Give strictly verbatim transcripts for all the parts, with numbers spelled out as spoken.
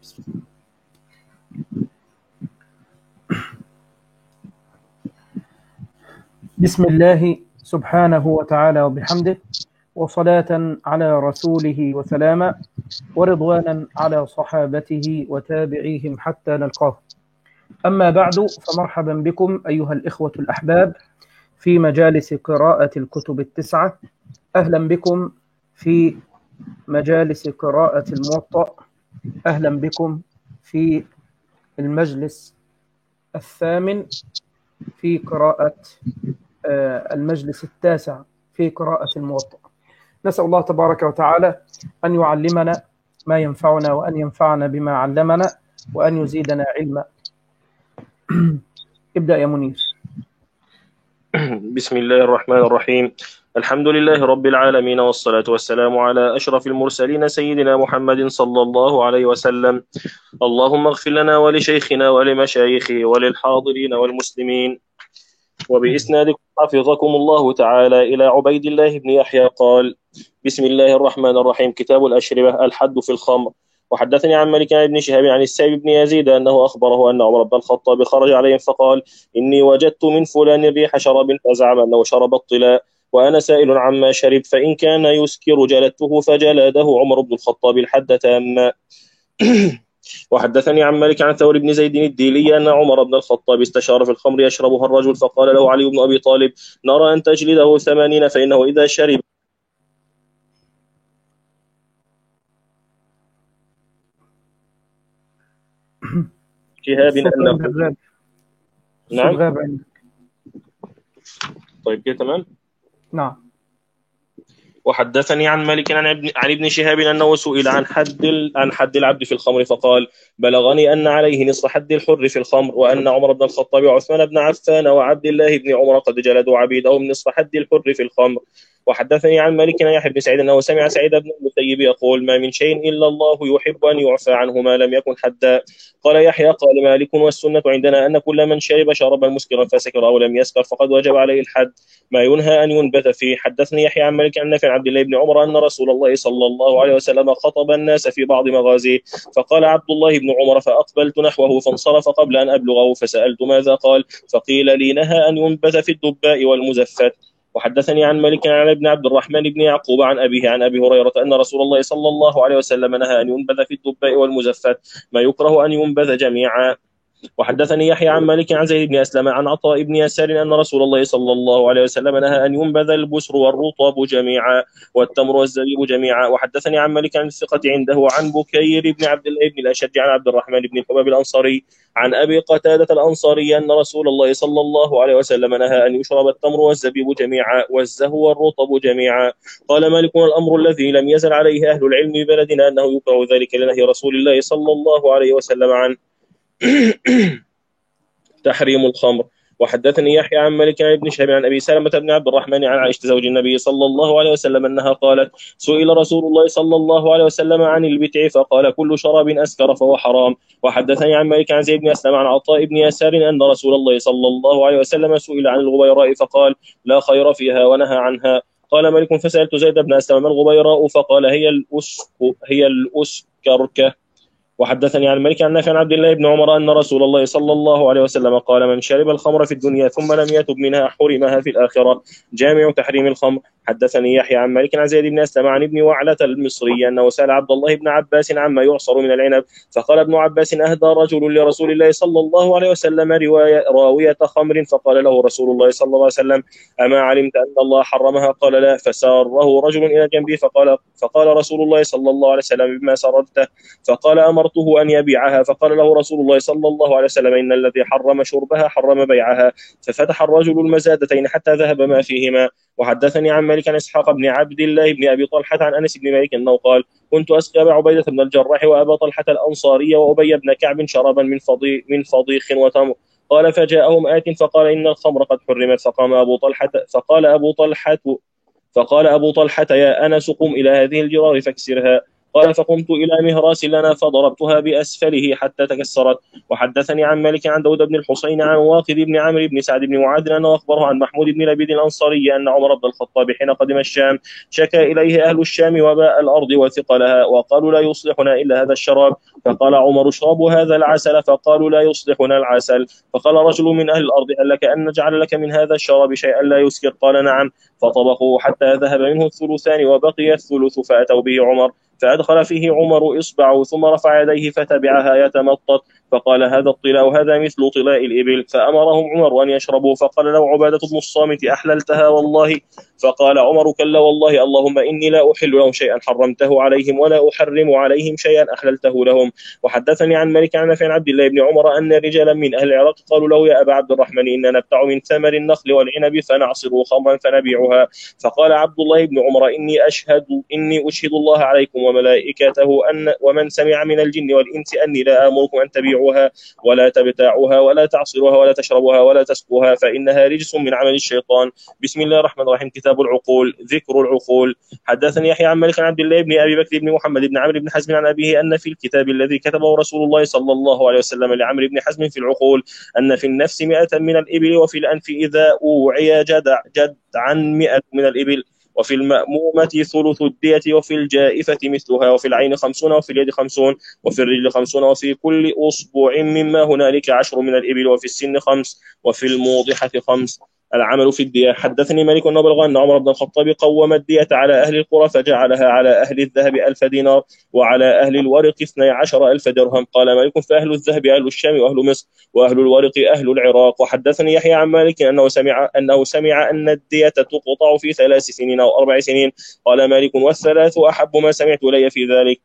بسم الله سبحانه وتعالى وبحمده، وصلاة على رسوله وسلاما، ورضوانا على صحابته وتابعيهم حتى نلقاه. أما بعد، فمرحبا بكم أيها الإخوة الأحباب في مجالس قراءة الكتب التسعة. أهلا بكم في مجالس قراءة الموطأ. أهلا بكم في المجلس الثامن في قراءة المجلس التاسع في قراءة الموطأ. نسأل الله تبارك وتعالى أن يعلمنا ما ينفعنا، وأن ينفعنا بما علمنا، وأن يزيدنا علما. ابدأ يا منير. بسم الله الرحمن الرحيم. الحمد لله رب العالمين، والصلاة والسلام على أشرف المرسلين سيدنا محمد صلى الله عليه وسلم. اللهم اغفر لنا ولشيخنا ولمشايخه وللحاضرين والمسلمين. وبإسنادكم حفظكم الله تعالى إلى عبيد الله بن يحيى قال: بسم الله الرحمن الرحيم. كتاب الأشربة، الحد في الخمر. وحدثني عن مالك بن شهاب عن السائب بن يزيد أنه أخبره أن عمر بن الخطاب خرج عليهم فقال: إني وجدت من فلان ريح شراب، فزعم أنه شرب الطلاء، وأنا سائل عما شرب، فإن كان يسكر جلدته، فجلده عمر بن الخطاب الحد تاما. وحدثني عن مالك عن ثور بن زيد الديلي أن عمر بن الخطاب استشار في الخمر يشربها الرجل، فقال له علي بن أبي طالب: نرى أن تجلده ثمانين، فإنه إذا شرب شهاب أنه نعم غاب عندك. طيب كده تمام. نعم. وحدثني عن مالك عن ابن عن ابن شهاب أنه سئل عن حد عن حد العبد في الخمر، فقال: بلغني أن عليه نصف حد الحر في الخمر، وأن عمر بن الخطاب وعثمان بن عفان وعبد الله بن عمر قد جلدوا عبيدهم نصف حد الحر في الخمر. وحدثني عن مالك عن يحيى بن سعيد أنه سمع سعيد بن المسيب يقول: ما من شيء إلا الله يحب أن يعفى عنه ما لم يكن حدا. قال يحيى: قال مالك: والسنة عندنا أن كل من شرب شربا مسكرا فسكر أو لم يسكر فقد وجب عليه الحد، ما ينهى أن ينبت فيه. حدثني يحيى عن مالك عن نافع عبد الله بن عمر أن رسول الله صلى الله عليه وسلم خطب الناس في بعض مغازيه، فقال عبد الله بن عمر: فأقبلت نحوه فانصرف قبل أن أبلغه، فسألت ماذا قال، فقيل لي: نهى أن ينبت في الدباء والمزفت. وحدثني عن مالك عن ابن عبد الرحمن بن يعقوب عن أبيه عن أبي هريرة أن رسول الله صلى الله عليه وسلم نهى أن ينبذ في الدباء والمزفت، ما يكره أن ينبذ جميعا. وحدثني يحيى عن مالك عن زيد بن أسلم عن عطاء بن يسار أن رسول الله صلى الله عليه وسلم نهى أن ينبذ البسر والرطب جميعا والتمر والزبيب جميعا. وحدثني عن مالك عن الثقة عنده عن بكير بن عبد الله بن الأشج عن عبد الرحمن بن الحباب الأنصاري عن أبي قتادة الأنصاري أن رسول الله صلى الله عليه وسلم نهى أن يشرب التمر والزبيب جميعا والزهو والرطب جميعا. قال مالك: الأمر الذي لم يزل عليه أهل العلم ببلدنا أنه يكره ذلك لنهي رسول الله صلى الله عليه وسلم عنه. تحريم الخمر. وحدثني يحيى عن مالك عن ابن شهاب عن ابي سلمة بن عبد الرحمن عن عائشة زوج النبي صلى الله عليه وسلم انها قالت: سئل رسول الله صلى الله عليه وسلم عن البتع فقال: كل شراب اسكر فهو حرام. وحدثني عن مالك عن زيد بن اسلم عن عطاء بن يسار ان رسول الله صلى الله عليه وسلم سئل عن الغبيراء فقال: لا خير فيها، ونهى عنها. قال مالك: فسألت زيد بن اسلم: ما الغبيراء؟ فقال: هي الأسك هي الأسكركة. وحدثني عن مالك عن نافع عن عبد الله بن عمر أن رسول الله صلى الله عليه وسلم قال: من شرب الخمر في الدنيا ثم لم يتب منها حرمها في الآخرة. جامع تحريم الخمر. حدثني يحيى عن مالك عن زيد بن أسلم عن ابن وعلة المصري أنه سأل عبد الله بن عباس عما يعصر من العنب، فقال ابن عباس: أهدى رجل لرسول الله صلى الله عليه وسلم رواية راوية خمر، فقال له رسول الله صلى الله عليه وسلم: أما علمت أن الله حرمها؟ قال: لا. فساره رجل إلى جنبه فقال فقال رسول الله صلى الله عليه وسلم: بما سررته؟ فقال: أمرته أن يبيعها. فقال له رسول الله صلى الله عليه وسلم: إن الذي حرم شربها حرم بيعها. ففتح الرجل المزادتين حتى ذهب ما فيهما. وحدثني عن مالك عن إسحاق بن عبد الله بن أبي طلحة عن أنس بن مالك أنه قال: كنت أسقى أبا عبيدة بن الجراح وأبا طلحة الأنصاري وأبي بن كعب شرابا من فضيخ من فضيخ وتمر. قال: فجاءهم آت فقال: إن الخمر قد حرمت. فقام أبو طلحة فقال أبو طلحة فقال أبو طلحة: يا أنس، قم إلى هذه الجرار فاكسرها. قال فقمت إلى مهراس لنا فضربتها بأسفله حتى تكسرت. وحدثني عن مالك عن داود بن الحسين عن واقد بن عمرو بن سعد بن معاذ أنه أخبره عن محمود بن لبيد الأنصاري أن عمر بن الخطاب حين قدم الشام شكا إليه أهل الشام وباء الأرض وثقلها وقالوا لا يصلحنا إلا هذا الشراب، فقال عمر اشربوا هذا العسل، فقالوا لا يصلحنا العسل. فقال رجل من أهل الأرض هل لك أن نجعل لك من هذا الشراب شيئا لا يسكر؟ قال نعم. فطبخوا حتى ذهب منه الثلثان وبقي الثلث، فأتوا به عمر فأدخل فيه عمر إصبعه ثم رفع يديه فتبعها يتمطط، فقال هذا الطلاء هذا مثل طلاء الإبل، فأمرهم عمر أن يشربوا. فقال له عبادة بن الصامت أحللتها والله؟ فقال عمر كلا والله، اللهم إني لا أحل لهم شيئا حرمته عليهم ولا أحرم عليهم شيئا أحللته لهم. وحدثني عن مالك عن نافع عن عبد الله بن عمر أن رجالا من أهل العراق قالوا له يا أبا عبد الرحمن إننا نبتع من ثمر النخل والعنب فنعصره خمرا فنبيعها. فقال عبد الله بن عمر إني أشهد إني أشهد الله عليكم وملائكته أن ومن سمع من الجن والإنس أني لا آمركم أن تبيعوها ولا تبتاعوها ولا تعصروها ولا تشربوها ولا تسقوها فإنها رجس من عمل الشيطان. بسم الله الرحمن الرحيم. كتاب العقول. ذكر العقول. حدثني يحيى عن مالك عن عبد الله بن أبي بكر بن محمد بن عمرو بن حزم عن أبيه أن في الكتاب الذي كتبه رسول الله صلى الله عليه وسلم لعمرو بن حزم في العقول أن في النفس مئة من الإبل، وفي الأنف إذا أوعي جدع جد عن مئة من الإبل، وفي المأمومة ثلث الدية، وفي الجائفة مثلها، وفي العين خمسون، وفي اليد خمسون، وفي الرجل خمسون، وفي كل أصبع مما هنالك عشر من الإبل، وفي السن خمس، وفي الموضحة خمس. العمل في الدية. حدثني مالك أنه بلغ أن عمر بن الخطاب قوم الدية على أهل القرى فجعلها على أهل الذهب ألف دينار وعلى أهل الورق اثني عشر ألف درهم. قال مالك فأهل الذهب أهل الشام وأهل مصر وأهل الورق أهل العراق. وحدثني يحيى عن مالك أنه سمع أنه سمع أن الدية تقطع في ثلاث سنين أو أربع سنين. قال مالك والثلاث أحب ما سمعت إلي في ذلك.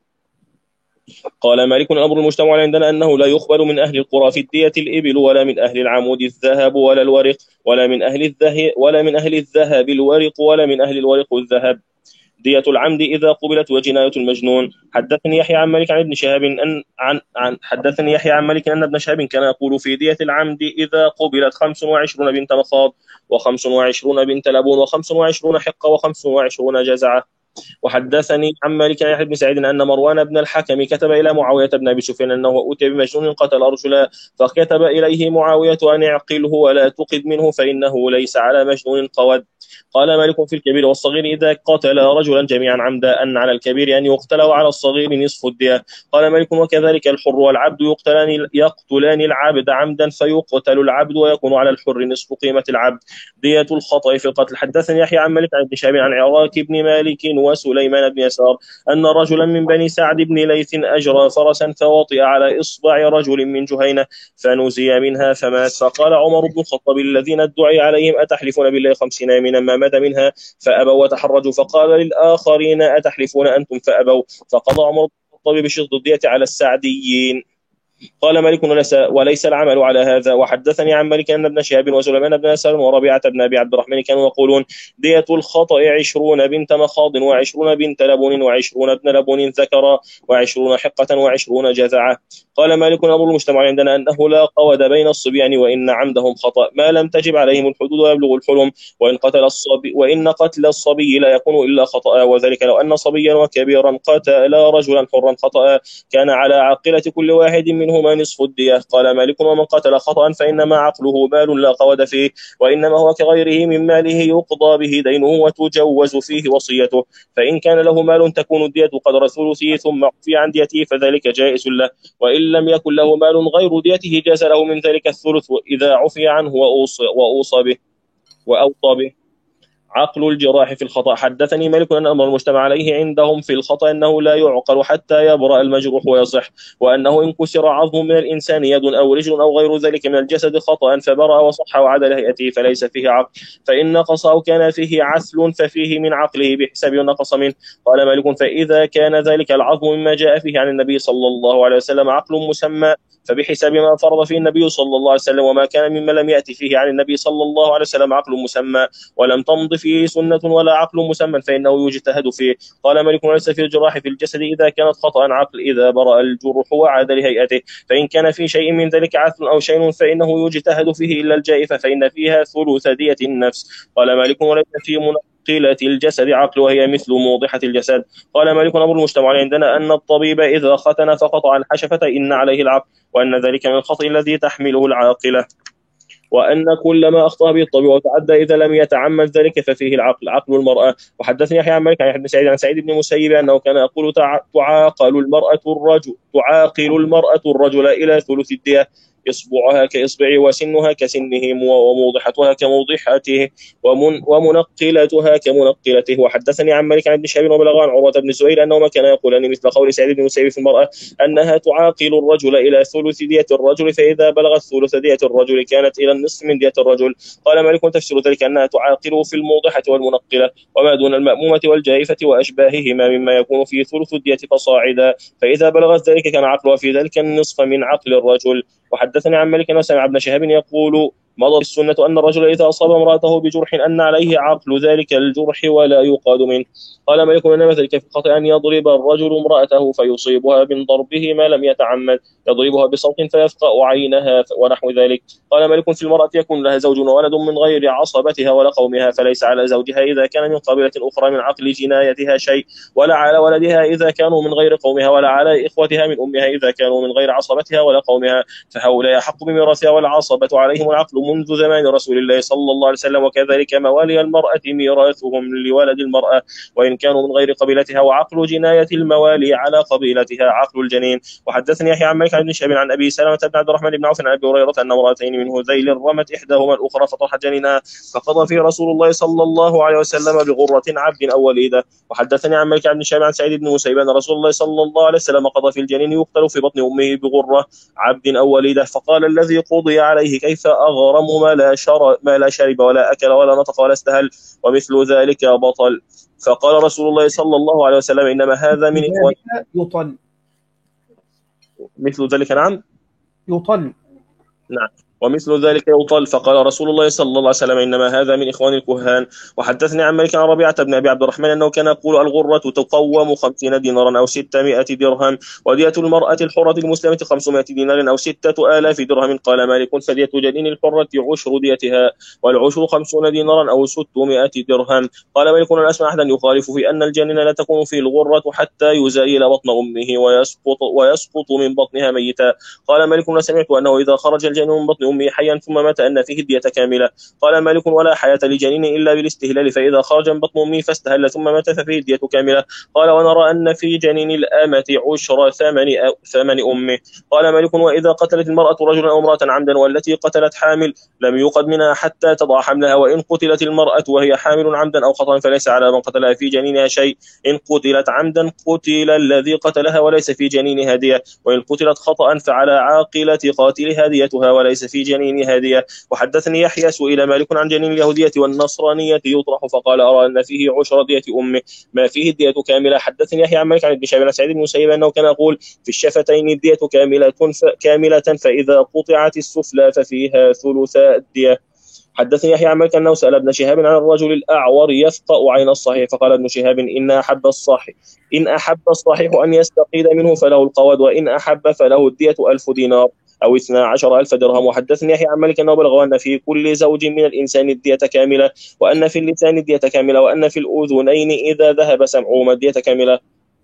قال مالك الأمر المجتمع عندنا أنه لا يقبل من أهل القرى في الدية الإبل ولا من أهل العمود الذهب ولا الورق ولا من أهل الذهب ولا من أهل الذهب الورق ولا من أهل الورق الذهب. دية العمد إذا قبلت وجناية المجنون. حدثني يحيى عن مالك عن ابن شهاب أن عن عن حدثني يحيى عن مالك أن ابن شهاب كان يقول في دية العمد إذا قبلت خمس وعشرون بنت مخاض وخمس وعشرون بنت لبون وخمس وعشرون حقة وخمس وعشرون جزعة. وحدثني عن مالك عن يحيى بن سعيد أن مروان بن الحكم كتب إلى معاوية بن أبي سفيان أنه أتي بمجنون قتل رجلا، فكتب إليه معاوية أن يعقله ولا تقد منه فإنه ليس على مجنون قود. قال مالك في الكبير والصغير إذا قتل رجلا جميعا عمدا أن على الكبير أن يقتل وعلى الصغير نصف الدية. قال مالك وكذلك الحر والعبد يقتلان يقتلان العبد عمدا فيقتل العبد ويكون على الحر نصف قيمة العبد. دية الخطأ في القتل. حدثني يحيى عن مالك عن ابن شهاب عن عراك بن مالك وسليمان بن يسار أن رجلا من بني سعد بن ليث أجرى فرسا فوطئ على إصبع رجل من جهينة فنزي منها فمات. فقال عمر بن الخطاب الذين ادعي عليهم أتحلفون بالله خمسين يمينا ما مات منها فأبوا وتحرجوا. فقال للآخرين أتحلفون أنتم فأبوا. فقضى عمر بن الخطاب بشق الدية على السعديين. قال مالك وليس العمل على هذا. وحدثني عن مالك أن ابن شهاب وسليمان بن يسار وربيعة بن أبي عبد الرحمن كانوا يقولون دية الخطأ عشرون بنت مخاض وعشرون بنت لبون وعشرون ابن لبون ذكرا وعشرون حقة وعشرون جذعة. قال مالك أمر المجتمع عندنا أنه لا قود بين الصبيان وإن عمدهم خطأ ما لم تجب عليهم الحدود ويبلغ الحلم، وإن قتل الصبي وإن قتل الصبي لا يكون إلا خطأ، وذلك لو أن صبيا وكبيرا قتل رجلا حرا خطأ كان على عاقلة كل واحد منهما نصف الدية. قال مالك ومن قتل خطأ فإنما عقله مال لا قود فيه وإنما هو كغيره من ماله يقضى به دينه وتجوز فيه وصيته، فإن كان له مال تكون الدية قدر ثلثه ثم عفي عن ديته فذلك جائز له، وإن لم يكن له مال غير ديته جاز له من ذلك الثلث إذا عفي عنه وأوصى به وأوصى به. عقل الجراح في الخطأ. حدثني مالك أن أمر المجتمع عليه عندهم في الخطأ أنه لا يعقل حتى يبرأ المجروح ويصح، وأنه إن كسر عظم من الإنسان يد أو رجل أو غير ذلك من الجسد خطأ فبرأ وصح وعاد لهيئته فليس فيه عقل، فإن نقص أو كان فيه عسل ففيه من عقله بحسب نقص منه. قال مالك فإذا كان ذلك العظم مما جاء فيه عن النبي صلى الله عليه وسلم عقل مسمى فبحسب ما فرض فيه النبي صلى الله عليه وسلم، وما كان مما لم يأتي فيه عن النبي صلى الله عليه وسلم عقل مسمى ولم تمض فيه سنة ولا عقل مسمى فإنه يجتهد فيه. قال مالك وليس في الجراح في الجسد إذا كانت خطأ عقل إذا برأ الجرح وعاد لهيئته، فإن كان في شيء من ذلك عثل أو شيء فإنه يجتهد فيه إلا الجائفة فإن فيها ثلث دية النفس. قال مالك وليس في منقلة الجسد عقل وهي مثل موضحة الجسد. قال مالك أمر المجتمع عندنا أن الطبيب إذا ختن فقطع الحشفة إن عليه العقل، وأن ذلك من الخطأ الذي تحمله العاقلة، وأن كل ما أخطأ به الطبيب وتعدى إذا لم يتعمد ذلك ففيه العقل عقل المرأة. وحدثني يحيى عن مالك عن بن سعيد عن سعيد بن المسيب أنه كان يقول تعاقل المرأة الرجل تعاقل المرأة الرجل إلى ثلث الدية، إصبعها كإصبعه وسنها كسنه وموضحتها كموضحته ومن ومنقلتها كمنقلته. وحدثني عن مالك عن ابن شهاب وبلغ عن عروة بن الزبير أنهما كان يقولان مثل قول سعيد بن المسيب في المرأة أنها تعاقل الرجل إلى ثلث دية الرجل، فإذا بلغت ثلث دية الرجل كانت إلى النصف من دية الرجل. قال مالك تفسير ذلك أنها تعاقل في الموضحة والمنقلة وما دون المأمومة والجائفة وأشباههما مما يكون في ثلث الدية فصاعدا، فإذا بلغت ذلك كان عقلها في ذلك النصف من عقل الرجل. وحدثني عن مالك وسمع ابن شهاب يقول مضت السنة أن الرجل إذا أصاب امرأته بجرح أن عليه عقل ذلك الجرح ولا يقاد منه. قال مالك إنما ذلك في الخطأ أن يضرب الرجل امرأته فيصيبها من ضربه ما لم يتعمد، يضربها بصوت فيفقأ عينها ونحو ذلك. قال مالك في المرأة يكون لها زوج وولد من غير عصبتها ولا قومها، فليس على زوجها إذا كان من قبيلة أخرى من عقل جنايتها شيء، ولا على ولدها إذا كانوا من غير قومها، ولا على إخوتها من أمها إذا كانوا من غير عصبتها ولا قومها، فهؤلاء حق بميراثها والعصبة عليهم العقل منذ زمان رسول الله صلى الله عليه وسلم. وكذلك موالي المرأة ميراثهم لولد المرأة وإن كانوا من غير قبيلتها، وعقل جناية الموالي على قبيلتها عقل الجنين. وحدثني يحيى عن مالك عن ابن شهاب عن أبي سلمة بن عبد الرحمن بن عوف عن أبي هريرة أن امرأتين من هذيل رمت إحداهما الأخرى فطرحت جنينها، فقضى في رسول الله صلى الله عليه وسلم بغرة عبد أو وليدة. وحدثني عن مالك عن ابن شهاب عن سعيد بن مسيب أن رسول الله صلى الله عليه وسلم قضى في الجنين يقتل في بطن أمه بغرة عبد أو وليدة، فقال الذي قضي عليه كيف أغرم ما لا شرب, ما لا شرب ولا أكل ولا نطق ولا استهل ومثل ذلك بطل. فقال رسول الله صلى الله عليه وسلم إنما هذا من إخوان يطل مثل ذلك نعم يطل نعم ومثل ذلك يطل. فقال رسول الله صلى الله عليه وسلم إنما هذا من إخوان الكهان. وحدثني عن مالك عن ربيعة بن أبي عبد الرحمن أنه كان يقول الغرة تقوم خمسين دينارا أو ستمائة درهم، ودية المرأة الحرة المسلمة خمسمائة دينار أو ستة آلاف درهم. قال مالك فدية جنين الحرة عشر ديتها، والعشر خمسون دينارا أو ستمائة درهم. قال مالك أن أسمع أحدا يخالف في أن الجنين لا تكون فيه الغرة حتى يزايل بطن أمه ويسقط, ويسقط من بطنها ميتا. قال مالك سمعت أنه إذا خرج الجنين من بطن أمه حيا ثم مات أن فيه الدية كاملة. قال مالك ولا حياة لجنين إلا بالاستهلال، فإذا خرج من بطن أمه فاستهل ثم مات ففيه الدية كاملة. قال ونرى أن في جنين الآمة عشر ثمن ثمن أمه. قال مالك وإذا قتلت المرأة رجلا أو امرأة عمدا والتي قتلت حامل لم يقد منها حتى تضع حملها، وإن قتلت المرأة وهي حامل عمدا أو خطأ فليس على من قتلها في جنينها شيء. إن قتلت عمدا قتل الذي قتلها وليس في جنينها دية، وإن قتلت خطأ فعلى عاقلة قاتلها ديتها وليس في جنين هدية. وحدثني يحيى سئل مالك عن جنين اليهودية والنصرانية يطرح فقال أرى أن فيه عشر دية أمه ما فيه الدية كاملة. حدثني يحيى عن مالك عن ابن شهاب عن سعيد بن المسيب أنه كان يقول في الشفتين الدية كاملة كاملة فإذا قطعت السفلى ففيها ثلثا الدية. حدثني يحيى عن مالك أنه سأل ابن شهاب عن الرجل الأعور يفقأ عين الصحيح، فقال ابن شهاب إن أحب الصحيح إن أحب الصحيح أن يستقيد منه فله القواد، وإن أحب فله الدية ألف دينار أو اثنا عشر ألف درهم. وحدثني يحيى عن مالك أنه بلغ أن في كل زوج من الإنسان الدية كاملة، وأن في اللسان الدية كاملة، وأن في الأذنين إذا ذهب سمعهما الدية كاملة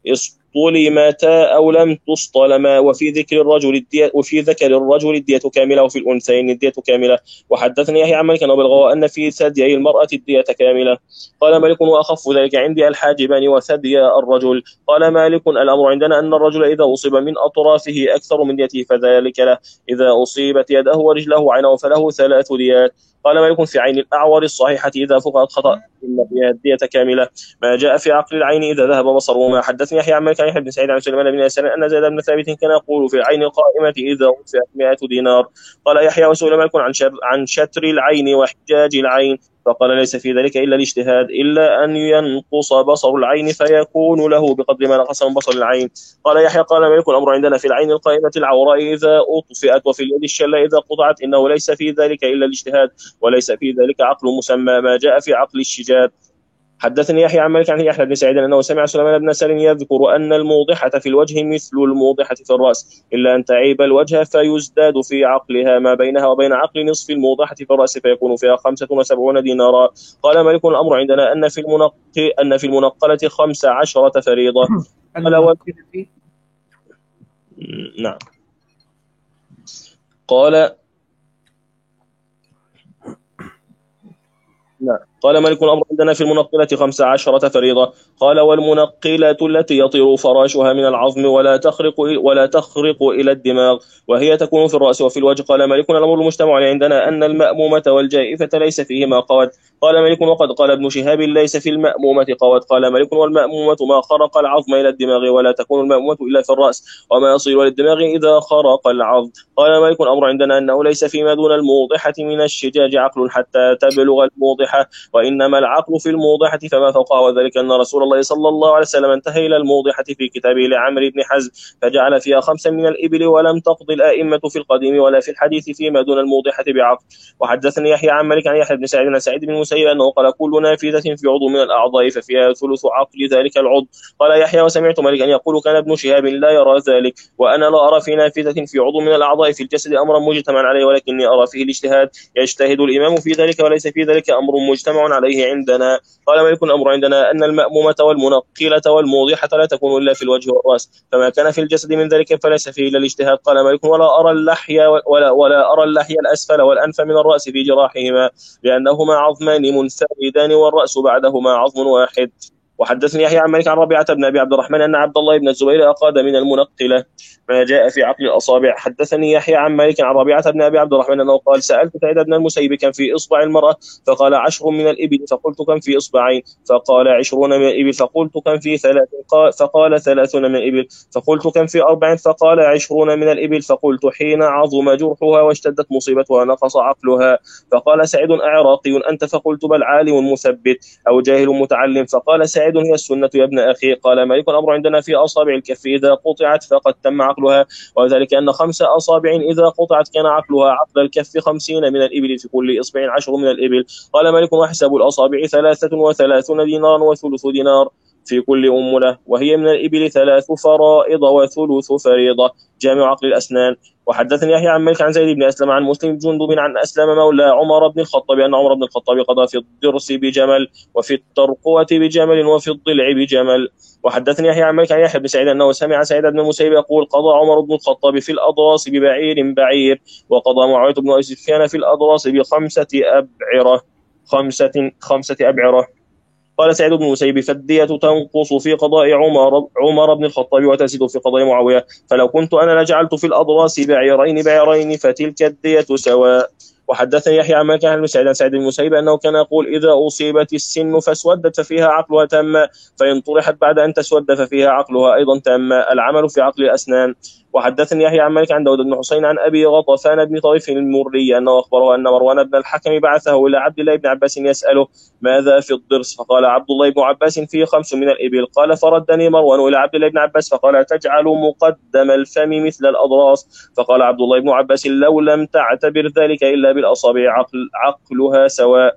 اصطلمتا أو لم تصطلما، وفي ذكر الرجل الدية وفي ذكر الرجل الدية كاملة، وفي الأنثيين الدية كاملة. وحدثني يحيى عن مالك أنه بلغ أن في ثدي المرأة الدية كاملة. قال مالك وأخف ذلك عندي الحاجبان وثدي الرجل. قال مالك الأمر عندنا أن الرجل إذا أصيب من أطرافه أكثر من ديته فذلك له، إذا أصيبت يده ورجله وعينه فله ثلاث ديات. قال مالك في عين الأعور الصحيحة إذا فقدت خطأ إن فيها الدية كاملة، ما جاء في عقل العين إذا ذهب بصره. وما حدثني يحيى عن مالك عن يحيى بن سعيد عن سليمان بن يسار أن زيد بن ثابت كان يقول في العين القائمة إذا وفيت مائة دينار. قال يحيى وسئل مالك عن عن شتر العين وحجاج العين فقال ليس في ذلك إلا الاجتهاد، إلا أن ينقص بصر العين فيكون له بقدر ما نقص من بصر العين. قال يحيى قال مالك الأمر عندنا في العين القائمة العوراء إذا أطفئت، وفي اليد الشلة إذا قطعت، إنه ليس في ذلك إلا الاجتهاد، وليس في ذلك عقل مسمى، ما جاء في عقل الشجاب. حدثني يحيى عن مالك عن يحيى بن سعيد أنه سمع سليمان بن سالم يذكر أن الموضحة في الوجه مثل الموضحة في الرأس إلا أن تعيب الوجه فيزداد في عقلها ما بينها وبين عقل نصف الموضحة في الرأس فيكون فيها خمسة وسبعون دينارا. قال مالك الأمر عندنا أن في المنق أن في المنقلة خمس عشرة فريضة. قال و... نعم قال نعم قال مالك الأمر عندنا في المنقلة خمس عشرة فريضة. قال والمنقلة التي يطير فراشها من العظم ولا تخرق ولا تخرق إلى الدماغ وهي تكون في الرأس وفي الوجه. قال مالك الأمر المجتمع عندنا أن المأمومة والجائفة ليس فيهما قواد. قال مالك وقد قال ابن شهاب ليس في المأمومة قواد. قال مالك والمأمومة ما خرق العظم إلى الدماغ ولا تكون المأمومة إلا في الرأس وما يصير للدماغ إذا خرق العظم. قال مالك الأمر عندنا أنه ليس فيما دون الموضحة من الشجاج عقل حتى تبلغ الموضحة وإنما العقل في الموضحة فما فوقها وذلك أن رسول الله صلى الله عليه وسلم انتهى إلى الموضحة في كتابه لعمرو بن حزم فجعل فيها خمسا من الإبل ولم تقضي الآئمة في القديم ولا في الحديث فيما دون الموضحة بعقل. وحدثني يحيى عن مالك عن يحيى بن سعيد بن سعيد بن المسيب أنه قال كل نافذة في عضو من الأعضاء ففيها ثلث عقل ذلك العضو. قال يحيى وسمعت مالك أن يقول كان ابن شهاب لا يرى ذلك وأنا لا أرى في نافذة في عضو من الأعضاء في الجسد أمرا مجتمعا عليه ولكني أرى فيه الاجتهاد يجتهد الإمام في ذلك وليس في ذلك أمر مجتمع عليه عندنا. قال مالك الأمر عندنا أن المأمومة والمنقلة والموضحة لا تكون إلا في الوجه والرأس فما كان في الجسد من ذلك فليس فيه إلا الاجتهاد. قال مالك ولا أرى اللحية ولا, ولا أرى اللحية الأسفل والأنف من الرأس في جراحهما لأنهما عظمان منفردان والرأس بعدهما عظم واحد. وحدثني يحيى عن مالك عن ربيعة بن أبي عبد الرحمن أن عبد الله بن الزبير أقاد من المنقلة ما جاء في عقل الأصابع. حدثني يحيى عن مالك عن ربيعة بن أبي عبد الرحمن أنه قال سألت سعيد بن المسيب كم في إصبع المرأة فقال عشر من الإبل فقلت كم في إصبعين فقال عشرون من الإبل فقلت كم في ثلاث فقال ثلاثون من الإبل فقلت كم في أربع فقال عشرون من الإبل فقلت حين عظم جرحها واشتدت مصيبتها نقص عقلها. فقال سعيد أعراقي أنت فقلت بل عالم مثبت أو جاهل متعلم. فقال سعيد هي السنة يا ابن أخي. قال مالك الأمر عندنا في أصابع الكف إذا قطعت فقد تم عقلها وذلك أن خمس أصابع إذا قطعت كان عقلها عقل الكف خمسين من الإبل في كل إصبع عشر من الإبل. قال مالك وحسب الأصابع ثلاثة وثلاثون دينارا وثلث دينار في كل أملة وهي من الإبل ثلاث فرائض وثلث فريضة جامع عقل الأسنان. وحدثني يحيى عن مالك عن زيد بن أسلم عن مسلم جندب عن أسلم مولى عمر بن الخطاب أن عمر بن الخطاب قضى في الضرس بجمل وفي الترقوة بجمل وفي الضلع بجمل. وحدثني يحيى عن مالك عن يحيى بن سعيد أنه سمع سعيد بن المسيب يقول قضى عمر بن الخطاب في الأضراس ببعير بعير وقضى معاوية بن أبي سفيان في الأضراس بخمسة أبعرة خمسة خمسة أبعرة. قال سعيد بن المسيب فالدية تنقص في قضاء عمر عمر بن الخطاب وتزيد في قضاء معاوية فلو كنت أنا لجعلت في الأضراس بعيرين بعيرين فتلك الدية سواء. وحدثني يحيى عن مالك عن سعيد سعيد بن المسيب أنه كان يقول إذا أصيبت السن فاسودت ففيها عقلها تم فإن طرحت بعد أن تسود ففيها عقلها أيضا تم العمل في عقل الأسنان. وحدثني يحيى عن مالك عن داود بن حسين عن أبي غطفان بن طريف المري أنه أخبره أن مروان بن الحكم بعثه إلى عبد الله بن عباس يسأله ماذا في الضرس فقال عبد الله بن عباس فيه خمس من الإبل. قال فردني مروان إلى عبد الله بن عباس فقال تجعل مقدم الفم مثل الأضراس فقال عبد الله بن عباس لو لم تعتبر ذلك إلا بالأصابع عقل عقلها سواء.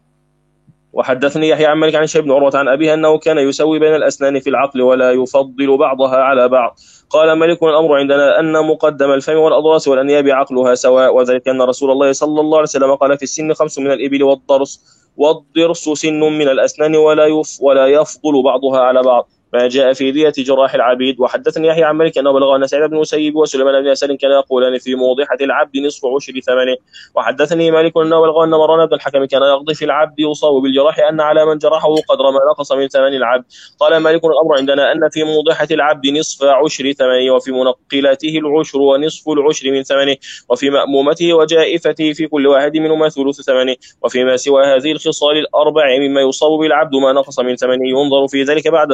وحدثني يحيى عن مالك عن هشام بن عروة عن أبيه أنه كان يسوي بين الأسنان في العقل ولا يفضل بعضها على بعض. قال مالك الأمر عندنا أن مقدم الفم والأضراس والأنياب عقلها سواء وذلك أن رسول الله صلى الله عليه وسلم قال في السن خمس من الإبل والضرس والضرس سن من الأسنان ولا يف ولا يفضل بعضها على بعض ما جاء في دية جراح العبيد. وحدثني يحيى عن مالك أنه بلغ أن سعيد بن المسيب وسليمان بن يسار كان يقولان في موضحة العبد نصف عشر ثمنه. وحدثني مالك أنه بلغ أن مروان بن الحكم كان يقضي في العبد يصاب بالجراح أن على من جرحه قدر ما نقص من ثمن العبد. قال مالك الأمر عندنا أن في موضحة العبد نصف عشر ثمنه وفي منقلته العشر ونصف العشر من ثمنه وفي مأمومته وجائفته في كل واحد منهما ثلث ثمنه وفيما سوى هذه الخصال الأربع مما يصاب بالعبد ما نقص من ثمنه ينظر في ذلك بعد ما يصح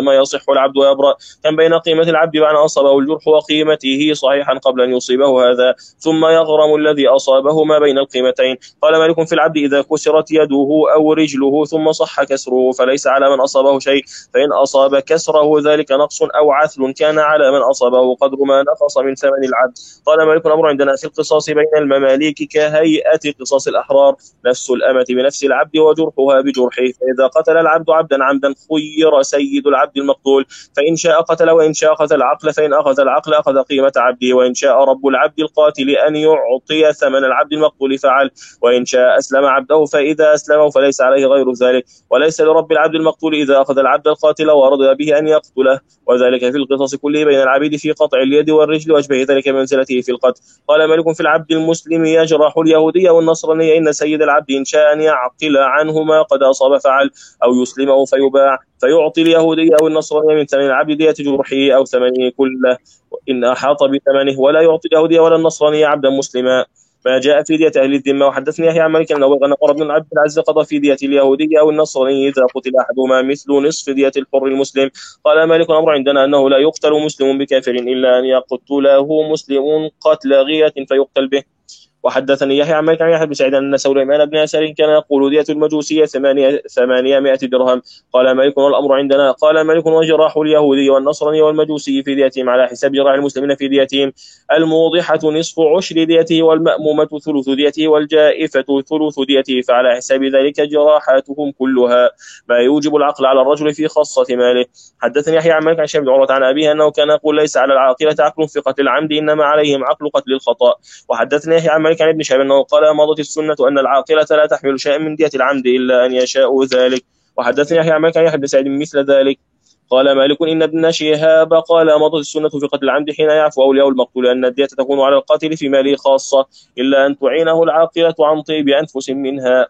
العبد ويبرأ. كان بين قيمة العبد بعد أن أصابه الجرح وقيمته صحيحا قبل أن يصيبه هذا، ثم يغرم الذي أصابه ما بين القيمتين. قال مالك في العبد إذا كسرت يده أو رجله ثم صح كسره فليس على من أصابه شيء، فإن أصاب كسره ذلك نقص أو عثل كان على من أصابه قدر ما نقص من ثمن العبد. قال مالك الأمر عندنا في القصاص بين المماليك كهيئة قصاص الأحرار، نفس الأمة بنفس العبد وجرحها بجرحه. فإذا قتل العبد عبدا عمدا خير سيد العبد المقتول، فإن شاء قتل وإن شاء أخذ العقل، فإن أخذ العقل أخذ قيمة عبده، وإن شاء رب العبد القاتل أن يعطي ثمن العبد المقتول فعل، وإن شاء أسلم عبده فإذا أسلمه فليس عليه غير ذلك. وليس لرب العبد المقتول إذا أخذ العبد القاتل ورضي به أن يقتله، وذلك في القصاص كله بين العبيد في قطع اليد والرجل وأشبه ذلك بمنزلته في القتل. قال مالك في العبد المسلم يجرح اليهودي والنصراني إن سيد العبد إن شاء أن يعقل عنه ما قد أصاب فعل، أو يسلمه فيباع فيعطي اليهودي أو النصراني من ثمن العبد دية جرحه أو ثمنه كله إن أحاط بثمنه، ولا يعطي اليهودي ولا النصراني عبدا مسلما. ما جاء في دية أهل الذمة. وحدثني يحيى عن مالك أنه بلغ عمر بن عبد العزيز قضى في دية اليهودي أو النصراني إذا قتل أحدهما مثل نصف دية الحر المسلم. قال مالك الأمر عندنا أنه لا يقتل مسلم بكافر إلا أن يقتله مسلم قتل غيرة فيقتل به. وحدثني يحيى عن مالك عن يحيى بن سعيد أن سليمان بن يسار كان يقول دية المجوسية ثمانمائة درهم. قال مالك والأمر عندنا. قال مالك وجراح اليهودي والنصراني والمجوسي في ديتهم على حساب جراح المسلمين في ديتهم، الموضحة نصف عشر ديته والمأمومة ثلث ديته والجائفة ثلث ديته، فعلى حساب ذلك جراحاتهم كلها ما يوجب العقل على الرجل في خاصة ماله. حدثني يحيى عن مالك عن شيخ بن عروة عن أبيه أنه كان يقول ليس على العاقلة عقل في قتل العمد إنما عليهم عقل قتل الخطأ. وحدثني يحيى عن مالك عن ابن شهاب أنه قال مضت السنة أن العاقلة لا تحمل شيئا من دية العمد إلا أن يشاء ذلك. وحدثني يحيى عن مالك عن يحيى بن سعيد مثل ذلك. قال مالك إن ابن شهاب قال مضت السنة في قتل العمد حين يعفو أولياء المقتول أن الدية تكون على القاتل في ماله خاصة إلا أن تعينه العاقلة عن طيب أنفس منها.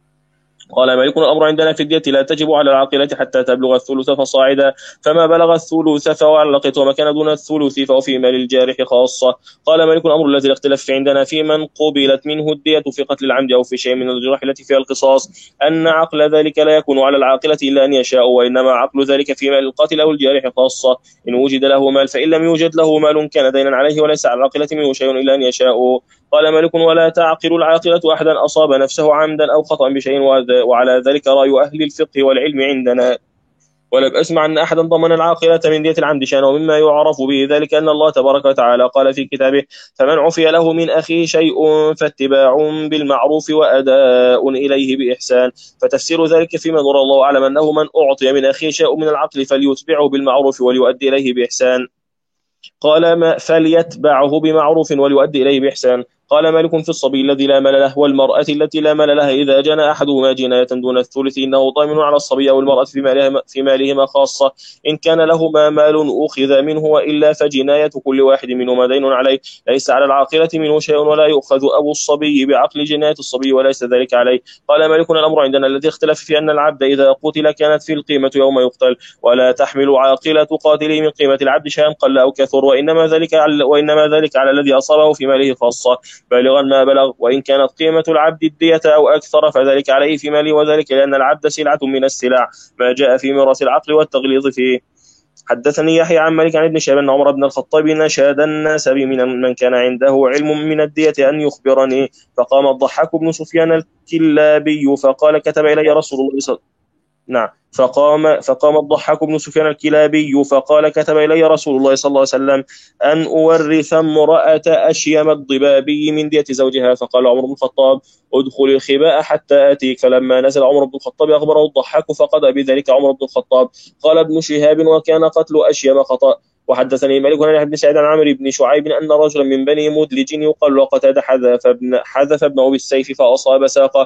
قال مالك الأمر عندنا في الدية لا تجب على العاقلة حتى تبلغ الثلث فصاعدا، فما بلغ الثلث فهو على القط، وما كان دون الثلث فهو في مال الجارح خاصة. قال مالك الأمر الذي الاختلاف عندنا في من قبلت منه الدية في قتل العمد أو في شيء من الجراح التي فيها القصاص أن عقل ذلك لا يكون على العاقلة إلا أن يشاء، وإنما عقل ذلك في مال القاتل أو الجارح خاصة إن وجد له مال، فإن لم يوجد له مال كان دينا عليه وليس على العاقلة منه شيء إلا أن يشاء. قال مالك ولا تعقل العاقلة أحدا أصاب نفسه عمدا أو خطأ بشيء، وعلى ذلك رأي أهل الفقه والعلم عندنا. ولم أسمع أن أحدا ضمن العاقلة من دية العمد شأنه، ومما يعرف به ذلك أن الله تبارك وتعالى قال في كتابه فمن عفي له من أخيه شيء فاتباع بالمعروف وأداء إليه بإحسان. فتفسير ذلك فيما نرى الله أعلم أنه من أعطي من أخيه شيء من العقل فليتبعه بالمعروف وليؤدي إليه بإحسان. قال ما فليتبعه بمعروف وليؤدي إليه بإحسان. قال مالك في الصبي الذي لا مال له والمرأة التي لا مال لها إذا جنى أحدهما جناية دون الثلث إنه ضامن على الصبي أو المرأة في مالهما, في مالهما خاصة إن كان لهما مال أخذ منه، وإلا فجناية كل واحد منهما دين عليه، ليس على العاقلة منه شيء ولا يؤخذ أبو الصبي بعقل جناية الصبي وليس ذلك عليه. قال مالك الأمر عندنا الذي اختلف في أن العبد إذا قتل كانت في القيمة يوم يقتل، ولا تحمل عاقلة قاتله من قيمة العبد شيئا قل أو كثر، وإنما ذلك على, وإنما ذلك على الذي أصابه في ماله خاصة بالغا ما بلغ، وإن كانت قيمة العبد الدية أو أكثر فذلك عليه في ماله، وذلك لأن العبد سلعة من السلع ما جاء في ميراث العقل والتغليظ فيه. حدثني يحيى عن مالك عن ابن شهاب أن عمر بن الخطاب نشاد الناس بمن من كان عنده علم من الدية أن يخبرني، فقام الضحاك بن سفيان الكلابي فقال كتب إلي رسول الله صلى نعم فقام فقام الضحاك بن سفيان الكلابي فقال كتب إلي رسول الله صلى الله عليه وسلم أن أورث امرأة أشيم الضبابي من دية زوجها. فقال عمر بن الخطاب ادخل الخباء حتى آتيك. فلما نزل عمر بن الخطاب أخبره الضحاك فقضى بذلك عمر بن الخطاب. قال ابن شهاب وكان قتل أشيم خطأ. وحدثني مالك عن بن سعيد عن عمرو بن شعيب أن رجلا من بني مدلج يقال له قتادة حذف ابن حذف ابنه بالسيف فأصاب ساقه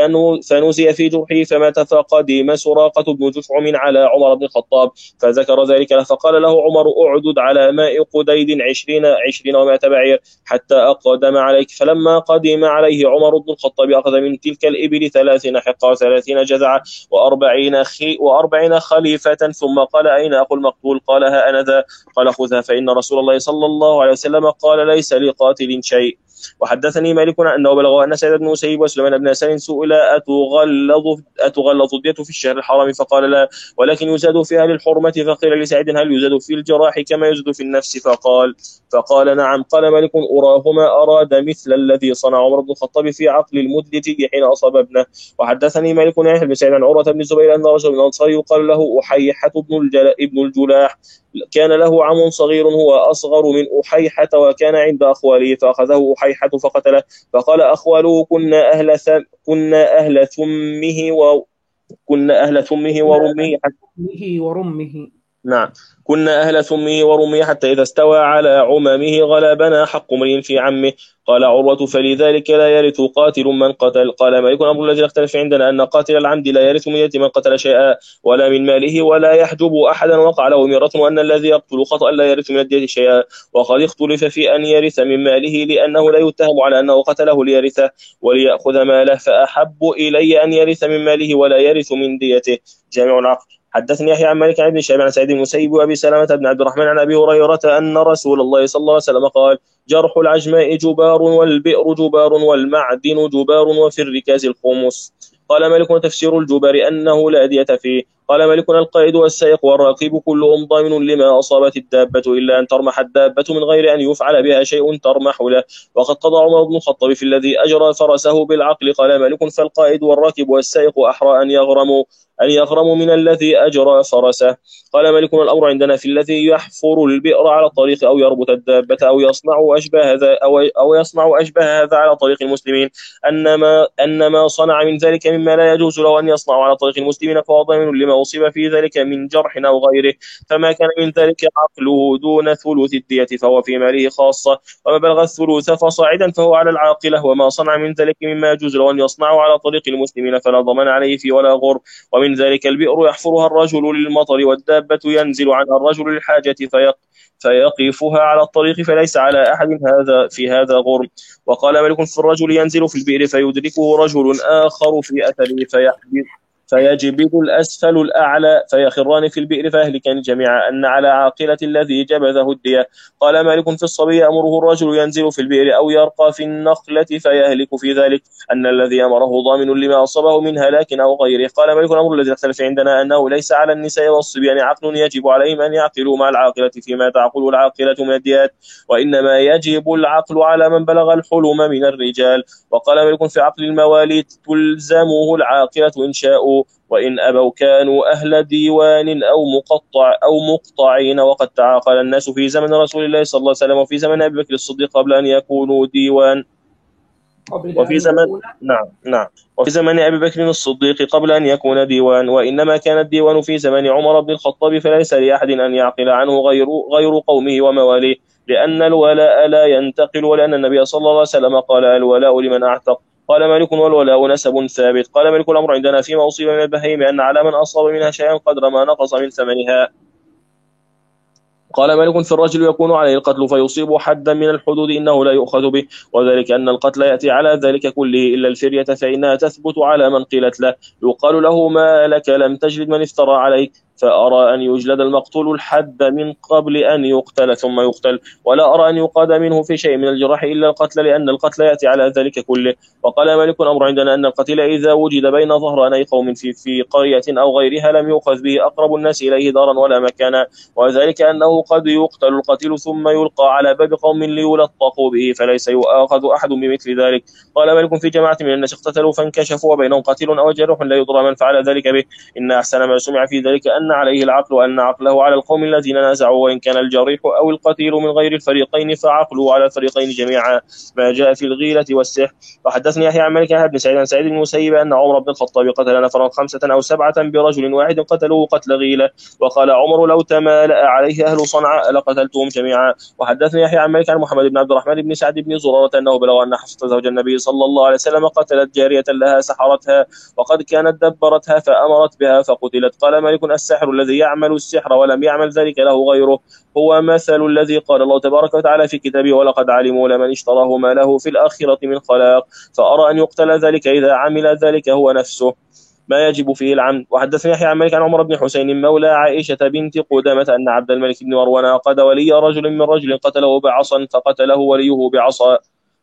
فنزي في جرحه فمات، فقدم سراقة بن جشعم على عمر بن الخطاب فذكر ذلك له، فقال له عمر أعدد على ماء قديد عشرين عشرين ومائة بعير حتى أقدم عليك. فلما قدم عليه عمر بن الخطاب أخذ من تلك الإبل ثلاثين حقة وثلاثين جذعة وأربعين خي وأربعين خليفة، ثم قال أين أخو المقتول؟ قال ها أنا ذا. قال خذها فإن رسول الله صلى الله عليه وسلم قال ليس لقاتل شيء. وحدثني مالك أنه بلغه أن سعيد بن المسيب وسليمان بن يسار سئل أتغلظ أتغلظ الدية في الشهر الحرام فقال لا ولكن يزاد في أهل الحرمة. فقيل لسعيد هل يزاد في الجراح كما يزاد في النفس فقال فقال نعم. قال مالك أراهما أراد مثل الذي صنع عمر بن الخطاب في عقل المدلج حين أصاب ابنه. وحدثني مالك يحيى بن سعيد عن عروة بن الزبير أن رجل من الأنصار يقال له أحيحة بن الجل... ابن الجلاح كان له عم صغير هو أصغر من أحيحة وكان عند أخواله فأخذه أحيحة فقتله. فقال أخواله كنا أهل ثم كنا أهل ثمه و كنا أهل ثمه ورمه حتى ورمه نعم كنا أهل ثمه ورمه حتى إذا استوى على عممه غلبنا حق امرئ في عمه. قال عروة فلذلك لا يرث قاتل من قتل. قال مالك الأمر الذي اختلف عندنا أن قاتل العمد لا يرث من يد من قتل شيئا ولا من ماله ولا يحجب أحدا وقع له ميراث وأن الذي يقتل خطأ لا يرث من الدية شيئا. وقد اختلف في أن يرث من ماله لأنه لا يتهم على أنه قتله ليرثه وليأخذ ماله فأحب إلي أن يرث من ماله ولا يرث من ديته. جامع العقل. حدثني يحيى عن مالك عن ابن شهاب عن سعيد بن المسيب وابي سلمة بن عبد الرحمن عن ابي هريرة ان رسول الله صلى الله عليه وسلم قال جرح العجماء جبار والبئر جبار والمعدن جبار وفي الركاز الخمس. قال مالك تفسير الجبار انه لا دية فيه. قال مالك القائد والسائق والراكب كلهم ضامن لما اصابت الدابة الا ان ترمح الدابة من غير ان يفعل بها شيء ترمح له. وقد قضى عمر بن الخطاب في الذي اجرى فرسه بالعقل. قال مالك فالقائد والراكب والسائق احرى ان يغرموا أن يغرموا من الذي أجرى فرسه. قال مالك الأمر عندنا في الذي يحفر البئر على الطريق أو يربط الدابة أو يصنع أشبه هذا أو أو يصنع أشبه هذا على طريق المسلمين أنما أنما صنع من ذلك مما لا يجوز له أن يصنع على طريق المسلمين فهو ضامن لما أصيب في ذلك من جرح أو غيره. فما كان من ذلك عقله دون ثلث الدية فهو في ماله خاصة وما بلغ الثلث فصاعدا فهو على العاقلة. وما صنع من ذلك مما يجوز له أن يصنعه على طريق المسلمين فلا ضمان عليه فيه ولا غر. ومن ذلك البئر يحفرها الرجل للمطر والدابة ينزل عنها الرجل للحاجة فيق فيقفها على الطريق فليس على أحد هذا في هذا غرم. وقال مالك في الرجل ينزل في البئر فيدركه رجل آخر في أثره فيحبط فيجبد الأسفل الأعلى فيخران في البئر فيهلكان جميعا أن على عاقلة الذي جبذه الدية. قال مالك في الصبي يأمره الرجل ينزل في البئر أو يرقى في النخلة فيهلك في ذلك أن الذي أمره ضامن لما أصابه من هلاك أو غيره. قال مالك الأمر الذي اختلف عندنا أنه ليس على النساء والصبيان عقل يجب عليهم أن يعقلوا مع العاقلة فيما تعقل العاقلة من الديات وإنما يجب العقل على من بلغ الحلم من الرجال. وقال مالك في عقل المواليد تلزمه العاقلة إن شاءوا وإن أبوا كانوا أهل ديوان أو مقطع أو مقطعين. وقد تعاقل الناس في زمن رسول الله صلى الله عليه وسلم وفي زمن أبي بكر الصديق قبل أن يكونوا ديوان وفي زمن نعم نعم وفي زمن أبي بكر الصديق قبل أن يكون ديوان. وإنما كان الديوان في زمن عمر بن الخطاب فليس لأحد أن يعقل عنه غير غير قومه ومواليه لأن الولاء لا ينتقل ولأن النبي صلى الله عليه وسلم قال الولاء لمن أعتق. قال مالك والولاء نسب ثابت. قال مالك الأمر عندنا فيما أصيب من البهيم أن على من أصاب منها شيئا قدر ما نقص من ثمنها. قال مالك في الرجل يكون عليه القتل فيصيب حدا من الحدود إنه لا يؤخذ به وذلك أن القتل يأتي على ذلك كله إلا الفرية فإنها تثبت على من قيلت له يقال له ما لك لم تجلد من افترى عليك فأرى أن يجلد المقتول الحد من قبل أن يقتل ثم يقتل ولا أرى أن يقاد منه في شيء من الجراح إلا القتل لأن القتل يأتي على ذلك كله. وقال مالك الأمر عندنا أن القتيل إذا وجد بين ظهراني قوم في, في قرية أو غيرها لم يؤخذ به أقرب الناس إليه دارا ولا مكانا وذلك أنه قد يقتل القتيل ثم يلقى على باب قوم ليلطقوا به فليس يؤاخذ أحد بمثل ذلك. قال مالك في جماعة من الناس اقتتلوا فانكشفوا وبينهم قتيل أو جرح لا يضرى من فعل ذلك به إن أحسن ما سمع في ذلك أن عليه العقل وأن عقله على القوم الذين نازعوا وإن كان الجريح أو القتيل من غير الفريقين فعقله على الفريقين جميعا ما جاء في الغيلة والسحر. وحدثني يحيى عن مالك بن سعيد عن سعيد بن المسيب أن عمر بن الخطاب قتل نفرا خمسة أو سبعة برجل واحد قتلوه قتل غيلة وقال عمر لو تمالأ عليه أهل صنعاء لقتلتهم جميعا. وحدثني يحيى عن مالك عن محمد بن عبد الرحمن بن سعد بن زرارة أنه بلغ أن حفصة زوج النبي صلى الله عليه وسلم قتلت جارية لها سحرتها وقد كانت دبرتها فأمرت بها فقتلت. قال مالك الساحر الذي يعمل السحر ولم يعمل ذلك له غيره هو مثل الذي قال الله تبارك وتعالى في كتابه ولقد علموا لمن اشتراه ما له في الآخرة من خلاق فأرى أن يقتل ذلك إذا عمل ذلك هو نفسه ما يجب فيه العمد. وحدثني يحيى عن مالك عن عمر بن حسين مولى عائشة بنت قدامة أن عبد الملك بن مروان قد ولي رجل من رجل قتله بعصا فقتله وليه بعصا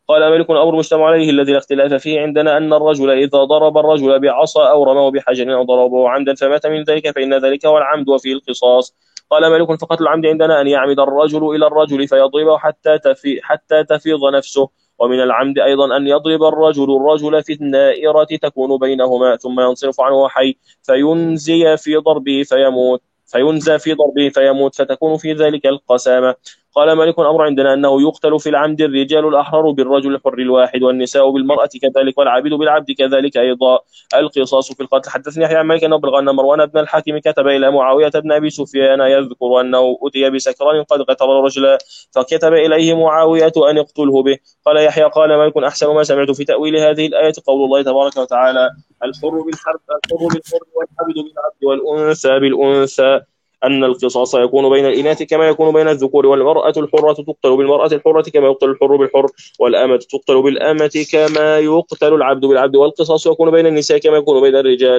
قال مالك أمر مجتمع عليه الذي لا اختلاف فيه عندنا أن الرجل إذا ضرب الرجل بعصا أو رماه بحجر أو ضربه عمدا فمات من ذلك فإن ذلك هو العمد وفيه القصاص. قال مالك فقتل العمد عندنا أن يعمد الرجل إلى الرجل فيضربه حتى تفي حتى تفيض نفسه، ومن العمد أيضا أن يضرب الرجل الرجل في النائرة تكون بينهما ثم ينصرف عنه حي فينزي في ضربه فيموت فينزى في ضربه فيموت فتكون في ذلك القسامة. قال مالك أمر عندنا أنه يقتل في العمد الرجال الأحرار بالرجل الحر الواحد والنساء بالمرأة كذلك والعبيد بالعبد كذلك أيضا القصاص في القتل. حدثني يحيى عن مالك أنه بلغ أن مروان بن الحاكم كتب إلى معاوية بن أبي سفيان يذكر أنه أتي بسكران قد قتل رجلا فكتب إليه معاوية أن يقتله به. قال يحيى قال مالك أحسن ما سمعت في تأويل هذه الآية قول الله تبارك وتعالى الحر بالحرب الحر بالحر والعبد بالعبد والأنثى بالأنثى أن القصاص يكون بين الإناث كما يكون بين الذكور، والمرأة الحرة تقتل بالمرأة الحرة كما يقتل الحر بالحر، والأمة تقتل بالأمة كما يقتل العبد بالعبد، والقصاص يكون بين النساء كما يكون بين الرجال،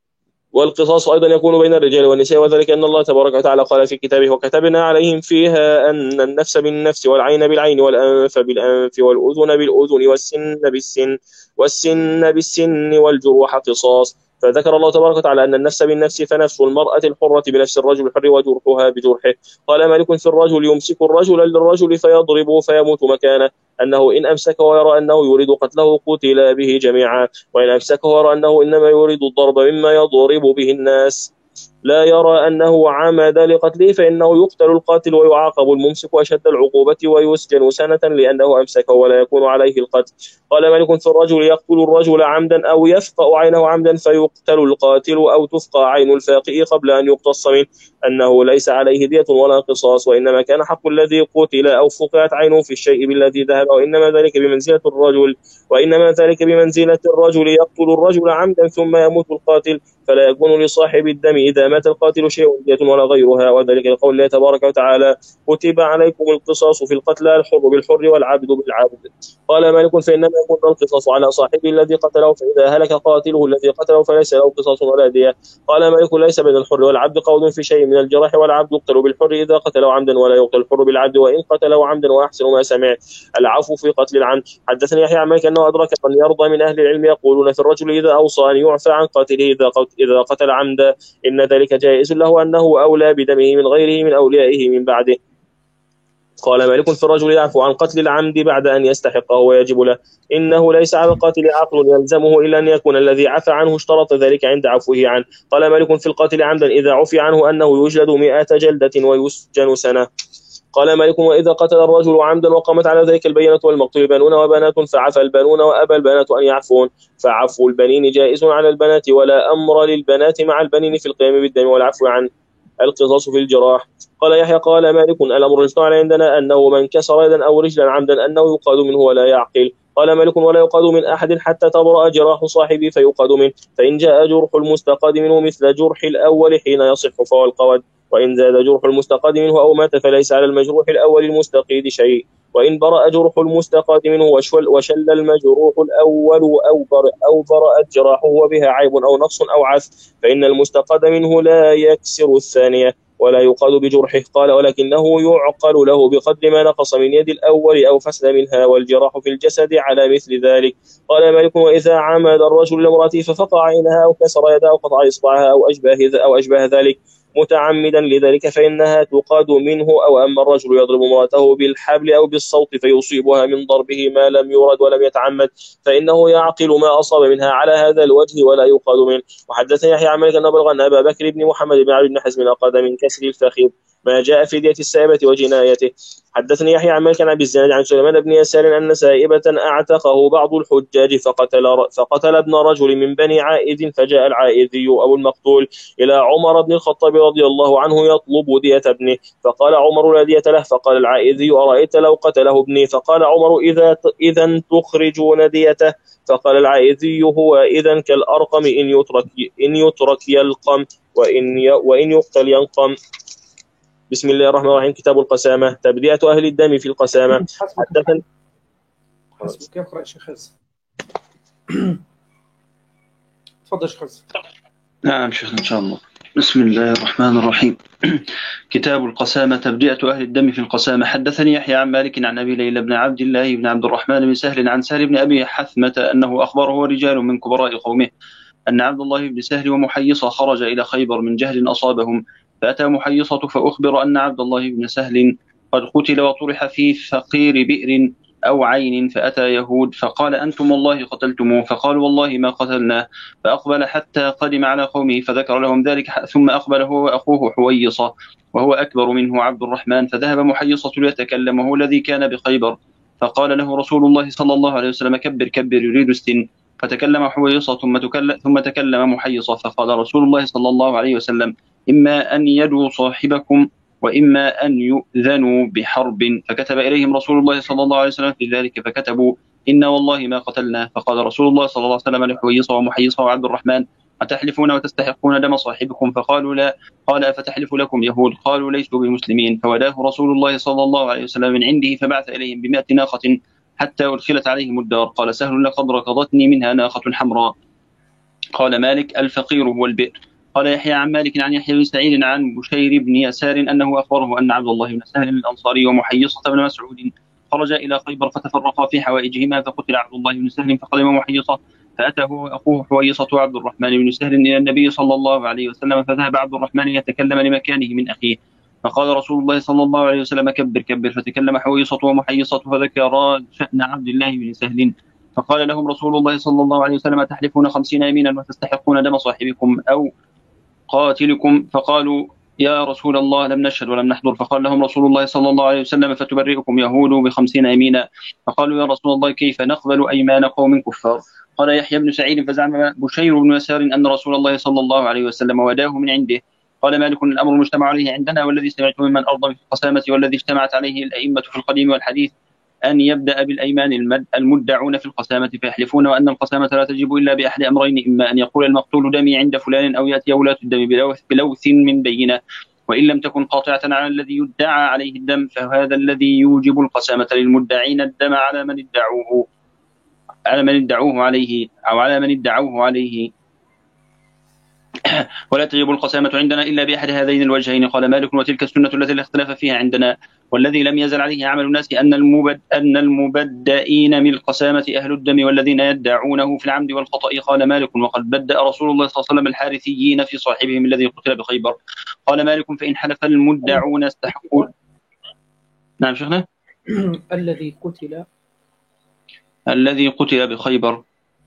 والقصاص أيضا يكون بين الرجال والنساء، وذلك أن الله تبارك وتعالى قال في كتابه وكتبنا عليهم فيها أن النفس بالنفس والعين بالعين والأنف بالأنف والأذن بالأذن والسن بالسن والسن بالسن والجروح قصاص. فذكر الله تبارك وتعالى أن النفس بالنفس فنفس المرأة الحرة بنفس الرجل الحر وجرحها بجرحه. قال مالك في الرجل يمسك الرجل للرجل فيضربه فيموت مكانه أنه إن أمسكه ويرى أنه يريد قتله قتل به جميعا، وإن أمسكه ويرى أنه إنما يريد الضرب مما يضرب به الناس لا يرى أنه عمد لقتله فإنه يقتل القاتل ويعاقب الممسك أشد العقوبة ويسجن سنة لأنه أمسكه ولا يكون عليه القتل. قال مالك في الرجل يقتل الرجل عمدا أو يفقأ عينه عمدا فيقتل القاتل أو تفقى عين الفاقئ قبل أن يقتص منه أنه ليس عليه دية ولا قصاص، وإنما كان حق الذي قتل أو فقعت عينه في الشيء بالذي ذهب، وإنما ذلك بمنزلة الرجل وإنما ذلك بمنزلة الرجل يقتل الرجل عمدا ثم يموت القاتل فلا يكون لصاحب الدم إذا مات القاتل شيء دية ولا غيرها، وذلك لقول الله تبارك وتعالى كتب عليكم القصاص في القتلى الحر بالحر والعبد بالعبد. قال مالك فإنما يكون القصاص على صاحبه الذي قتله، فإذا هلك قاتله الذي قتله فليس له قصاص ولا دية. قال مالك ليس بين الحر والعبد قول في شيء من الجراح، والعبد يقتل بالحر إذا قتله عمدا ولا يقتل الحر بالعبد وإن قتله عمدا، وأحسن ما سمع العفو في قتل العمد. حدثني يحيى عن مالك أنه أدرك من يرضى من أهل العلم يقولون في الرجل إذا أوصى أن يعفى عن قاتله إذا إذا قتل عمدا إن ذلك جائز له أنه أولى بدمه من غيره من أوليائه من بعده. قال مالك في الرجل يعفو عن قتل العمد بعد أن يستحقه ويجب له إنه ليس على القاتل عقل يلزمه إلا أن يكون الذي عفى عنه اشترط ذلك عند عفوه عنه. قال مالك في القاتل عمدا إذا عفي عنه أنه يجلد مئة جلدة ويسجن سنة. قال مالك وإذا قتل الرجل عمدا وقامت على ذلك البينة والمقتول بنون وبنات فعفى البنون وأبى البنات أن يعفون فعفو البنين جائز على البنات ولا أمر للبنات مع البنين في القيام بالدم والعفو عن القصاص في الجراح. قال يحيى قال مالك الأمر المجتمع عندنا أنه من كسر يدا أو رجلا عمدا أنه يقاد منه ولا يعقل. قال مالك ولا يقاد من أحد حتى تبرأ جراح صاحبه فيقاد منه، فإن جاء جرح المستقاد منه مثل جرح الأول حين يصح فهو القود، وإن زاد جرح المستقاد منه أو مات فليس على المجروح الأول المستقيد شيء، وإن برأ جرح المستقاد منه وشل المجروح الأول أو برأ أو برأت جراحه وبها عيب أو نقص أو عث فإن المستقاد منه لا يكسر الثانية ولا يقاد بجرحه. قال ولكنه يعقل له بقدر ما نقص من يد الأول أو فسد منها، والجراح في الجسد على مثل ذلك. قال مالك وإذا عمد الرجل لامرأته ففقع عينها أو كسر يدها أو قطع إصبعها أو أشبه أو أشبه ذلك متعمدا لذلك فإنها تقاد منه. أو أما الرجل يضرب امرأته بالحبل أو بالصوت فيصيبها من ضربه ما لم يرد ولم يتعمد فإنه يعقل ما أصاب منها على هذا الوجه ولا يقاد منه. وحدثني يحيى عن مالك أن بلغ أن أبا بكر بن محمد بن علي بن حزم أقاد من كسر الفخذ ما جاء في دية السائبة وجنايته. حدثني يحيى عن مالك عن أبي الزناد عن سليمان بن يسار أن سائبة أعتقه بعض الحجاج فقتل, فقتل ابن رجل من بني عائذ، فجاء العائذي أو المقتول إلى عمر بن الخطاب رضي الله عنه يطلب دية ابنه، فقال عمر لا دية له. فقال العائذي أرأيت لو قتله ابني؟ فقال عمر إذا إذا تخرجون ديته؟ فقال العائذي هو إذا كالأرقم إن يترك إن يترك يلقم وإن وإن يقتل ينقم. بسم الله الرحمن الرحيم. كتاب القسامة. تبدئة أهل الدم في القسامة. حدثني حسبك يقرأ شيخ خز. تفضل شيخ خز. نعم شيخ إن شاء الله. بسم الله الرحمن الرحيم. كتاب القسامة. تبدئة أهل الدم في القسامة. حدثني يحيى عن مالك عن أبي ليلى بن عبد الله بن عبد الرحمن بن سهل عن سهل بن أبي حثمة أنه أخبره ورجال من كبراء قومه أن عبد الله بن سهل ومحيصة خرج إلى خيبر من جهل أصابهم، فأتى محيصة فأخبر أن عبد الله بن سهل قد قتل وطرح في فقير بئر أو عين، فأتى يهود فقال أنتم والله قتلتموه، فقالوا والله ما قتلناه، فأقبل حتى قدم على قومه فذكر لهم ذلك، ثم أقبل هو وأخوه حويصة وهو أكبر منه عبد الرحمن، فذهب محيصة ليتكلم وهو الذي كان بخيبر، فقال له رسول الله صلى الله عليه وسلم كبر كبر يريد السن، فتكلم حويصة ثم تكلم, ثم تكلم محيصة، فقال رسول الله صلى الله عليه وسلم إما أن يدعوا صاحبكم وإما أن يؤذنوا بحرب، فكتب إليهم رسول الله صلى الله عليه وسلم في ذلك فكتبوا إن والله ما قتلنا، فقال رسول الله صلى الله عليه وسلم لحويصة ومحيصة وعبد الرحمن أتحلفون وتستحقون دم صاحبكم؟ فقالوا لا. قال أفتحلف لكم يهود؟ قالوا ليسوا بمسلمين، فوداه رسول الله صلى الله عليه وسلم من عنده فبعث إليهم بمئة ناقة حتى أدخلت عليهم الدار. قال سهل لقد ركضتني منها ناقة حمراء. قال مالك الفقير هو البئر. قال يحيى عن مالك عن يحيى بن سعيد عن بشير بن يسار أنه أخبره أن عبد الله بن سهل الأنصاري ومحيصة بن مسعود خرج إلى خيبر فتفرقا في حوائجهما، فقتل عبد الله بن سهل فقدم محيصة، فأتى هو وأخوه حويصة وعبد الرحمن بن سهل إلى النبي صلى الله عليه وسلم، فذهب عبد الرحمن يتكلم لمكانه من أخيه، فقال رسول الله صلى الله عليه وسلم كبر كبر، فتكلم حويصة ومحيصة فذكرا شأن عبد الله بن سهل، فقال لهم رسول الله صلى الله عليه وسلم تحلفون خمسين يمينا وتستحقون دم صاحبكم أو قاتلكم؟ فقالوا يا رسول الله لم نشهد ولم نحضر، فقال لهم رسول الله صلى الله عليه وسلم فتبرئكم يهود بخمسين يمينا، فقالوا يا رسول الله كيف نقبل أيمان قوم كفار؟ قال يحيى بن سعيد فزعم بشير بن يسار أن رسول الله صلى الله عليه وسلم وداه من عنده. قال مالك الأمر المجتمع عليه عندنا والذي سمعت ممن أرضى في القسامة والذي اجتمعت عليه الأئمة في القديم والحديث أن يبدأ بالأيمان المدعون في القسامة فيحلفون، وأن القسامة لا تجب إلا بأحد أمرين، إما أن يقول المقتول دمي عند فلان أو يأتي ولاة الدم بلوث من بينة، وإن لم تكن قاطعة على الذي يدعى عليه الدم فهذا الذي يوجب القسامة للمدعين الدم على من ادعوه على من ادعوه عليه أو على من ادعوه عليه ولا تجب القسامة عندنا إلا بأحد هذين الوجهين. قال مالك وتلك السنة التي لا اختلاف فيها عندنا، والذي لم يزل عليه عمل الناس أن المبد أن المبدئين من القسامة أهل الدم والذين يدعونه في العمد والخطأ. قال مالك وقد بدأ رسول الله صلى الله عليه وسلم الحارثيين في صاحبهم الذي قتل بخيبر. قال مالك فإن حلف المدعون استحقوا. نعم شيخنا. الذي قتل الذي قتل بخيبر.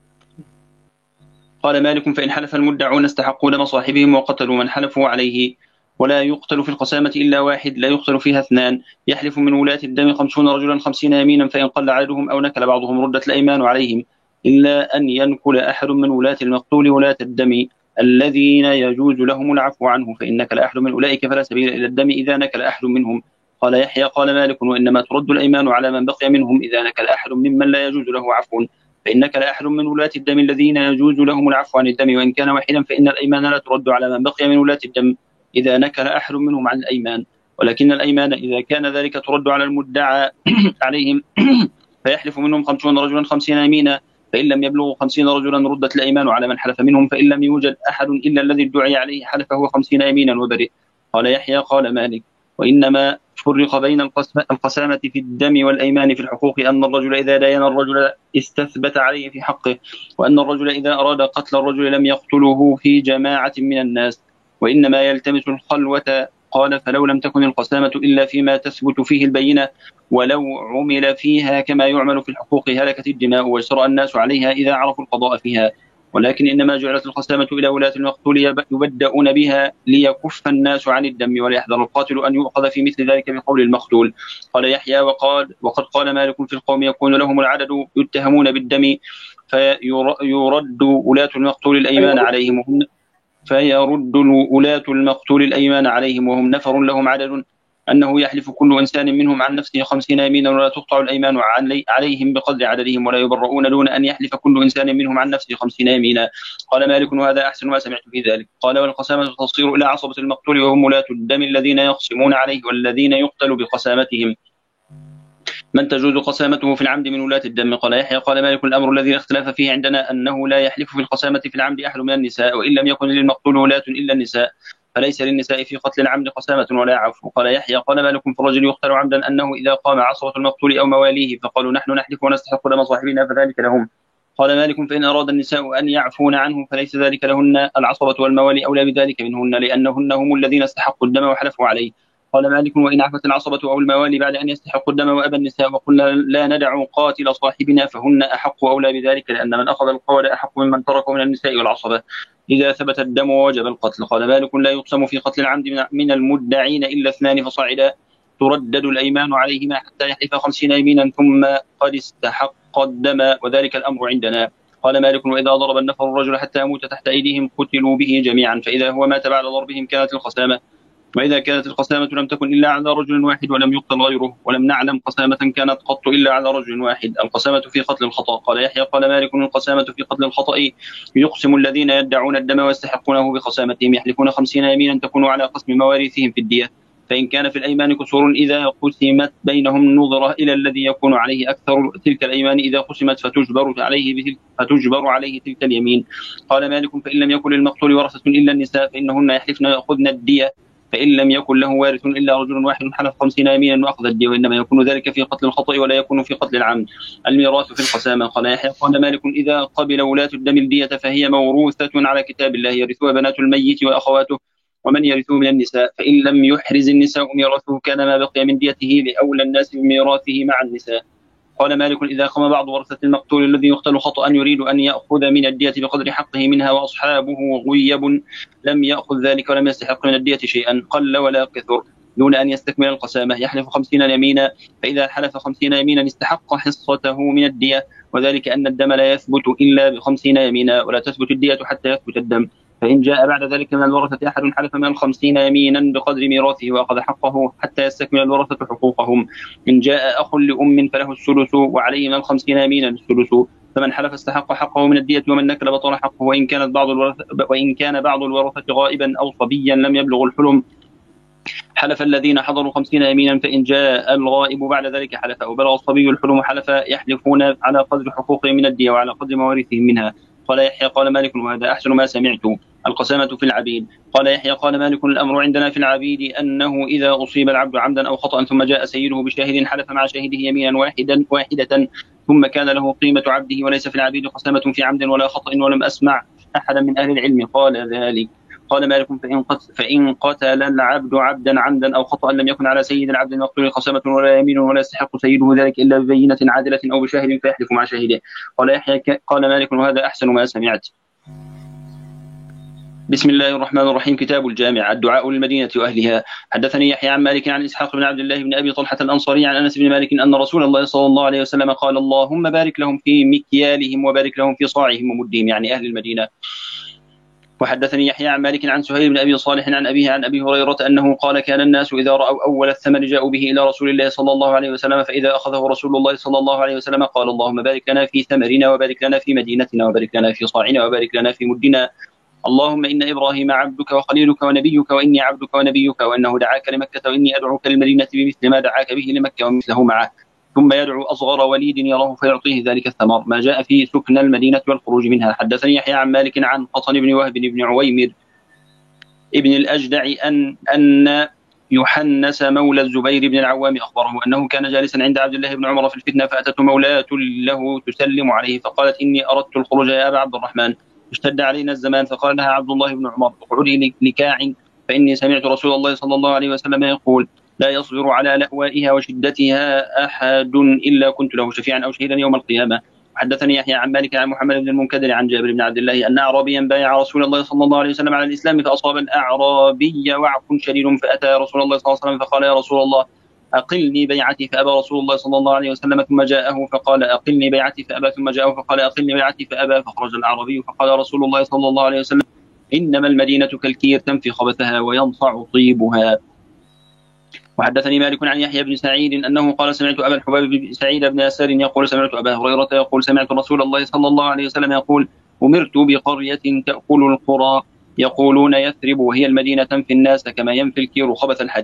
قال مالك فإن حلف المدعون استحقوا دم صاحبهم وقتلوا من حلفوا عليه، ولا يقتل في القسامة إلا واحد لا يقتل فيها اثنان، يحلف من ولاة الدم خمسون رجلا خمسين يمينا، فإن قل عددهم أو نكل بعضهم ردت الأيمان عليهم، إلا أن ينكل أحد من ولاة المقتول ولاة الدم الذين يجوز لهم العفو عنه، فإن نكل أحد من أولئك فلا سبيل إلى الدم إذا نكل أحد منهم. قال يحيى قال مالك وإنما ترد الأيمان على من بقي منهم إذا نكل أحد ممن لا يجوز له عفو، فإنك لا أحد من ولاة الدم الذين يجوز لهم العفو عن الدم، وإن كان واحدا فإن الأيمان لا ترد على من بقي من ولاة الدم إذا نكل أحد منهم عن الأيمان، ولكن الأيمان إذا كان ذلك ترد على المدعى عليهم فيحلف منهم خمسون رجلا خمسين يمينا، فإن لم يبلغوا خمسين رجلا ردت الأيمان على من حلف منهم، فإن لم يوجد أحد إلا الذي ادعي عليه حلف هو خمسين يمينا وبرئ. قال يحيى قال مالك وإنما فرق بين القسامة في الدم والأيمان في الحقوق أن الرجل إذا داين الرجل استثبت عليه في حقه، وأن الرجل إذا أراد قتل الرجل لم يقتله في جماعة من الناس، وإنما يلتمس الخلوة. قال فلو لم تكن القسامة إلا فيما تثبت فيه البينة ولو عمل فيها كما يعمل في الحقوق هلكت الدماء واجترأ الناس عليها إذا عرفوا القضاء فيها، ولكن إنما جعلت القسامة إلى ولاة المقتول يبدأون بها ليكف الناس عن الدم وليحذر القاتل أن يؤخذ في مثل ذلك بقول المقتول. قال يحيى وقال وقد قال مالك في القوم يكون لهم العدد يتهمون بالدم فيرد ولاة المقتول الأيمان عليهم وهم فيرد ولاة المقتول الأيمان عليهم وهم نفر لهم عدد، أنه يحلف كل إنسان منهم عن نفسه خمسين يمينا ولا تقطع الأيمان عليهم بقدر عددهم ولا يبرؤون دون أن يحلف كل إنسان منهم عن نفسه خمسين يمينا. قال مالك وهذا أحسن ما سمعت في ذلك. قال والقسامة تصير إلى عصبة المقتول وهم ولاة الدم الذين يقسمون عليه والذين يقتل بقسامتهم. من تجوز قسامته في العمد من ولاة الدم؟ قال يحيى قال مالك الأمر الذي لا اختلاف فيه عندنا أنه لا يحلف في القسامة في العمد أحد من النساء، وإن لم يكن للمقتول ولاة إلا النساء، فليس للنساء في قتل العمد قسامة ولا عفو. قال يحيى قال مالك في الرجل يقتل عمدا أنه إذا قام عصبة المقتول أو مواليه فقالوا نحن نحلف ونستحق دم صاحبنا فذلك لهم. قال مالك فإن أراد النساء أن يعفون عنه فليس ذلك لهن، العصبة والموالي أولى بذلك منهن لأنهن هم الذين استحقوا الدم وحلفوا عليه. قال مالك وإن عفت العصبة أو الموالي بعد أن يستحقوا الدم وأبى النساء وقلنا لا ندع قاتل صاحبنا فهن أحق وأولى بذلك، لأن من أخذ القول أحق ممن تركه من النساء والعصبة إذا ثبت الدم ووجب القتل. قال مالك لا يقسم في قتل العمد من المدعين إلا اثنان فصاعدا، تردد الأيمان عليهما حتى يحلف خمسين يمينا ثم قد استحق الدم، وذلك الأمر عندنا. قال مالك وإذا ضرب النفر الرجل حتى يموت تحت أيديهم قتلوا به جميعا، فإذا هو مات بعد ضربهم كانت القسامة، وإذا كانت القسامة لم تكن إلا على رجل واحد ولم يقتل غيره، ولم نعلم قسامة كانت قط إلا على رجل واحد، القسامة في قتل الخطأ. قال يحيى قال مالك القسامة في قتل الخطأ يقسم الذين يدعون الدم ويستحقونه بقسامتهم، يحلفون خمسين يمينا تكون على قسم مواريثهم في الدية، فإن كان في الأيمان كسور إذا قسمت بينهم نظر إلى الذي يكون عليه أكثر تلك الأيمان إذا قسمت فتجبر عليه بتلك فتجبر عليه تلك اليمين. قال مالك فإن لم يكن للمقتول ورثة إلا النساء فإنهن يحلفن يأخذن الدية، فإن لم يكن له وارث إلا رجل واحد حلف خمسين يمينا وأخذ الدية، وإنما يكون ذلك في قتل الخطأ ولا يكون في قتل العمد. الميراث في القسامة. قال يحيى قال مالك إذا قبل ولاة الدم الدية فهي موروثة على كتاب الله، يرثها بنات الميت وأخواته ومن يرثه من النساء، فإن لم يحرز النساء ميراثه كان ما بقي من ديته لأولى الناس بميراثه مع النساء. قال مالك إذا قام بعض ورثة المقتول الذي يقتل خطأ يريد أن يأخذ من الدية بقدر حقه منها وأصحابه غيب لم يأخذ ذلك ولم يستحق من الدية شيئا قل ولا كثر دون أن يستكمل القسامة، يحلف خمسين يمينا، فإذا حلف خمسين يمينا استحق حصته من الدية، وذلك أن الدم لا يثبت إلا بخمسين يمينا ولا تثبت الدية حتى يثبت الدم. فإن جاء بعد ذلك من الورثة أحد حلف من الخمسين يمينا بقدر ميراثه وأخذ حقه حتى يستكمل الورثة حقوقهم. إن جاء أخ لأم فله الثلث وعليه من الخمسين يمينا الثلث، فمن حلف استحق حقه من الدية ومن نكل بطل حقه، وإن كانت بعض الورثة وإن كان بعض الورثة غائبا أو صبيا لم يبلغ الحلم حلف الذين حضروا خمسين يمينا، فإن جاء الغائب بعد ذلك حلف أو بلغ الصبي الحلم حلف، يحلفون على قدر حقوقهم من الدية وعلى قدر موارثهم منها. قال يحيى قال مالك وهذا أحسن ما سمعت. القسامة في العبيد. قال يحيى قال مالك الأمر عندنا في العبيد أنه إذا أصيب العبد عمدا أو خطأ ثم جاء سيده بشاهد حلف مع شاهده يمينا واحدا واحدة ثم كان له قيمة عبده، وليس في العبيد قسامة في عمد ولا خطأ ولم أسمع أحدا من أهل العلم قال ذلك. قال مالك فإن قتل, فإن قتل العبد عبدا عمدا أو خطأ لم يكن على سيد العبد المقتول قسامة ولا يمين ولا يستحق سيده ذلك إلا ببينة عادلة أو بشاهد فيحلف مع شاهده. قال يحيى قال مالك وهذا أحسن ما سمعت. بسم الله الرحمن الرحيم. كتاب الجامع. الدعاء للمدينة وأهلها. حدثني يحيى عن مالك عن إسحاق بن عبد الله بن أبي طلحة الأنصاري عن أنس بن مالك أن رسول الله صلى الله عليه وسلم قال اللهم بارك لهم في مكيالهم وبارك لهم في صاعهم ومدهم، يعني أهل المدينة. وحدثني يحيى عن مالك عن سهيل بن أبي صالح عن أبيه عن أبي هريرة أنه قال كان الناس إذا رأوا أول الثمر جاءوا به إلى رسول الله صلى الله عليه وسلم، فإذا أخذه رسول الله صلى الله عليه وسلم قال اللهم بارك لنا في ثمرنا وبارك لنا في مدينتنا وبارك لنا في صاعنا وبارك لنا في مدنا. اللهم إن إبراهيم عبدك وخليلك ونبيك وإني عبدك ونبيك، وأنه دعاك لمكة وإني أدعوك للمدينة بمثل ما دعاك به لمكة ومثله معه، ثم يدعو أصغر وليد يراه فيعطيه ذلك الثمر، ما جاء في سكن المدينة والخروج منها. حدثني يحيى عن مالك عن قطن بن وهب بن عويمر ابن الأجدع أن أن يحنس مولى الزبير بن العوام أخبره أنه كان جالسا عند عبد الله بن عمر في الفتنة، فأتته مولاة له تسلم عليه فقالت إني أردت الخروج يا أبا عبد الرحمن، اشتد علينا الزمان، فقال لها عبد الله بن عمر اقعدي لكاع، فإني سمعت رسول الله صلى الله عليه وسلم يقول لا يصبر على لأوائها وشدتها أحد إلا كنت له شفيعا أو شهيدا يوم القيامة. حدثني يحيى عن مالك عن محمد بن المنكدر عن جابر بن عبد الله أن أعرابيا بايع رسول الله صلى الله عليه وسلم على الإسلام، فأصاب الأعرابي وعك شديد، فأتى رسول الله صلى الله عليه وسلم فقال يا رسول الله أقلني بيعتي، فأبى رسول الله صلى الله عليه وسلم، ثم جاءه فقال أقلني بيعتي فأبى، ثم جاءه فقال أقلني بيعتي فأبى، فخرج الأعرابي فقال رسول الله صلى الله عليه وسلم إنما المدينة كالكير تنفي خبثها وينصع طيبها. وحدثني مالك عن يحيى بن سعيد أنه قال سمعت أبا الحباب بن سعيد بن يسار يقول سمعت أبا هريرة يقول سمعت رسول الله صلى الله عليه وسلم يقول أمرت بقرية تأكل القرى يقولون يثرب وهي المدينة تنفي الناس كما ينفي الكير خبث الحديد.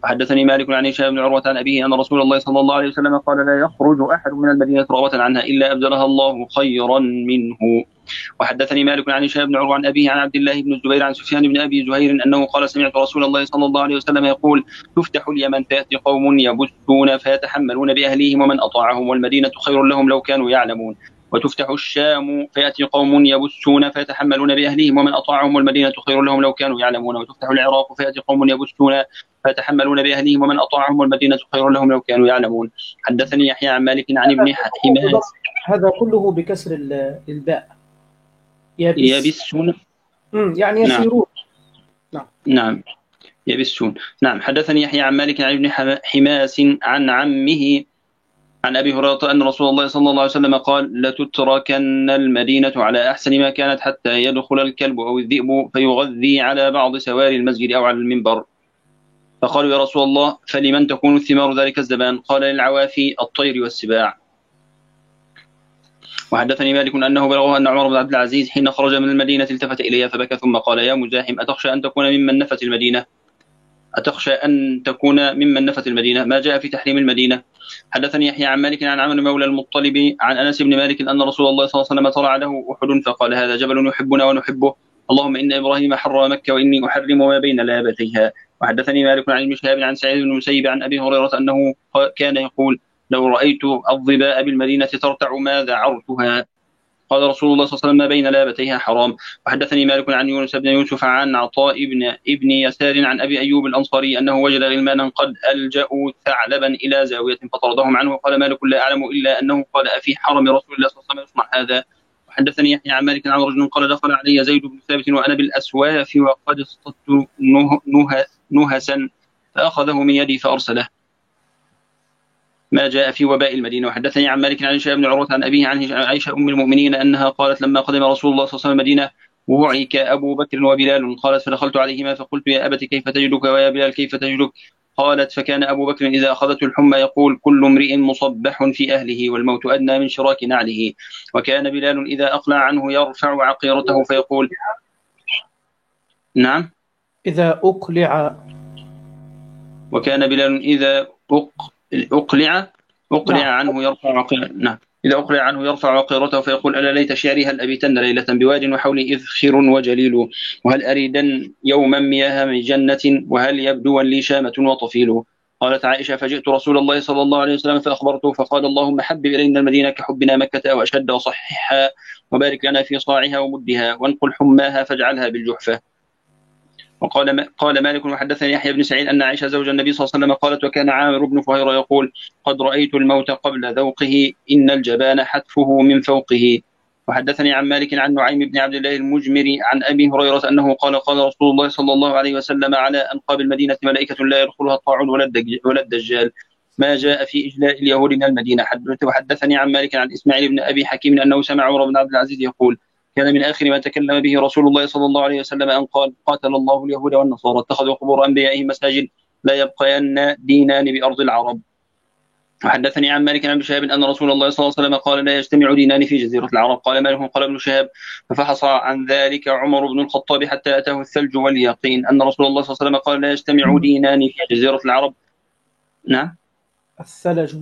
وحدثني مالك عن هشام بن عروة عن أبيه أن رسول الله صلى الله عليه وسلم قال لا يخرج أحد من المدينة رغبة عنها إلا أبدلها الله خيرا منه. وحدثني مالك عن هشام بن عروة عن أبيه عن عبد الله بن الزبير عن سفيان بن أبي زهير أنه قال سمعت رسول الله صلى الله عليه وسلم يقول تفتح اليمن فيأتي قوم يبثون فيتحملون بأهليهم ومن أطاعهم والمدينة خير لهم لو كانوا يعلمون. وتفتح الشام فيأتي قوم يبثون فيتحملون بأهليهم ومن أطاعهم والمدينة خير لهم لو كانوا يعلمون. وتفتح العراق فيأتي قوم يبثون فيتحملون بأهليهم ومن أطاعهم والمدينة خير لهم لو كانوا يعلمون. حدثني يحيى عن مالك عن ابن حماس. هذا كله بكسر الباء. يبثون يعني يسيرون. نعم نعم يبثون. نعم. حدثني يحيى عن مالك عن ابن حماس عن عمه عن أبي هريرة أن رسول الله صلى الله عليه وسلم قال لتتركن المدينة على أحسن ما كانت حتى يدخل الكلب أو الذئب فيغذي على بعض سواري المسجد أو على المنبر. فقالوا يا رسول الله فلمن تكون ثمار ذلك الزمان؟ قال للعوافي الطير والسباع. وحدثني مالك أنه بلغه أن عمر بن عبد العزيز حين خرج من المدينة التفت إليها فبكى ثم قال يا مزاحم أتخشى أن تكون ممن نفت المدينة أتخشى أن تكون ممن نفت المدينة ما جاء في تحريم المدينة. حدثني يحيى عن مالك عن عمرو مولى المطلب عن أنس بن مالك أن رسول الله صلى الله عليه وسلم طلع له أحد فقال هذا جبل يحبنا ونحبه اللهم إن إبراهيم حرم مكة وإني أحرم ما بين لابتيها. وحدثني مالك عن ابن شهاب عن سعيد بن المسيب عن أبي هريرة أنه كان يقول لو رأيت الظباء بالمدينة ترتع ما ذعرتها. قال رسول الله صلى الله عليه وسلم ما بين لابتيها حرام. وحدثني مالك عن يونس بن يوسف عن عطاء بن ابن يسار عن أبي أيوب الأنصاري أنه وجد غلمانا قد ألجأوا ثعلبا إلى زاوية فطردهم عنه. قال مالك لا أعلم إلا أنه قال أفي حرم رسول الله صلى الله عليه وسلم يصنع هذا. وحدثني يحيى عن مالك عن رجل قال دخل علي زيد بن ثابت وأنا بالأسواف وقد اصطدت نه نهسا فأخذه من يدي فأرسله. ما جاء في وباء المدينة. وحدثني عن مالك عن هشام بن عروة عن أبيه عن عائشة أم المؤمنين أنها قالت لما قدم رسول الله صلى الله عليه وسلم المدينة ووعك أبو بكر وبلال قالت فدخلت عليهما فقلت يا أبت كيف تجدك ويا بلال كيف تجدك؟ قالت فكان أبو بكر إذا أخذته الحمى يقول كل امرئ مصبح في أهله والموت أدنى من شراك نعله. وكان بلال إذا أقلع عنه يرفع عقيرته فيقول نعم إذا أقلع وكان بلال إذا أق... أقلع أقلع نعم. عنه يرفع عقيرته نعم إذا أقلع عنه يرفع عقيرته فيقول ألا ليت شعري هل أبيتن ليلة بواد وحولي إذخر وجليل وهل أريدن يوما مياه من جنة وهل يبدو لي شامة وطفيل. قالت عائشة فجئت رسول الله صلى الله عليه وسلم فأخبرته فقال اللهم حبب إلينا المدينة كحبنا مكة أو أشد وصححها وبارك لنا في صاعها ومدها وانقل حماها فاجعلها بالجحفة. وقال قال مالك وحدثني يحيى بن سعيد أن عائشة زوج النبي صلى الله عليه وسلم قالت وكان عامر بن فهيرة يقول قد رأيت الموت قبل ذوقه إن الجبان حتفه من فوقه. وحدثني عن مالك عن نعيم بن عبد الله المجمري عن أبي هريرة أنه قال قال رسول الله صلى الله عليه وسلم على أنقاب المدينة ملائكة لا يدخلها الطاعون ولا الدجال ما جاء في إجلاء اليهود من المدينة. وحدثني عن مالك عن إسماعيل بن أبي حكيم أنه سمع عمر بن عبد العزيز يقول كان من آخر ما تكلم به رسول الله صلى الله عليه وسلم أن قال قاتل الله اليهود والنصارى اتخذوا قبور أنبيائهم مساجد لا يبقين دينان بأرض العرب. وحدثني عن مالك عن ابن شهاب أن رسول الله صلى الله عليه وسلم قال لا يجتمع دينان في جزيرة العرب. قال مالك قال ابن شهاب ففحص عن ذلك عمر بن الخطاب حتى أتاه الثلج واليقين أن رسول الله صلى الله عليه وسلم قال لا يجتمع دينان في جزيرة العرب. نعم الثلج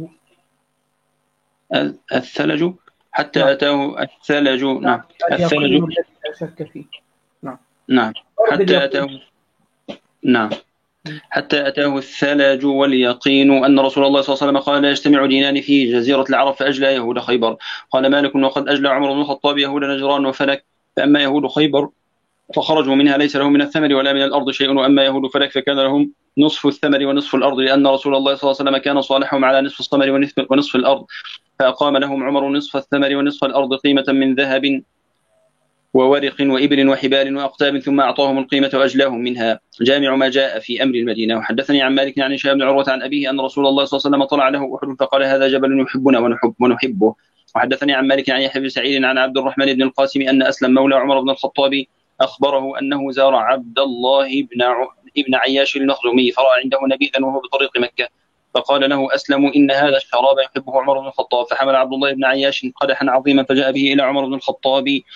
الثلج حتى نعم. أتاه الثلج نعم الثلج لا شك فيه نعم نعم حتى أتاه نعم حتى أتاه الثلج واليقين أن رسول الله صلى الله عليه وسلم قال لا يجتمع دينان في جزيرة العرب فأجلى يهود خيبر. قال مالك وقد أجلى عمر بن الخطاب يهود نجران وفلك فأما يهود خيبر فخرجوا منها ليس لهم من الثمر ولا من الأرض شيء وأما يهود فلك فكان لهم نصف الثمر ونصف الأرض لأن رسول الله صلى الله عليه وسلم كان صالحهم على نصف الثمر ونصف, ونصف الأرض فأقام لهم عمر نصف الثمر ونصف الأرض قيمة من ذهب وورق وإبل وحبال وأقتاب ثم أعطاهم القيمة وأجلاهم منها. جامع ما جاء في أمر المدينة. وحدثني عن مالك عن هشام بن عروة عن أبيه أن رسول الله صلى الله عليه وسلم طلع له أحد فقال هذا جبل يحبنا ونحب ونحبه. وحدثني عن مالك عن يحيى بن سعيد عن عبد الرحمن بن القاسم أن أسلم مولى عمر بن الخطاب أخبره أنه زار عبد الله بن ابن عياش المخزومي فرأى عنده نبيذا وهو بطريق مكة فقال له أسلم إن هذا الشراب يحبه عمر بن الخطاب فحمل عبد الله بن عياش قدحا عظيما فجاء به إلى عمر بن الخطاب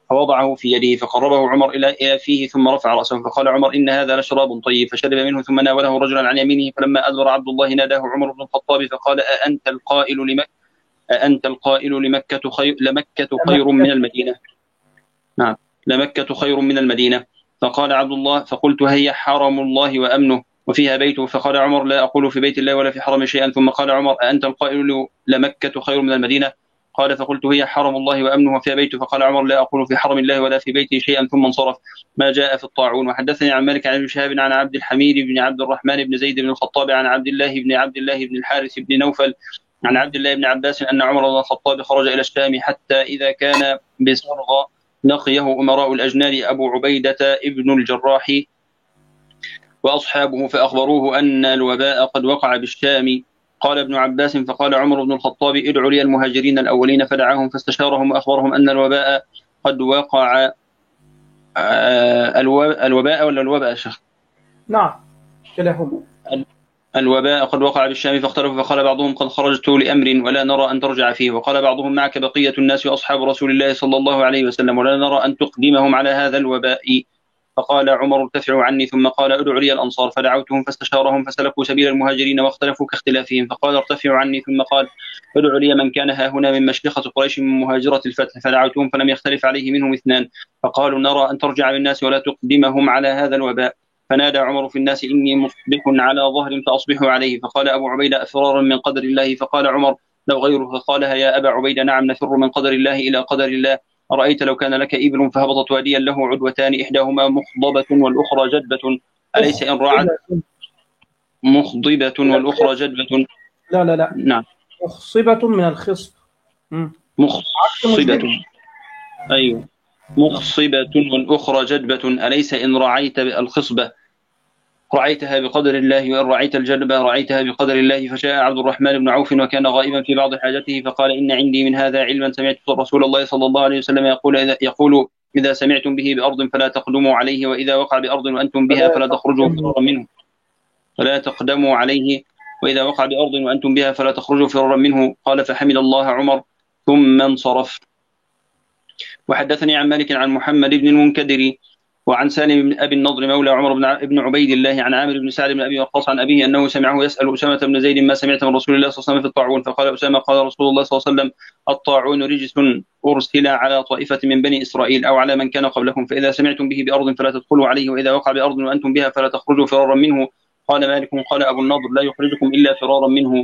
فوضعه في يده فقربه عمر إلى فيه ثم رفع رأسه فقال عمر إن هذا لشراب طيب فشرب منه ثم ناوله رجلا عن يمينه فلما أدبر عبد الله ناداه عمر بن الخطاب فقال أأنت القائل لمكة أأنت القائل لمكة خير لمكة خير من المدينة نعم لمكة خير من المدينة فقال عبد الله فقلت هي حرم الله وأمنه وفيها بيته فقال عمر لا أقول في بيت الله ولا في حرم شيئا ثم قال عمر أأنت القائل لمكة خير من المدينة قال فقلت هي حرم الله وأمنه وفيها بيته فقال عمر لا أقول في حرم الله ولا في بيته شيئا ثم انصرف ما جاء في الطاعون. وحدثني عن مالك عن ابن شهاب عن عبد الحميد بن عبد الرحمن بن زيد بن الخطاب عن عبد الله بن عبد الله بن الحارث بن نوفل عن عبد الله بن عباس أن عمر بن الخطاب خرج إلى الشام حتى إذا كان بصرغ لقيه أمراء الأجناد أبو عبيدة ابن الجراح وأصحابه فأخبروه أن الوباء قد وقع بالشام. قال ابن عباس فقال عمر بن الخطاب ادعوا لي المهاجرين الأولين فدعاهم فاستشارهم وأخبرهم أن الوباء قد وقع الوباء ولا الوباء شيخ؟ نعم كلاهما. الوباء قد وقع بالشام فاختلفوا فقال بعضهم قد خرجت لأمر ولا نرى أن ترجع فيه وقال بعضهم معك بقية الناس وأصحاب رسول الله صلى الله عليه وسلم ولا نرى أن تقدمهم على هذا الوباء. فقال عمر ارتفعوا عني ثم قال ادعوا لي الأنصار فدعوتهم فاستشارهم فسلكوا سبيل المهاجرين واختلفوا كاختلافهم فقال ارتفعوا عني ثم قال ادعوا لي من كان ها هنا من مشيخة قريش من مهاجرة الفتح فدعوتهم فلم يختلف عليه منهم اثنان فقالوا نرى أن ترجع بالناس ولا تقدمهم على هذا الوباء. فنادى عمر في الناس إني مصبح على ظهر فأصبحوا عليه فقال أبو عبيدة فرارا من قدر الله فقال عمر لو غيره فقالها يا أبا عبيدة نعم نفر من قدر الله إلى قدر الله. أرأيت لو كان لك إبل فهبطت واديا له عدوتان إحداهما مخضبة والأخرى جدبة أليس إن رعت مخضبة والأخرى جدبة لا لا لا نعم مخصبة من الخصب مخصبة أيوه مخصبة والأخرى جدبة أليس إن رعيت الخصبة رعيتها بقدر الله وإن رعيت الجدبة رعيتها بقدر الله. فجاء عبد الرحمن بن عوف وكان غائبا في بعض حاجته فقال إن عندي من هذا علما سمعت رسول الله صلى الله عليه وسلم يقول إذا, يقول إذا سمعتم به بأرض فلا تقدموا عليه وإذا وقع بأرض وأنتم بها فلا تخرجوا فرارا منه فلا تقدموا عليه وإذا وقع بأرض وأنتم بها فلا تخرجوا فرارا منه. قال فحمد الله عمر ثم انصرف. وحدثني عن مالك عن محمد بن المنكدر وعن سالم بن أبي النضر مولى عمر بن عبيد الله عن عامر بن سعد بن أبي وقاص عن أبيه أنه سمعه يسأل أسامة بن زيد ما سمعت من رسول الله صلى الله عليه وسلم في الطاعون فقال أسامة قال رسول الله صلى الله عليه وسلم الطاعون رجس أرسل على طائفة من بني إسرائيل أو على من كان قبلكم فإذا سمعتم به بأرض فلا تدخلوا عليه وإذا وقع بأرض وأنتم بها فلا تخرجوا فرارا منه. قال مالك قال أبو النضر لا يخرجكم إلا فرارا منه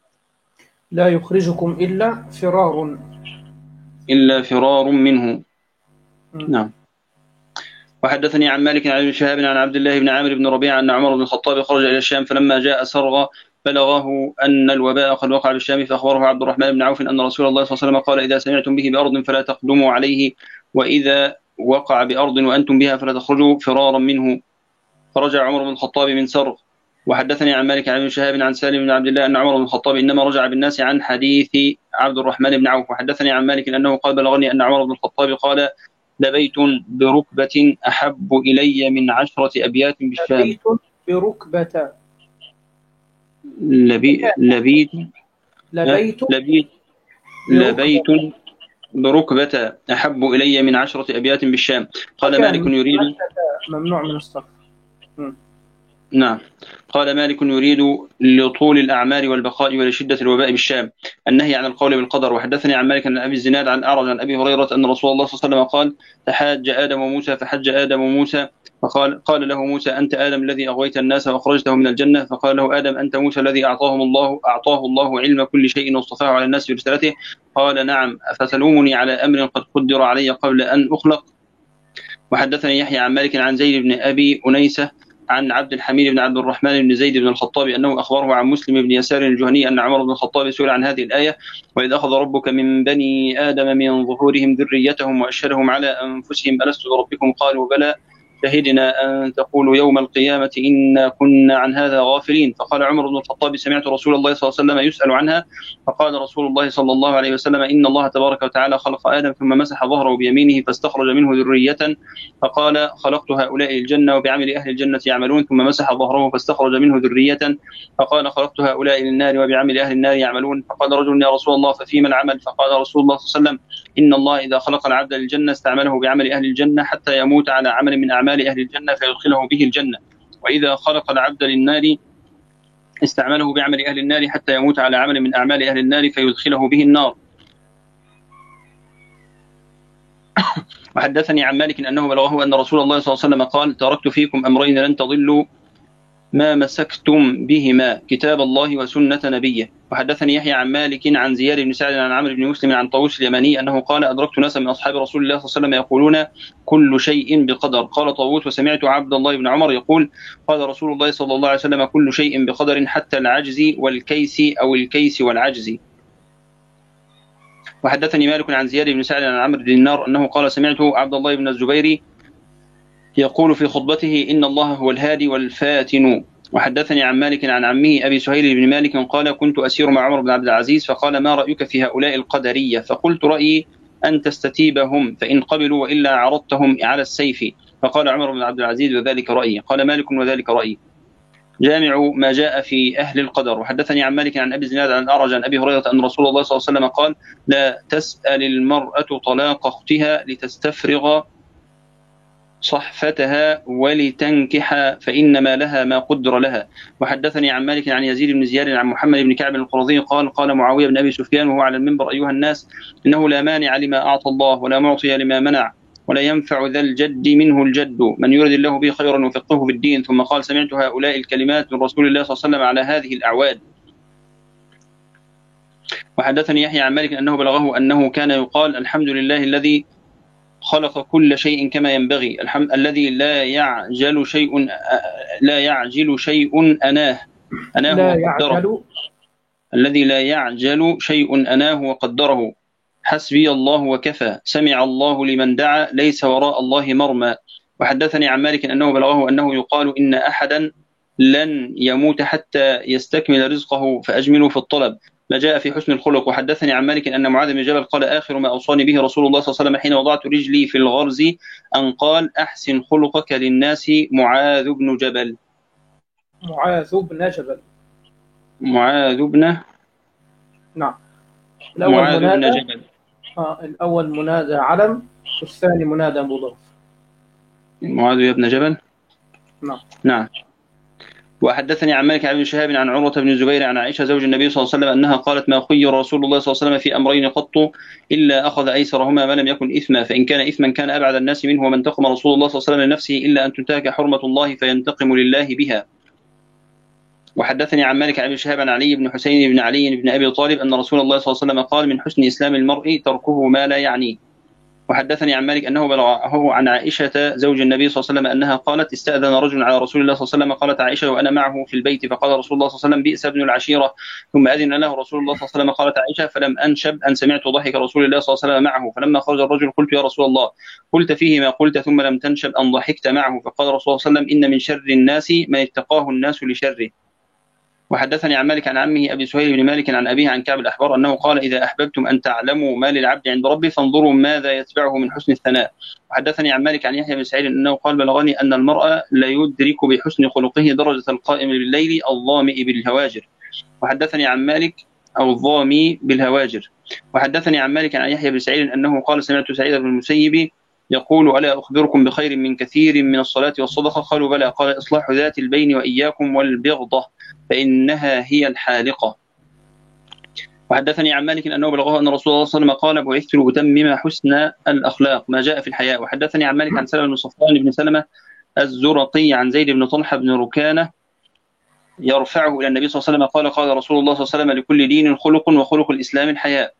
لا يخرجكم إلا فرار إلا فرار منه. نعم. وحدثني عن مالك عن ابن شهاب عن عبد الله بن عامر بن ربيعة أن عمر بن الخطاب خرج إلى الشام فلما جاء سرغ بلغه أن الوباء قد وقع بالشام فأخبره عبد الرحمن بن عوف أن رسول الله صلى الله عليه وسلم قال إذا سمعتم به بأرض فلا تقدموا عليه وإذا وقع بأرض وأنتم بها فلا تخرجوا فرارا منه. فرجع عمر بن الخطاب من سرغ. وحدثني عن مالك عن ابن شهاب عن سالم بن عبد الله أن عمر بن الخطاب إنما رجع بالناس عن حديث عبد الرحمن بن عوف. وحدثني عن مالك أنه قال بلغني أن عمر بن الخطاب قال لبيت بركبة أحب إلي من عشرة أبيات بالشام. لبيت بركبة لبي... لبيت لبيت لبيت لبيت بركبة أحب إلي من عشرة أبيات بالشام. قال مالك يريد ممنوع من الصرف. نعم. قال مالك يريد لطول الأعمار والبقاء ولشدة الوباء بالشام النهي عن القول بالقدر. وحدثني عن مالك عن أبي الزناد عن أعرج عن أبي هريرة أن رسول الله صلى الله عليه وسلم قال تحاج آدم وموسى فحج آدم وموسى فقال قال له موسى أنت آدم الذي أغويت الناس وأخرجته من الجنة فقال له آدم أنت موسى الذي أعطاهم الله أعطاه الله علم كل شيء واصطفاه على الناس برسالته قال نعم أفتلومني على أمر قد قدر علي قبل أن أخلق. وحدثني يحيى عن مالك عن زيد بن أبي أنيسة عن عبد الحميد بن عبد الرحمن بن زيد بن الخطاب أنه أخبره عن مسلم بن يسار الجهني أن عمر بن الخطاب سئل عن هذه الآية وإذ أخذ ربك من بني آدم من ظهورهم ذريتهم وأشهدهم على أنفسهم ألست بربكم قالوا بلى شهدنا أن تقولوا يوم القيامة إنا كنا عن هذا غافلين. فقال عمر بن الخطاب سمعت رسول الله صلى الله عليه وسلم يسأل عنها، فقال رسول الله صلى الله عليه وسلم إن الله تبارك وتعالى خلق آدم ثم مسح ظهره بيمينه فاستخرج منه ذرية، فقال خلقت هؤلاء الجنة وبعمل أهل الجنة يعملون، ثم مسح ظهره فاستخرج منه ذرية، فقال خلقت هؤلاء للنار وبعمل أهل النار يعملون. فقال رجل يا رسول الله ففيما العمل؟ فقال رسول الله صلى الله عليه وسلم إن الله إذا خلق العبد للجنة استعمله بعمل أهل الجنة حتى يموت على عمل من أعمال أهل الجنة فيدخله به الجنة، وإذا خلق العبد للنار استعمله بعمل أهل النار حتى يموت على عمل من أعمال أهل النار فيدخله به النار. وحدثني عن مالك أنه بلغه أن رسول الله صلى الله عليه وسلم قال تركت فيكم أمرين لن تضلوا ما مسكتم بهما كتاب الله وسنة نبيه. وحدثني يحيى عن مالك عن زياد بن سعد عن عمرو بن مسلم عن طاووس اليماني أنه قال أدركت ناسا من أصحاب رسول الله صلى الله عليه وسلم يقولون كل شيء بقدر. قال طاووس وسمعت عبد الله بن عمر يقول قال رسول الله صلى الله عليه وسلم كل شيء بقدر حتى العجز والكيس أو الكيس والعجز. وحدثني مالك عن زياد بن سعد عن عمرو بن دينار أنه قال سمعت عبد الله بن الزبير يقول في خطبته إن الله هو الهادي والفاتن. وحدثني عن مالك عن عمه أبي سهيل بن مالك قال كنت أسير مع عمر بن عبد العزيز فقال ما رأيك في هؤلاء القدرية؟ فقلت رأيي أن تستتيبهم فإن قبلوا وإلا عرضتهم على السيف. فقال عمر بن عبد العزيز وذلك رأيي. قال مالك وذلك رأيي. جامع ما جاء في أهل القدر. وحدثني عن مالك عن أبي زناد عن الأعرج عن أبي هريرة أن رسول الله صلى الله عليه وسلم قال لا تسأل المرأة طلاق أختها لتستفرغ صحفتها ولتنكح فإنما لها ما قدر لها. وحدثني عن مالك عن يزيد بن زياد عن محمد بن كعب القرظي قال قال معاوية بن أبي سفيان وهو على المنبر أيها الناس إنه لا مانع لما أعطى الله ولا معطي لما منع ولا ينفع ذا الجد منه الجد من يرد الله به خيرا وفقهه في الدين. ثم قال سمعت هؤلاء الكلمات من رسول الله صلى الله عليه وسلم على هذه الأعواد. وحدثني يحيى عن مالك أنه بلغه أنه كان يقال الحمد لله الذي خلق كل شيء كما ينبغي الحمد الذي لا يعجل شيء لا يعجل شيء أناه أناه لا وقدره يعجل الذي لا يعجل شيء أناه وقدره حسبي الله وكفى سمع الله لمن دعا ليس وراء الله مرمى. وحدثني عن مالك أنه بلغه أنه يقال إن أحدا لن يموت حتى يستكمل رزقه فأجملوا في الطلب ما جاء في حسن الخلق. وحدثني عن مالك أن معاذ بن جبل قال آخر ما أوصاني به رسول الله صلى الله عليه وسلم حين وضعت رجلي في الغرز أن قال أحسن خلقك للناس معاذ بن جبل. معاذ بن جبل معاذ بن نعم. الأول معاذ بن منادى جبل. آه الأول منادى علم والثاني منادى مضاف. معاذ بن جبل نعم نعم. وحدثني عن مالك بن شهاب عن عروة بن الزبير عن عائشة زوج النبي صلى الله عليه وسلم أنها قالت ما خير رسول الله صلى الله عليه وسلم في أمرين قط إلا أخذ أيسرهما ما لم يكن إثما فإن كان إثما كان أبعد الناس منه وما انتقم رسول الله صلى الله عليه وسلم لنفسه إلا أن تنتهك حرمة الله فينتقم لله بها. وحدثني عن مالك عن شهاب عن علي بن حسين بن علي بن أبي طالب أن رسول الله صلى الله عليه وسلم قال من حسن إسلام المرء تركه ما لا يعنيه. وحدثني عن مالك أنه بلغه عن عائشة زوج النبي صلى الله عليه وسلم أنها قالت استأذن رجل على رسول الله صلى الله عليه وسلم قالت عائشة وأنا معه في البيت فقال رسول الله صلى الله عليه وسلم بئس ابن العشيرة ثم أذن له رسول الله صلى الله عليه وسلم قالت عائشة فلم أنشب أن سمعت ضحك رسول الله صلى الله عليه وسلم معه فلما خرج الرجل قلت يا رسول الله قلت فيه ما قلت ثم لم تنشب أن ضحكت معه فقال رسول الله صلى الله عليه وسلم إن من شر الناس من اتقاه الناس لشره. وحدثني عن مالك عن عمه أبي سهيل بن مالك عن أبيه عن كعب الأحبار أنه قال إذا أحببتم أن تعلموا ما للعبد عند ربه فانظروا ماذا يتبعه من حسن الثناء. وحدثني عن مالك عن يحيى بن سعيد أنه قال بلغني أن المرأة لا يدرك بحسن خلقه درجة القائم بالليل الظامئ بالهواجر. وحدثني عن مالك أو الظامي بالهواجر. وحدثني عن مالك عن يحيى بن سعيد أنه قال سمعت سعيد بن المسيب يقول ألا أخبركم بخير من كثير من الصلاة والصدقة قالوا بلى قال إصلاح ذات البين وإياكم والبغضة فإنها هي الحالقة. وحدثني عن مالك أنه بلغه أن رسول الله صلى الله عليه وسلم قال بعثت لأتمم حسن الأخلاق ما جاء في الحياء. وحدثني عن مالك عن سلمة بن صفوان بن سلمة الزرقي عن زيد بن طلحة بن ركانة يرفعه إلى النبي صلى الله عليه وسلم قال قال رسول الله صلى الله عليه وسلم لكل دين خلق وخلق الإسلام الحياء.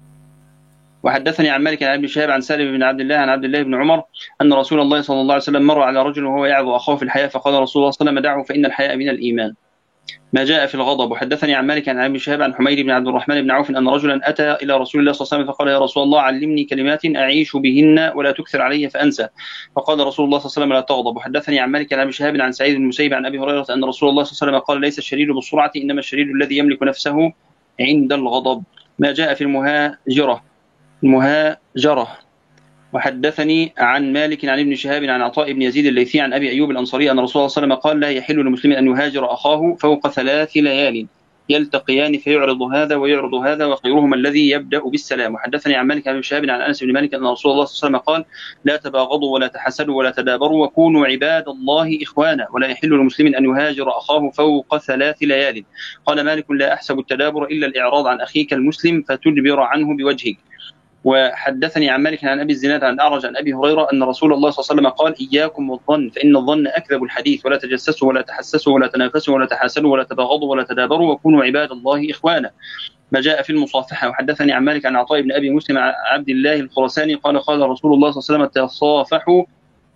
وحدثني عن مالك عن ابن شهاب عن سالم بن عبد الله عن عبد الله بن عمر أن رسول الله صلى الله عليه وسلم مر على رجل وهو يعظ أخاه في الحياء فقال رسول الله صلى الله عليه وسلم دعه فإن الحياء من الإيمان. ما جاء في الغضب. وحدثني عن مالك عن ابي شهاب عن حميد بن عبد الرحمن بن عوف أن رجلا أتى إلى رسول الله صلى الله عليه وسلم فقال: يا رسول الله علمني كلمات أعيش بهن ولا تكثر علي فأنسى. فقال رسول الله صلى الله عليه وسلم: لا تغضب. وحدثني عن مالك عن ابي شهاب عن سعيد بن المسيب عن ابي هريرة أن رسول الله صلى الله عليه وسلم قال: ليس الشديد بالسرعة إنما الشديد الذي يملك نفسه عند الغضب. ما جاء في المهاجرة المهاجرة. وحدثني عن مالك عن ابن شهاب عن عطاء بن يزيد الليثي عن أبي أيوب الأنصاري أن رسول الله صلى الله عليه وسلم قال: لا يحل لمسلم أن يهاجر أخاه فوق ثلاث ليال يلتقيان فيعرض هذا ويعرض هذا وخيرهما الذي يبدأ بالسلام. وحدثني عن مالك عن ابن شهاب عن أنس بن مالك أن رسول الله صلى الله عليه وسلم قال: لا تباغضوا ولا تحسدوا ولا تدابروا وكونوا عباد الله إخوانا ولا يحل لمسلم أن يهاجر أخاه فوق ثلاث ليال. قال مالك: لا أحسب التدابر إلا الإعراض عن أخيك المسلم فتدبر عنه بوجهك. وحدثني عن مالك عن أبي الزناد عن أعرج عن أبي هريرة أن رسول الله صلى الله عليه وسلم قال: إياكم والظن فإن الظن أكذب الحديث ولا تجسسوا ولا تحسسوا ولا تنافسوا ولا تحاسدوا ولا تباغضوا ولا تدابروا وكونوا عباد الله إخوانا. ما جاء في المصافحة. وحدثني عن مالك عن عطاء بن أبي مسلم عن عبد الله الخراساني قال: قال رسول الله صلى الله عليه وسلم: تصافحوا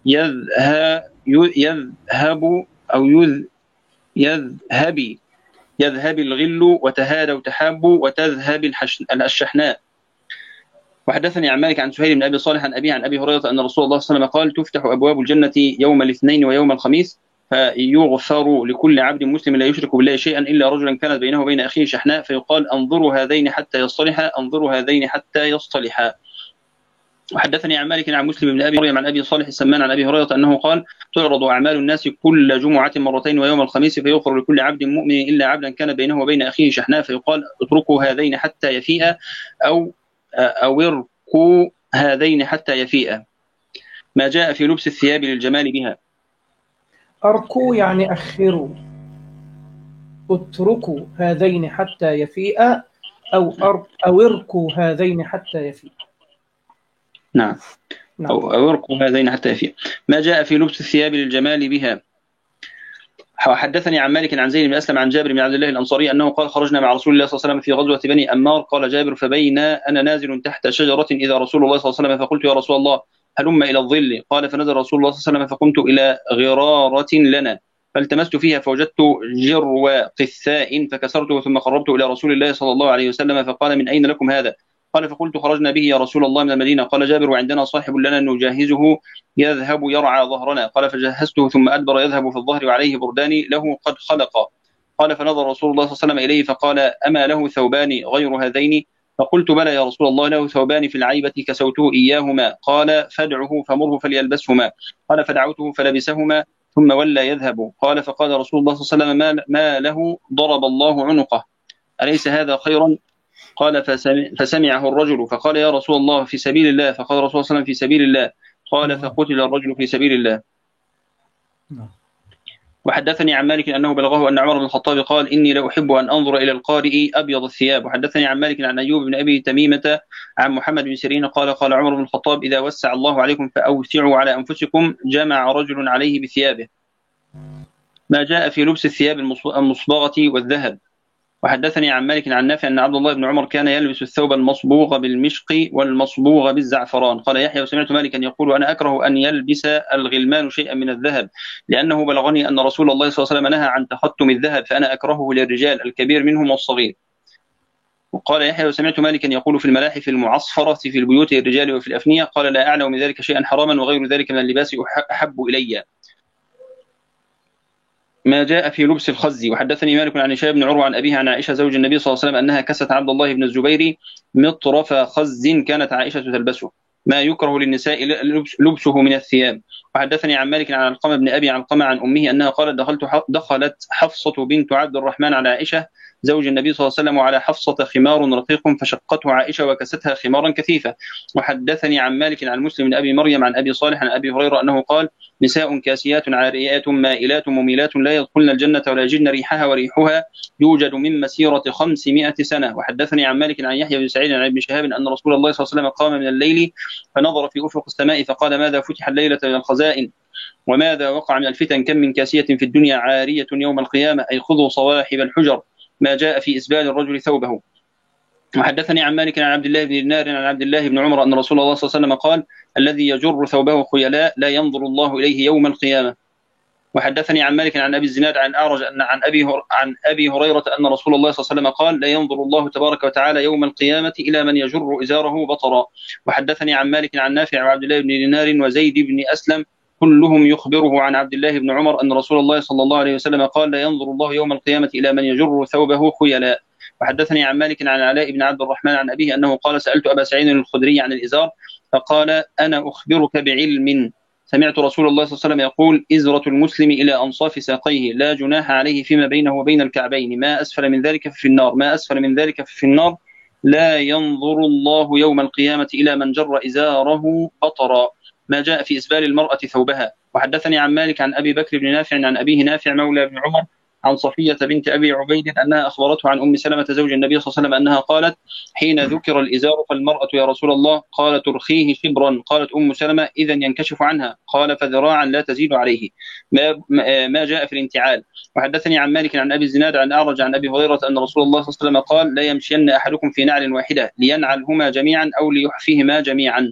يذهب أو يذهب يذهب الغل وتهادوا تحابوا وتذهب الشحناء. وحدثني عن مالك عن سهيل بن أبي صالح عن أبي عن أبي هريرة أن رسول الله صلى الله عليه وسلم قال: تفتح أبواب الجنة يوم الاثنين ويوم الخميس فيغفر لكل عبد مسلم لا يشرك بالله شيئا إلا رجلا كانت بينه وبين أخيه شحناء فيقال: انظروا هذين حتى يصطلحا انظروا هذين حتى يصطلحا. وحدثني عن مالك عن مسلم بن أبي مريم عن أبي صالح السمان عن أبي هريرة أنه قال: تعرض أعمال الناس كل جمعة مرتين ويوم الخميس فيغفر لكل عبد مؤمن إلا عبدا كان بينه وبين أخيه شحناء فيقال: اتركوا هذين حتى يفيئا أو أو اركوا هذين حتى يفيئا. ما جاء في لبس الثياب للجمال بها. أركوا يعني أخروا، اتركوا هذين حتى يفيئا أو أر أو اركوا هذين حتى يفيئا. نعم. نعم. أو, أو اركوا هذين حتى يفيئا. ما جاء في لبس الثياب للجمال بها. حدثني عن مالك عن زيد بن أسلم عن جابر بن عبد الله الأنصاري أنه قال: خرجنا مع رسول الله صلى الله عليه وسلم في غزوة بني أمار. قال جابر: فبينا أنا نازل تحت شجرة إذا رسول الله صلى الله عليه وسلم فقلت: يا رسول الله هلم إلى الظل. قال: فنزل رسول الله صلى الله عليه وسلم فقمت إلى غرارة لنا فالتمست فيها فوجدت جرو قثاء فكسرته ثم قربت إلى رسول الله صلى الله عليه وسلم فقال: من أين لكم هذا؟ قال: فقلت: خرجنا به يا رسول الله من المدينة. قال جابر: وعندنا صاحب لنا نجهزه يذهب يرعى ظهرنا. قال: فجهزته ثم أدبر يذهب في الظهر وعليه بردان له قد خلق. قال: فنظر رسول الله صلى الله عليه وسلم إليه فقال: أما له ثوبان غير هذين؟ فقلت: بلى يا رسول الله، له ثوبان في العيبة كسوته إياهما. قال: فادعه فمره فليلبسهما. قال: فدعوته فلبسهما ثم ولى يذهب. قال: فقال رسول الله صلى الله عليه وسلم: ما له ضرب الله عنقه، أليس هذا خيرا؟ قال: فسمعه الرجل فقال: يا رسول الله في سبيل الله. فقال رسول الله صلى الله عليه وسلم: في سبيل الله. قال: فقتل الرجل في سبيل الله. وحدثني عن مالك أنه بلغه أن عمر بن الخطاب قال: إني لا أحب أن أنظر إلى القارئ أبيض الثياب. وحدثني عن مالك عن أيوب بن أبي تميمة عن محمد بن سيرين قال: قال عمر بن الخطاب: إذا وسع الله عليكم فأوسعوا على أنفسكم. جمع رجل عليه بثيابه. ما جاء في لبس الثياب المصبغة والذهب. وحدثني عن مالك عن نافع أن عبد الله بن عمر كان يلبس الثوب المصبوغ بالمشق والمصبوغ بالزعفران. قال يحيى: وسمعت مالكا يقول: أنا أكره أن يلبس الغلمان شيئا من الذهب لأنه بلغني أن رسول الله صلى الله عليه وسلم نهى عن تختم الذهب فأنا أكرهه للرجال الكبير منهم والصغير. وقال يحيى: وسمعت مالكا يقول في الملاحف المعصفرة في البيوت الرجال وفي الأفنية. قال: لا أعلم من ذلك شيئا حراما وغير ذلك من اللباس أحب إلي. ما جاء في لبس الخز. وحدثني مالك عن هشام بن عروة عن أبيه عن عائشة زوج النبي صلى الله عليه وسلم أنها كست عبد الله بن الزبير مطرف خز كانت عائشة تلبسه، ما يكره للنساء لبسه من الثياب. وحدثني عن مالك عن علقمة بن أبي علقمة عن أمه أنها قالت: دخلت دخلت حفصة بنت عبد الرحمن على عائشة زوج النبي صلى الله عليه وسلم وعلى حفصة خمار رقيق فشقته عائشة وكستها خمارا كثيفا. وحدثني عن مالك عن مسلم بن أبي مريم عن أبي صالح عن أبي هريرة أنه قال: نساء كاسيات عاريات مائلات مميلات لا يدخلن الجنة ولا يجدن ريحها وريحها يوجد من مسيرة خمسمائة سنة. وحدثني عن مالك عن يحيى بن سعيد عن ابن شهاب أن رسول الله صلى الله عليه وسلم قام من الليل فنظر في أفق السماء فقال: ماذا فتح الليلة من الخزائن وماذا وقع من الفتن؟ كم من كاسية في الدنيا عارية يوم القيامة، أي خذوا صواحب الحجر. ما جاء في إسبال الرجل ثوبه. وحدثني عن مالك عن عبد الله بن دينار عن عبد الله بن عمر أن رسول الله صلى الله عليه وسلم قال: الذي يجر ثوبه خيلاء لا ينظر الله إليه يوم القيامة. وحدثني عن مالك عن أبي الزناد عن أعرج أن عن أبي عن أبي هريرة أن رسول الله صلى الله عليه وسلم قال: لا ينظر الله تبارك وتعالى يوم القيامة إلى من يجر إزاره بطرا. وحدثني عن مالك عن نافع وعبد الله بن دينار وزيد بن أسلم كلهم يخبره عن عبد الله بن عمر أن رسول الله صلى الله عليه وسلم قال: لا ينظر الله يوم القيامة إلى من يجر ثوبه خيلاء. وحدثني عن مالك عن علاء بن عبد الرحمن عن أبيه أنه قال: سألت أبا سعيد الخدري عن الإزار فقال: أنا أخبرك بعلم سمعت رسول الله صلى الله عليه وسلم يقول: إزرة المسلم إلى أنصاف ساقيه لا جناح عليه فيما بينه وبين الكعبين، ما أسفل من ذلك في النار، ما أسفل من ذلك في النار. لا ينظر الله يوم القيامة إلى من جر إزاره بطرا. ما جاء في إسبال المرأة ثوبها. وحدثني عن مالك عن أبي بكر بن نافع عن أبيه نافع مولى بن عمر عن صفية بنت أبي عبيد أنها أخبرته عن أم سلمة زوج النبي صلى الله عليه وسلم أنها قالت: حين ذكر الإزار فالمرأة يا رسول الله، قال: ترخيه شبرا. قالت أم سلمة: إذا ينكشف عنها. قال: فذراعا لا تزيد عليه. ما, ما جاء في الانتعال. وحدثني عن مالك عن أبي الزناد عن أعرج عن أبي هريرة أن رسول الله صلى الله عليه وسلم قال: لا يمشين أحدكم في نعل واحدة لينعلهما جميعا أو ليحفيهما جميعا.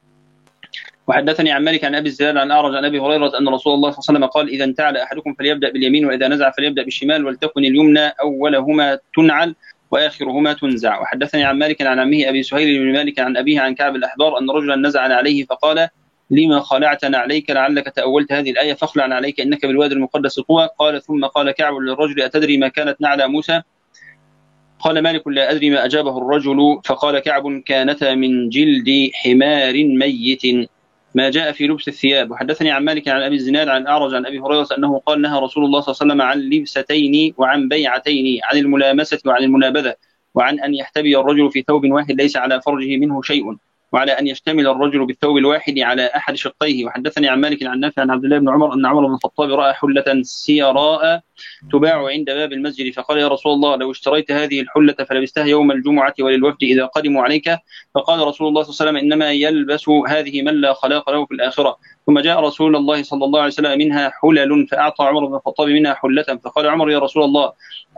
وحدثني عن مالك عن أبي الزناد عن أعرج عن أبي هريرة أن رسول الله صلى الله عليه وسلم قال: إذا انتعل أحدكم فليبدأ باليمين، وإذا نزع فليبدأ بالشمال، ولتكن اليمنى أولهما تنعل وآخرهما تنزع. وحدثني عن مالك عن عمه أبي سهيل بن مالك عن أبيه عن كعب الأحبار أن رجلا نزع عليه فقال: لما خلعت عليك لعلك تأولت هذه الآية فاخلع عليك إنك بالوادي المقدس طوى. قال: ثم قال كعب للرجل: أتدري ما كانت نعل موسى؟ قال مالك: لا أدري ما أجابه الرجل. فقال كعب: كانتا من جلد حمار ميت. ما جاء في لبس الثياب. وحدثني عن مالك عن أبي الزناد عن أعرج عن أبي هريرة أنه قال: نهى رسول الله صلى الله عليه وسلم عن لبستين وعن بيعتين، عن الملامسة وعن المنابذة، وعن أن يحتبي الرجل في ثوب واحد ليس على فرجه منه شيء، وعلى أن يشتمل الرجل بالثوب الواحد على أحد شقيه. وحدثني عن مالك عن نافع عن عبد الله بن عمر أن عمر بن الخطاب رأى حلة سيراء تباع عند باب المسجد فقال: يا رسول الله، لو اشتريت هذه الحلة فلبستها يوم الجمعة وللوفد إذا قدموا عليك. فقال رسول الله صلى الله عليه وسلم: إنما يلبس هذه من لا خلاق له في الآخرة. ثم جاء رسول الله صلى الله عليه وسلم منها حلل فأعطى عمر بن الخطاب منها حلة. فقال عمر: يا رسول الله،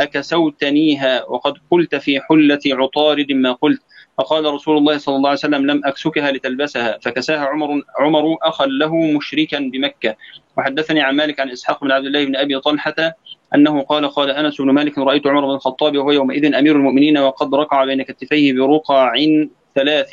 أكسوتنيها وقد قلت في حلة عطارد ما قلت. فقال رسول الله صلى الله عليه وسلم: لم أكسكها لتلبسها. فكساها عمر عمر أخا له مشركا بمكة. وحدثني عن مالك عن إسحاق بن عبد الله بن أبي طلحة أنه قال: قال أنس بن مالك: رأيت عمر بن الخطاب وهو يومئذ أمير المؤمنين وقد رقع بين كتفيه برقع ثلاث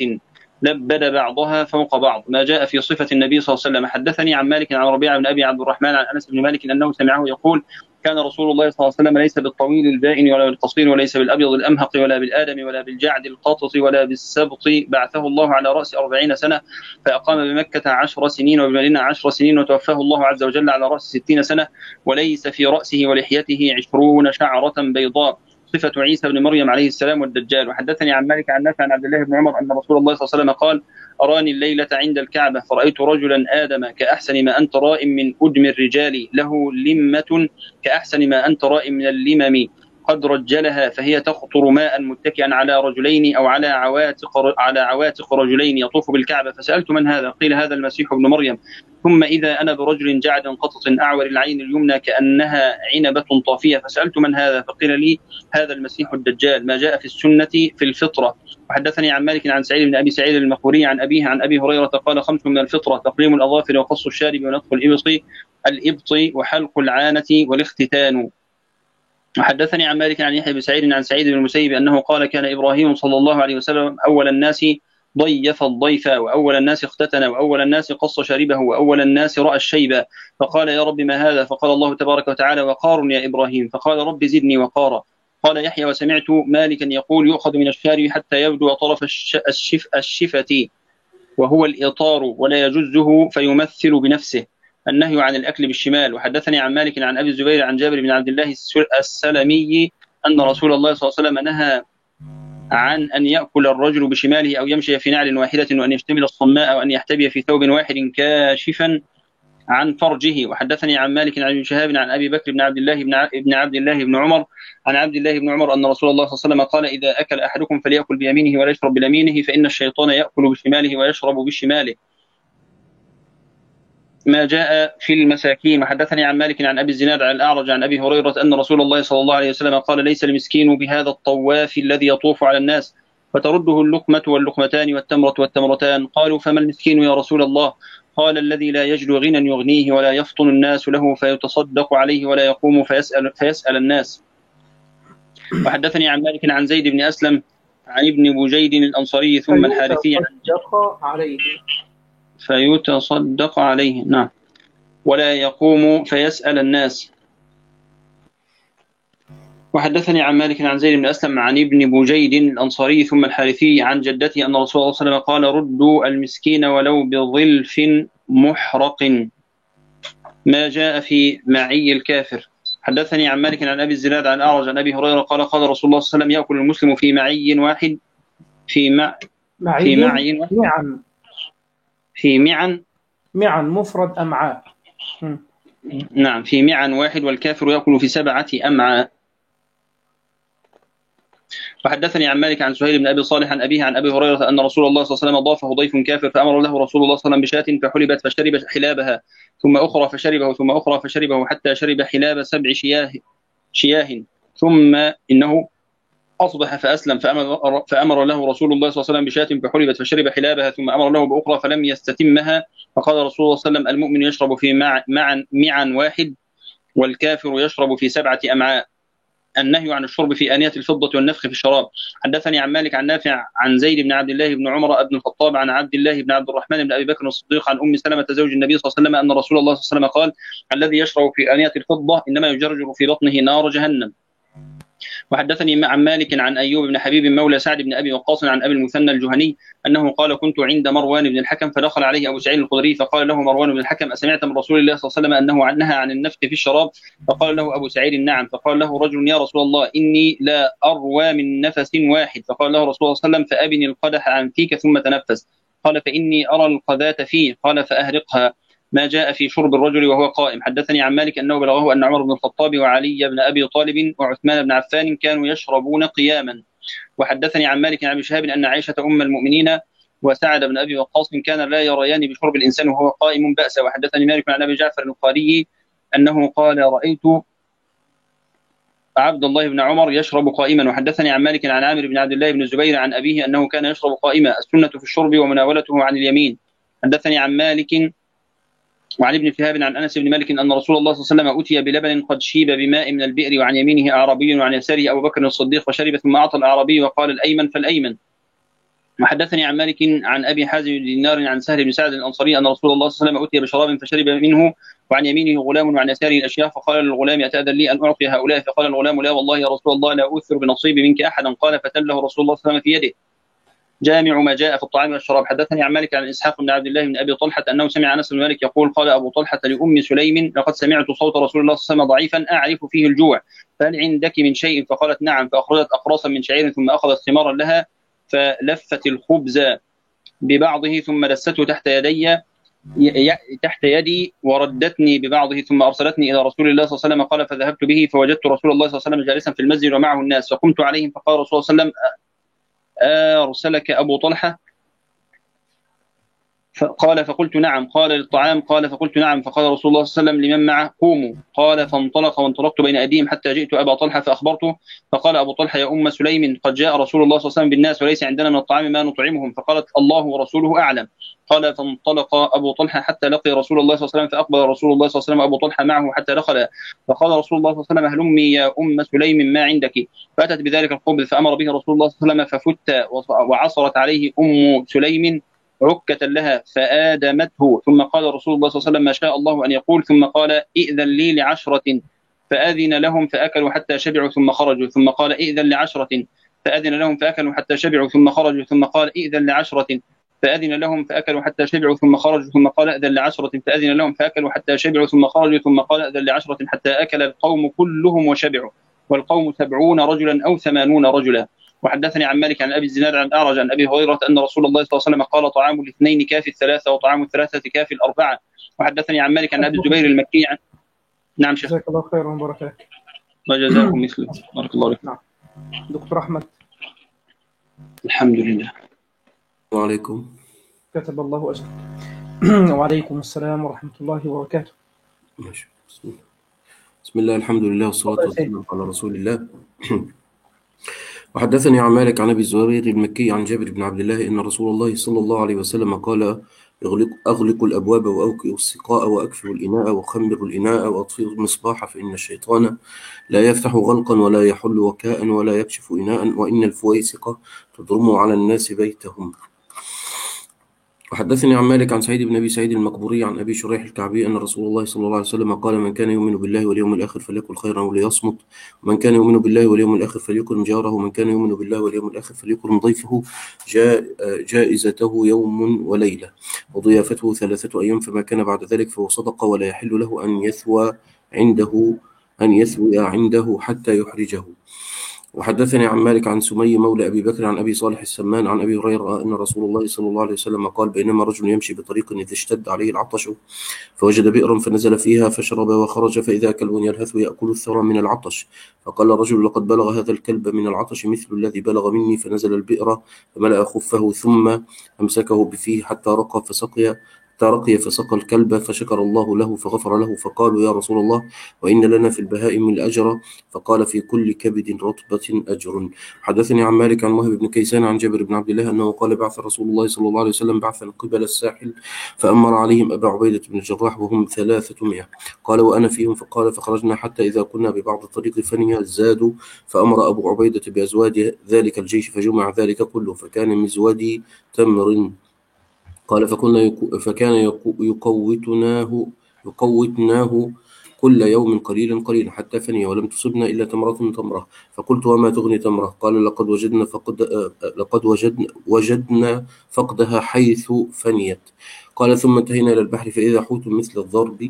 لبد بعضها فوق بعض. ما جاء في صفة النبي صلى الله عليه وسلم. حدثني عن مالك عن ربيعة بن أبي عبد الرحمن عن أنس بن مالك أنه سمعه يقول: كان رسول الله صلى الله عليه وسلم ليس بالطويل البائن ولا بالقصير وليس بالأبيض الأمهق ولا بالآدم ولا بالجعد القاطط ولا بالسبط، بعثه الله على رأس أربعين سنة فأقام بمكة عشر سنين وبمدينة عشر سنين، وتوفاه الله عز وجل على رأس ستين سنة، وليس في رأسه ولحيته عشرون شعرة بيضاء، صفة عيسى بن مريم عليه السلام والدجال. وحدثني عن مالك عن نافع عن عبد الله بن عمر أن رسول الله صلى الله عليه وسلم قال: أراني الليلة عند الكعبة فرأيت رجلا آدم كأحسن ما أنت رائم من أدم الرجال، له لمة كأحسن ما أنت رائم من اللمم، قد رجلها فهي تقطر ماء متكئا على رجلين أو على عواتق على عواتق رجلين يطوف بالكعبة. فسألت: من هذا؟ قيل: هذا المسيح ابن مريم. ثم إذا أنا برجل جعد قطط أعور العين اليمنى كأنها عنبة طافية. فسألت: من هذا؟ فقيل لي: هذا المسيح الدجال. ما جاء في السنة في الفطرة. وحدثني عن مالك عن سعيد بن أبي سعيد المقبوري عن أبيه عن أبي هريرة قال: خمس من الفطرة: تقليم الأظافر وقص الشارب ونطف الإبط الإبط وحلق العانة والاختتان. وحدثني عن مالك عن يحيى بن سعيد عن سعيد بن المسيب أنه قال: كان إبراهيم صلى الله عليه وسلم أول الناس ضيف الضيف، وأول الناس اختتن، وأول الناس قص شاربه، وأول الناس رأى الشيب. فقال: يا رب ما هذا؟ فقال الله تبارك وتعالى: وقار يا إبراهيم. فقال: رب زدني وقارا. قال يحيى: وسمعت مالكا يقول: يؤخذ من الشارب حتى يبدو طرف الشف الشفة وهو الإطار ولا يجزه فيمثل بنفسه. النهي عن الأكل بالشمال. وحدثني عن مالك عن أبي الزبير عن جابر بن عبد الله السلمي أن رسول الله صلى الله عليه وسلم نهى عن أن يأكل الرجل بشماله أو يمشي في نعل واحدة، وأن يشتمل الصماء، وأن يحتبي في ثوب واحد كاشفا عن فرجه. وحدثني عن مالك عن ابن شهاب عن أبي بكر بن عبد الله بن عبد الله بن عمر عن عبد الله بن عمر أن رسول الله صلى الله عليه وسلم قال: إذا أكل أحدكم فليأكل بيمينه ولا يشرب بيمينه، فإن الشيطان يأكل بشماله ويشرب بشماله. ما جاء في المساكين. وحدثني عن مالك عن أبي الزناد عن الأعرج عن أبي هريرة أن رسول الله صلى الله عليه وسلم قال: ليس المسكين بهذا الطواف الذي يطوف على الناس فترده اللقمة واللقمتان والتمرة والتمرتان. قالوا: فما المسكين يا رسول الله؟ قال الذي لا يجد غنى يغنيه ولا يفطن الناس له فيتصدق عليه ولا يقوم فيسأل, فيسأل الناس. وحدثني عن مالك عن زيد بن أسلم عن ابن بجيد الأنصاري ثم الحارثي عن فيتصدق عليه فيتصدق عليه نعم ولا يقوم فيسأل الناس. وحدثني عن مالك عن زيد بن أسلم عن ابن بجيد الأنصاري ثم الحارثي عن جدته أن رسول الله صلى الله عليه وسلم قال ردوا المسكين ولو بظلف محرق ما جاء في معي الكافر. حدثني عن مالك عن أبي الزناد عن أعرج عن أبي هريرة قال قال رسول الله صلى الله عليه وسلم يأكل المسلم في معي واحد في مع في معي واحد معا في معا معا مفرد أمعاء. نعم في معا واحد والكافر يأكل في سبعة أمعاء. وحدثني عن مالك عن سهيل بن أبي صالح عن أبيه عن أبي هريرة أن رسول الله صلى الله عليه وسلم ضافه ضيف كافر فأمر له رسول الله صلى الله عليه وسلم بشاة فحلبت فشرب حلابها ثم أخرى فشربه ثم أخرى فشربه حتى شرب حلاب سبع شياه شياه ثم إنه أصبح فأسلم فأمر, فأمر له رسول الله صلى الله عليه وسلم بشاة فحلبت فشرب حلابها ثم أمر له بأخرى فلم يستتمها فقال رسول الله صلى الله عليه وسلم المؤمن يشرب في مع معا معا واحد والكافر يشرب في سبعة أمعاء. النهي عن الشرب في آنية الفضة والنفخ في الشراب. حدثني عن مالك عن نافع عن زيد بن عبد الله بن عمر بن الخطاب عن عبد الله بن عبد الرحمن بن أبي بكر الصديق عن أم سلمة زوج النبي صلى الله عليه وسلم أن رسول الله صلى الله عليه وسلم قال الذي يشرب في آنية الفضة إنما يجرجر في بطنه نار جهنم. وحدثني عن مالك عن أيوب بن حبيب مولى سعد بن أبي وقاص عن أبي المثنى الجهني أنه قال كنت عند مروان بن الحكم فدخل عليه أبو سعيد الخدري فقال له مروان بن الحكم أسمعت من رسول الله صلى الله عليه وسلم أنه نهى عن النفخ في الشراب؟ فقال له أبو سعيد نعم. فقال له رجل يا رسول الله إني لا أروى من نفس واحد. فقال له رسول الله صلى الله عليه وسلم فأبني القدح عن فيك ثم تنفس. قال فإني أرى القذاة فيه. قال فأهرقها. ما جاء في شرب الرجل وهو قائم. حدثني عن مالك أنه بلغه أن عمر بن الخطاب وعلي بن أبي طالب وعثمان بن عفان كانوا يشربون قياما. وحدثني عن مالك عن أبي شهاب أن عائشة أم المؤمنين وسعد بن أبي وقاص كان لا يريان بشرب الإنسان وهو قائم بأسا. وحدثني مالك عن أبي جعفر القاري أنه قال رأيت عبد الله بن عمر يشرب قائما. وحدثني عن مالك عن عامر بن عبد الله بن الزبير عن أبيه أنه كان يشرب قائما السنة في الشرب ومناولته عن اليمين. حدثني عن مالك وعن ابن شهاب عن أنس بن مالك أن رسول الله صلى الله عليه وسلم أتي بلبن قد شيب بماء من البئر وعن يمينه أعرابي وعن يساره أبو بكر الصديق فشرب ثم أعطى الأعرابي وقال الأيمن فالأيمن. وحدثني عن مالك عن أبي حازم بن دينار عن سهل بن سعد الأنصاري أن رسول الله صلى الله عليه وسلم أتي بشراب فشرب منه وعن يمينه غلام وعن يساره الأشياخ فقال للغلام أتأذن لي أن أعطي هؤلاء؟ فقال الغلام لا والله يا رسول الله لا أؤثر بنصيبي منك أحدا. قال فتله رسول الله صلى الله عليه وسلم في يده. جامع ما جاء في الطعام والشراب. حدثني عن مالك عن إسحاق بن عبد الله بن أبي طلحة أنه سمع أنس بن مالك يقول قال أبو طلحة لأم سليم لقد سمعت صوت رسول الله صلى الله عليه وسلم ضعيفا أعرف فيه الجوع فهل عندك من شيء؟ فقالت نعم. فأخرجت أقراصا من شعير ثم أخذت خمارا لها فلفت الخبز ببعضه ثم دسته تحت يدي تحت يدي وردتني ببعضه ثم أرسلتني إلى رسول الله صلى الله عليه وسلم. قال فذهبت به فوجدت رسول الله صلى الله عليه وسلم جالسا في المسجد ومعه الناس فقمت عليهم فقال رسول الله صلى الله عليه وسلم أرسلك أبو طلحة؟ قال فقلت نعم. قال للطعام؟ قال فقلت نعم. فقال رسول الله صلى الله عليه وسلم لمن معه قوموا. قال فانطلق وانطلقت بين أيديهم حتى جئت أبا طلحة فأخبرته فقال أبو طلحة يا أم سليم قد جاء رسول الله صلى الله عليه وسلم بالناس وليس عندنا من الطعام ما نطعمهم. فقالت الله ورسوله أعلم. قال فانطلق أبو طلحة حتى لقي رسول الله صلى الله عليه وسلم فأقبل رسول الله صلى الله عليه وسلم أبو طلحة معه حتى دخل فقال رسول الله صلى الله عليه وسلم هلمي يا أم سليم ما عندك؟ فأتت بذلك الخبز فأمر به رسول الله صلى الله عليه وسلم ففت وعصرت عليه أم سليم عكة لها فآدمته ثم قال رسول الله صلى الله عليه وسلم ما شاء الله أن يقول ثم قال ائذن لي لعشرة فأذن لهم فأكلوا حتى شبعوا ثم خرجوا ثم قال ائذن لعشرة فأذن لهم فأكلوا حتى شبعوا ثم خرجوا ثم قال ائذن لعشرة فأذن لهم فأكلوا حتى شبعوا ثم خرجوا ثم قال أذن لعشرة فأذن لهم فأكلوا حتى شبعوا ثم خرجوا ثم قال أذن لعشرة حتى أكل القوم كلهم وشبعوا والقوم سبعون رجلا أو ثمانون رجلا. وحدثني عن مالك عن أبي الزناد عن أعرج عن أبي هريرة أن رسول الله صلى الله عليه وسلم قال طعام الاثنين كافي الثلاثة وطعام الثلاثة كافي الأربعة. وحدثني عن مالك عن أبي الزبير المكي عن نعم شيخ. جزاك الله خيرا وبركاته. وجزاكم مثله. بارك الله فيك. نعم. دكتور أحمد. الحمد لله. وعليكم. كتب الله أجرك. وعليكم السلام ورحمة الله وبركاته. ماشي. بسم الله الحمد لله والصلاة والسلام على رسول الله. وحدثني عن مالك عن أبي الزبير المكي عن جابر بن عبد الله أن رسول الله صلى الله عليه وسلم قال: اغلق أغلقوا الأبواب وأوكئوا السقاء وأكفئوا الإناء وخمروا الإناء وأطفئوا المصباح فإن الشيطان لا يفتح غلقا ولا يحل وكاء ولا يكشف إناء وإن الفويسق تضرم على الناس بيتهم. وحدثني عن مالك عن سعيد بن أبي سعيد المقبوري عن أبي شريح الكعبي أن رسول الله صلى الله عليه وسلم قال: من كان يؤمن بالله واليوم الآخر فليقل خيرا وليصمت، ومن كان يؤمن بالله واليوم الآخر فليكرم جاره، ومن كان يؤمن بالله واليوم الآخر فليكرم ضيفه جائزته يوم وليلة وضيافته ثلاثة أيام، فما كان بعد ذلك فهو صدقة، ولا يحل له أن يثوى عنده أن يثوي عنده حتى يحرجه. وحدثني عن مالك عن سمي مولى أبي بكر عن أبي صالح السمان عن أبي هريرة أن رسول الله صلى الله عليه وسلم قال: بينما رجل يمشي بطريق إذ اشتد عليه العطش فوجد بئرا فنزل فيها فشرب وخرج فإذا كلب يلهث يأكل الثرى من العطش، فقال الرجل: لقد بلغ هذا الكلب من العطش مثل الذي بلغ مني، فنزل البئر فملأ خفه ثم أمسكه بفيه حتى رقى فسقي ترقي فسقى الكلب فشكر الله له فغفر له. فقالوا: يا رسول الله، وإن لنا في البهائم الأجر؟ فقال: في كل كبد رطبة أجر. حدثني عن مالك عن وهب بن كيسان عن جابر بن عبد الله أنه قال: بعث رسول الله صلى الله عليه وسلم بعثا قبل الساحل فأمر عليهم أبا عبيدة بن الجراح وهم ثلاثمائة، قال: وأنا فيهم. فقال: فخرجنا حتى إذا كنا ببعض الطريق فنيا زادوا، فأمر أبو عبيدة بأزواج ذلك الجيش فجمع ذلك كله، فكان مزودي تمر. قال: فكنا فكان يقوتناه يقوتناه كل يوم قليلا قليلا حتى فني، ولم تصبنا إلا تمرة تمرة. فقلت: وما تغني تمرة؟ قال: لقد وجدنا فقد لقد وجدنا وجدنا فقدها حيث فنيت. قال: ثم انتهينا إلى البحر فإذا حوت مثل الضرب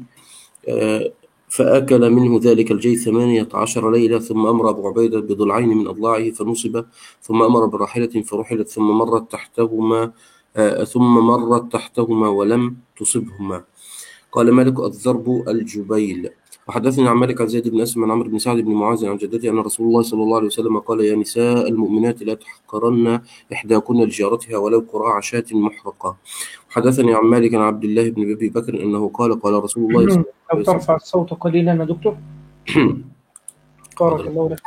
فأكل منه ذلك الجيش ثمانية عشر ليلة، ثم أمر أبو عبيدة بضلعين من أضلاعه فنصب، ثم أمر براحلة فرحلت، ثم مرت تحتهما آه ثم مرت تحتهما ولم تصبهما. قال مالك: الضرب الجبيل. وحدثني عن مالك عن زيد بن أسلم عن عمرو بن سعد بن معاذ عن جدته أن رسول الله صلى الله عليه وسلم قال: يا نساء المؤمنات لا تحقرن إحداكن لجارتها ولو قراع شاة محرقة. وحدثني عن مالك عن عبد الله بن أبي بكر أنه قال: قال رسول الله صلى الله عليه وسلم: أو ترفع الصوت قليلا يا دكتور. بارك الله لك.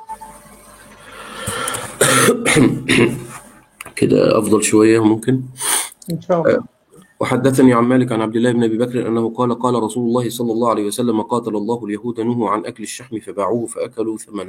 كده أفضل شوية ممكن إن شاء الله. وحدثني عن مالك عن عبد الله بن أبي بكر أنه قال: قال رسول الله صلى الله عليه وسلم: قاتل الله اليهود نهوا عن أكل الشحم فباعوه فأكلوا ثمنه.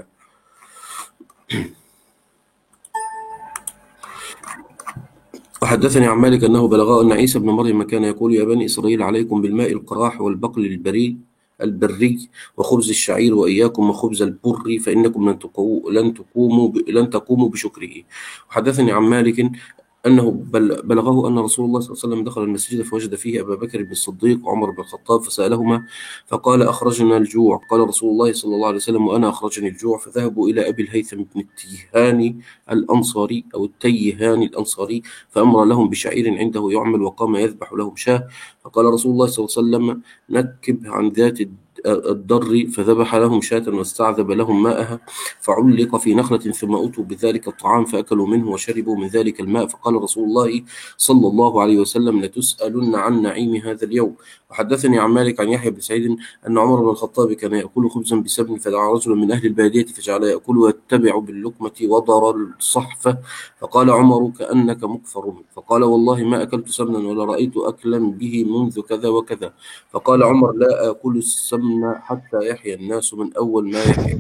وحدثني عن مالك أنه بلغه أن عيسى بن مريم كان يقول: يا بني إسرائيل، عليكم بالماء القراح والبقل البري البري وخبز الشعير، وإياكم وخبز البر، فإنكم لن تقوموا لن تقوموا لن تقوموا بشكره. وحدثني عن مالك أنه بلغه أن رسول الله صلى الله عليه وسلم دخل المسجد فوجد فيه أبا بكر بن الصديق وعمر بن الخطاب فسألهما فقال: أخرجنا الجوع. قال رسول الله صلى الله عليه وسلم: وأنا أخرجني الجوع. فذهبوا إلى أبي الهيثم بن التيهاني الأنصاري أو التيهاني الأنصاري فأمر لهم بشعير عنده يعمل وقام يذبح لهم شاة. فقال رسول الله صلى الله عليه وسلم: نكب عن ذات الضر، فذبح لهم شاة واستعذب لهم ماءها فعلق في نخلة، ثم أتوا بذلك الطعام فأكلوا منه وشربوا من ذلك الماء. فقال رسول الله صلى الله عليه وسلم: لتسألن عن نعيم هذا اليوم. وحدثني عن مالك عن يحيى بن سعيد أن عمر بن الخطاب كان يأكل خبزا بسبن، فدعا رجلا من أهل البادية فجعل يأكل ويتبع باللقمة وضر الصحفة. فقال عمر: كأنك مكفر. فقال: والله ما أكلت سمنا ولا رأيت أكلا به منذ كذا وكذا. فقال عمر: لا آكل السمن حتى يحيى الناس من أول ما يحيى.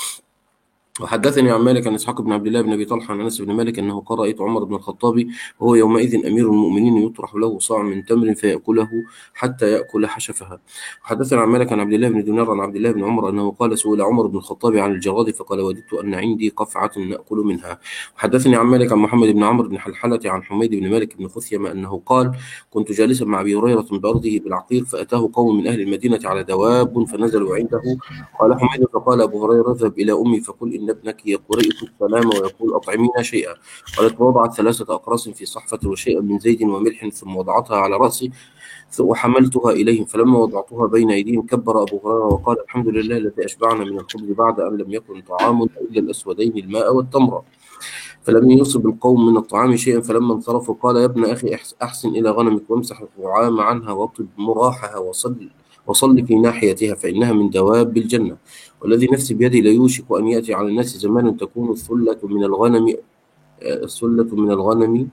وحدثني عن مالك عن إسحاق بن عبد الله بن أبي طلحة عن أنس بن مالك أنه قال: رأيت عمر بن الخطاب وهو يومئذ أمير المؤمنين يطرح له صاع من تمر فيأكله حتى يأكل حشفها. وحدثنا عن مالك عن عبد الله بن دينار عن عبد الله بن عمر أنه قال: سئل عمر بن الخطاب عن الجراد فقال: وددت أن عندي قفعة نأكل منها. وحدثني عن مالك عن محمد بن عمرو بن حلحلة عن حميد بن مالك بن خثيمة أنه قال: كنت جالسا مع أبي هريرة بأرضه بالعقيق، فأتاه قوم من أهل المدينة على دواب فنزلوا عنده. قال حميد: فقال أبو هريرة: اذهب إلى أمي فقل إن ابنك يقرئ السلام ويقول: أطعمينا شيئا. قالت: ووضعت ثلاثة أقراص في صحفة وشيئا من زيت وملح، ثم وضعتها على رأسي وحملتها إليهم. فلما وضعتها بين أيديهم كبر أبو هريرة وقال: الحمد لله الذي أشبعنا من الخبز بعد أن لم يكن طعام إلا الأسودين الماء والتمر. فلم يصب القوم من الطعام شيئا. فلما انصرفوا قال: يا ابن أخي، أحسن إلى غنمك وامسح الطعام عنها واطب مراحها وصل وصل في ناحيتها فإنها من دواب الجنة. والذي نفسي بيده ليوشك أن يأتي على الناس زمان تكون الثلة من الغنم الثلة من الغنم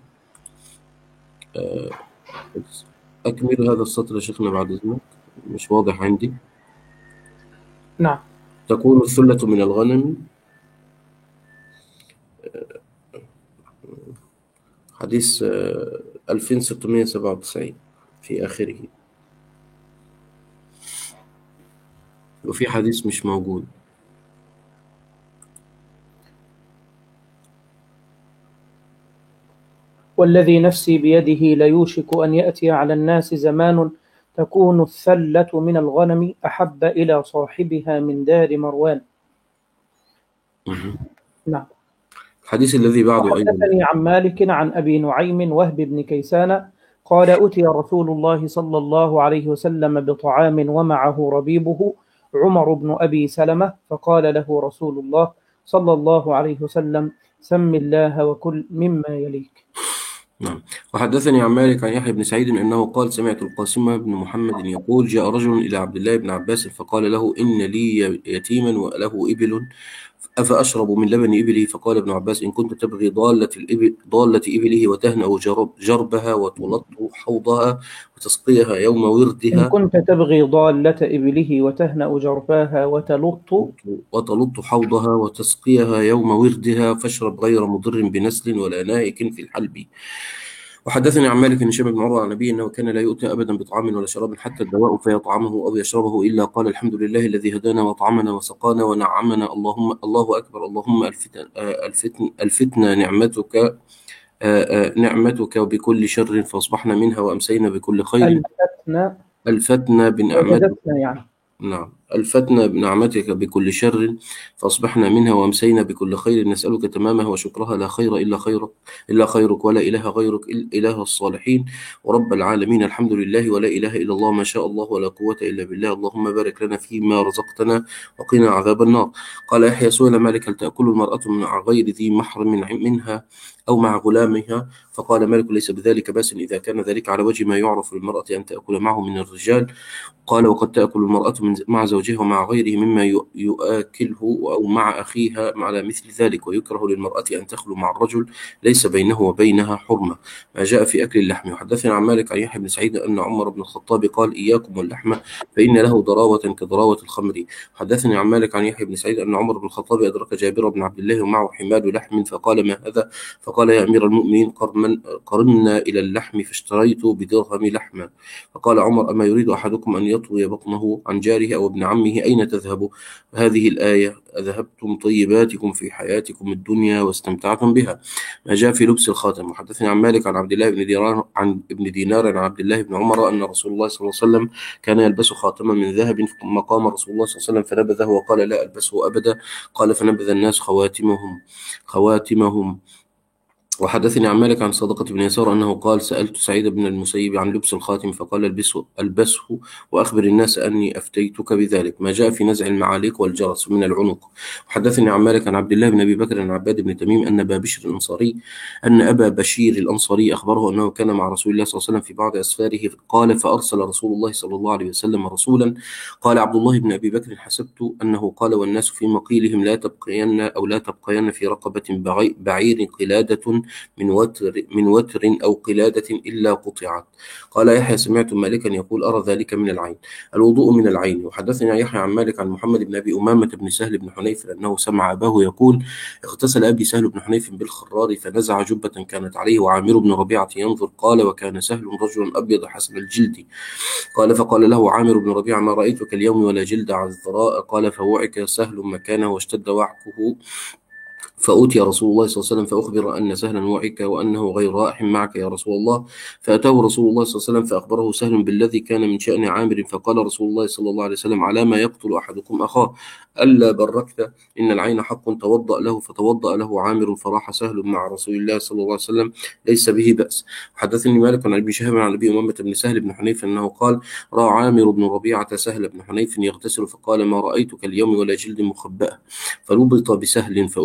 أكمل هذا السطر يا شيخنا بعد إذنك، مش واضح عندي. نعم. تكون الثلة من الغنم، حديث ألفين وستمائة وسبعة وتسعين في آخره، وفي حديث مش موجود. والذي نفسي بيده ليوشك أن يأتي على الناس زمان تكون الثلة من الغنم أحب إلى صاحبها من دار مروان. نعم. الحديث الذي بعده أيضا. حدثني عن مالك عن أبي نعيم وهب بن كيسان قال أتي رسول الله صلى الله عليه وسلم بطعام ومعه ربيبه عمر بن أبي سلمة، فقال له رسول الله صلى الله عليه وسلم سم الله وكل مما يليك. نعم. وحدثني عن مالك عن يحيى بن سعيد أنه قال سمعت القاسم بن محمد يقول جاء رجل إلى عبد الله بن عباس فقال له إن لي يتيما وله إبل أفأشرب من لبن إبله؟ فقال ابن عباس إن كنت تبغي ضالة الإبل ضالة إبله وتهنأ جرب جربها وتلط حوضها وتسقيها يوم وردها. إن كنت تبغي ضالة إبله وتهنأ جرباها وتلط وتلط حوضها وتسقيها يوم وردها فاشرب غير مضر بنسل ولا نائك في الحلب. وحدثني عن مالك بن هشام بن عروة عن النبي أنه كان لا يؤتى أبدا بطعام ولا شراب حتى الدواء فيطعمه أو يشربه إلا قال الحمد لله الذي هدانا وطعمنا وسقانا ونعمنا اللهم الله أكبر اللهم الفتن الفتن الفتنة نعمتك نعمتك بكل شر فأصبحنا منها وأمسينا بكل خير. الفتنة الفتنة بنعمتك يعني. نعم. الفتنة بنعمتك بكل شر فأصبحنا منها وأمسينا بكل خير نسألك تمامها وشكرها لا خير إلا خيرك إلا خيرك ولا إله غيرك إله الصالحين ورب العالمين الحمد لله ولا إله إلا الله ما شاء الله ولا قوة إلا بالله اللهم بارك لنا فيما رزقتنا وقنا عذاب النار. قال يحيى سئل مالك هل تأكل المرأة من غير ذي محرم منها أو مع غلامها؟ فقال مالك ليس بذلك بأس إذا كان ذلك على وجه ما يعرف للمرأة أن تأكل معه من الرجال. قال وقد تأكل المرأة مع زوجها ومع غيره مما يؤكله أو مع أخيها على مثل ذلك ويكره للمرأة أن تخلو مع الرجل ليس بينه وبينها حرمة ما جاء في أكل اللحم. وحدثنا عن مالك عن يحيى بن سعيد أن عمر بن الخطاب قال إياكم واللحم فإن له ضراوة كضراوة الخمر. حدثني عن مالك عن يحيى بن سعيد أن عمر بن الخطاب أدرك جابر بن عبد الله ومعه حمال لحم فقال ما هذا؟ فقال يا أمير المؤمنين قرنا إلى اللحم فاشتريت بدرهم لحما. فقال عمر أما يريد أحدكم أن يطوي بطنه عن جاره أو ابن عمه أين تذهب؟ هذه الآية أذهبتم طيباتكم في حياتكم الدنيا واستمتعتم بها ما جاء في لبس الخاتم. وحدثني عن مالك عن عبد الله بن دينار عن ابن دينار عن عبد الله بن عمر أن رسول الله صلى الله عليه وسلم كان يلبس خاتما من ذهب ثم قام رسول الله صلى الله عليه وسلم فنبذه وقال لا ألبسه أبدا. قال فنبذ الناس خواتمهم خواتمهم وحدثني عن مالك عن صدقة بن يسار أنه قال سألت سعيد بن المسيب عن لبس الخاتم فقال البسه, البسه وأخبر الناس أني أفتيتك بذلك ما جاء في نزع المعاليق والجرس من العنق. وحدثني عن مالك عن عبد الله بن أبي بكر عن عباد بن تميم أن أبا بشر الأنصاري أن أبا بشير الأنصاري أخبره أنه كان مع رسول الله صلى الله عليه وسلم في بعض أسفاره قال فأرسل رسول الله صلى الله عليه وسلم رسولا. قال عبد الله بن أبي بكر حسبت أنه قال والناس في مقيلهم لا تبقين أو لا تبقين في رقبة بعير قلادة من وتر من وتر أو قلادة إلا قطعت. قال يحيى سمعت مالكا يقول أرى ذلك من العين الوضوء من العين. وحدثنا يحيى عن مالك عن محمد بن أبي أمامة بن سهل بن حنيف أنه سمع أباه يقول اغتسل أبي سهل بن حنيف بالخرار فنزع جبة كانت عليه وعامر بن ربيعة ينظر قال وكان سهل رجل أبيض حسن الجلد. قال فقال له عامر بن ربيعة ما رأيتك اليوم ولا جلد عذراء. قال فوعك سهل مكانه واشتد وعكه فأوتي رسول الله صلى الله عليه وسلم فأخبر أن سهلا وعك وأنه غير رائح معك يا رسول الله. فأتاه رسول الله صلى الله عليه وسلم فأخبره سهل بالذي كان من شأن عامر فقال رسول الله صلى الله عليه وسلم على ما يقتل أحدكم أخاه ألا بركت إن العين حق توضأ له. فتوضأ له عامر فراح سهل مع رسول الله صلى الله عليه وسلم ليس به بأس. حدثني مالك عن ابن شهاب عن أبي أمامة بن سهل بن حنيف أنه قال رأى عامر بن ربيعة سهل بن حنيف يغتسل فقال ما رأيتك اليوم ولا جلد مخبأة. فلبط بسهل فأتي رسول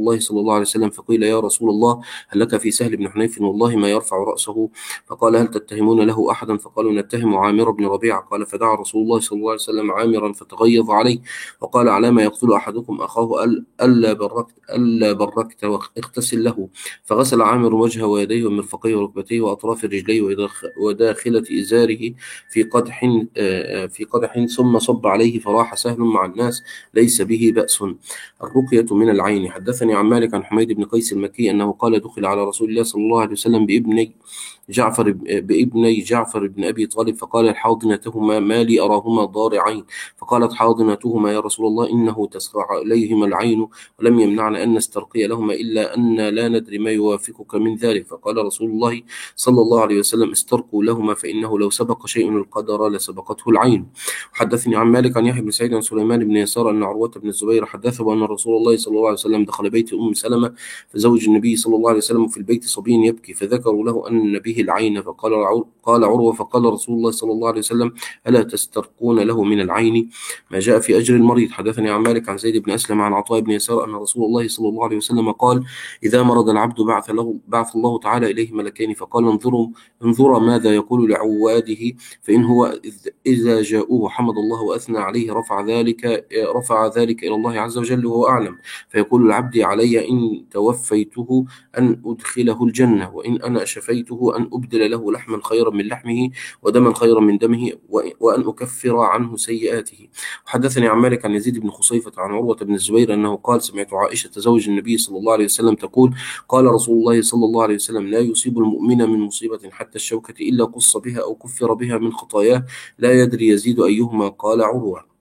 الله صلى الله عليه وسلم فقيل يا رسول الله هل لك في سهل بن حنيف والله ما يرفع رأسه؟ فقال هل تتهمون له أحدا؟ فقالوا نتهم عامر بن ربيعة. قال فدعا رسول الله صلى الله عليه وسلم عامرا فتغيظ عليه وقال على ما يقتل أحدكم أخاه ألا بركت ألا بركت واغتسل له. فغسل عامر وجهه ويديه ومرفقيه وركبتيه وأطراف رجليه وداخلة إزاره في قدح في قدح ثم صب عليه فراح سهل مع الناس ليس به بأس. الرقية من العين. حدثني عن مالك عن حميد بن قيس المكي أنه قال دخل على رسول الله صلى الله عليه وسلم بابني جعفر بابني جعفر بن أبي طالب فقال الحاضنتهما ما لي أراهما ضارعين. فقالت حاضنتهما يا رسول الله إنه تسرع إليهما العين ولم يمنعنا أن نسترقي لهما إلا أن لا ندري ما يوافقك من ذلك. فقال رسول الله صلى الله عليه وسلم استرقوا لهما فإنه لو سبق شيء القدر لسبقته العين. وحدثني عن مالك عن يحيى بن سعيد عن سليمان بن يسار أن عروة بن الزبير حدثه أن رسول الله صلى الله عليه وسلم دخل بيت أم سلمة فزوج النبي صلى الله عليه وسلم في البيت صبي يبكي فذكروا له أن به العين. فقال قال عروة فقال رسول الله صلى الله عليه وسلم ألا تسترقون له من العين ما جاء في أجر المريض. حدثني عن مالك عن زيد بن أسلم عن عطاء بن يسار أن رسول الله صلى الله عليه وسلم قال إذا مرض العبد بعث له بعث الله تعالى إليه ملكين فقال انظروا انظروا ماذا يقول لعواده فإن هو إذا جاءوه حمد الله وأثنى عليه رفع ذلك رفع ذلك إلى الله عز وجل وهو أعلم فيقول العبد علي إن توفيته أن أدخله الجنة وإن أنا شفيته أن أبدل له لحما خيرا من لحمه ودما خيرا من دمه وأن أكفر عنه سيئاته. وحدثني عن مالك عن يزيد بن خصيفة عن عروة بن الزبير أنه قال سمعت عائشة زوج النبي صلى الله عليه وسلم تقول قال رسول الله صلى الله عليه وسلم لا يصيب المؤمن من مصيبة حتى الشوكة إلا قص بها أو كفر بها من خطاياه لا يدري يزيد أيهما. قال عروة.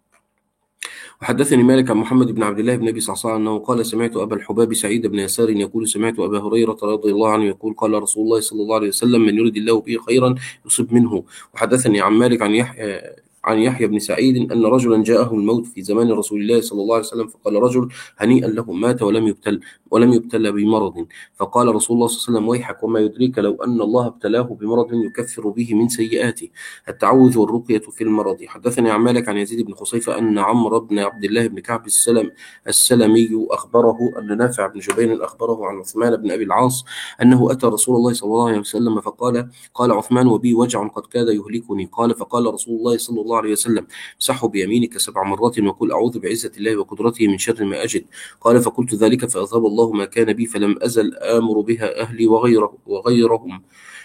وحدثني مالك عن محمد بن عبد الله بن أبي صعصاع أنه قال سمعت أبا الحباب سعيد بن يسار يقول سمعت أبا هريرة رضي الله عنه يقول قال رسول الله صلى الله عليه وسلم من يريد الله به خيرا يصب منه. وحدثني عن مالك عن يحيى عن يحيى بن سعيد أن رجلا جاءه الموت في زمان رسول الله صلى الله عليه وسلم فقال رجل هنيئا له مات ولم يبتل ولم يبتلى بمرض. فقال رسول الله صلى الله عليه وسلم ويحك وما يدريك لو أن الله ابتلاه بمرض يكفر به من سيئاته. التعوذ والرقية في المرض. حدثني عن مالك عن يزيد بن خصيفة أن عمرو بن عبد الله بن كعب السلم السلمي أخبره أن نافع بن جبير أخبره عن عثمان بن أبي العاص أنه أتى رسول الله صلى الله عليه وسلم فقال قال عثمان وبي وجع قد كاد يهلكني. قال فقال رسول الله صلى الله عليه وسلم امسحه بيمينك سبع مرات وقل أعوذ بعزة الله وقدرته من شر ما أجد. قال فقلت ذلك فأذهب الله ما كان بي فلم أزل آمر بها أهلي وغيره وغيرهم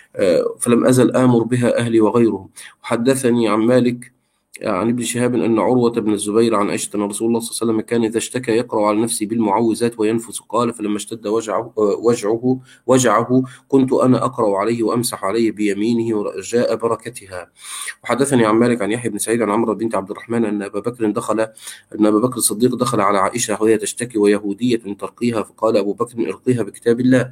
فلم أزل آمر بها أهلي وغيرهم. وحدثني عن مالك عن ابن شهاب أن عروة بن الزبير عن عائشة أن رسول الله صلى الله عليه وسلم كان إذا اشتكى يقرأ على نفسه بالمعوذات وينفس. قال فلما اشتد وجعه وجعه وجعه كنت أنا أقرأ عليه وأمسح عليه بيمينه ورجاء بركتها. وحدثني عن مالك عن يحيى بن سعيد عن عمرو بنت عبد الرحمن أن أبا بكر دخل أن أبا بكر الصديق دخل على عائشة وهي تشتكي ويهودية ترقيها فقال أبو بكر ارقيها بكتاب الله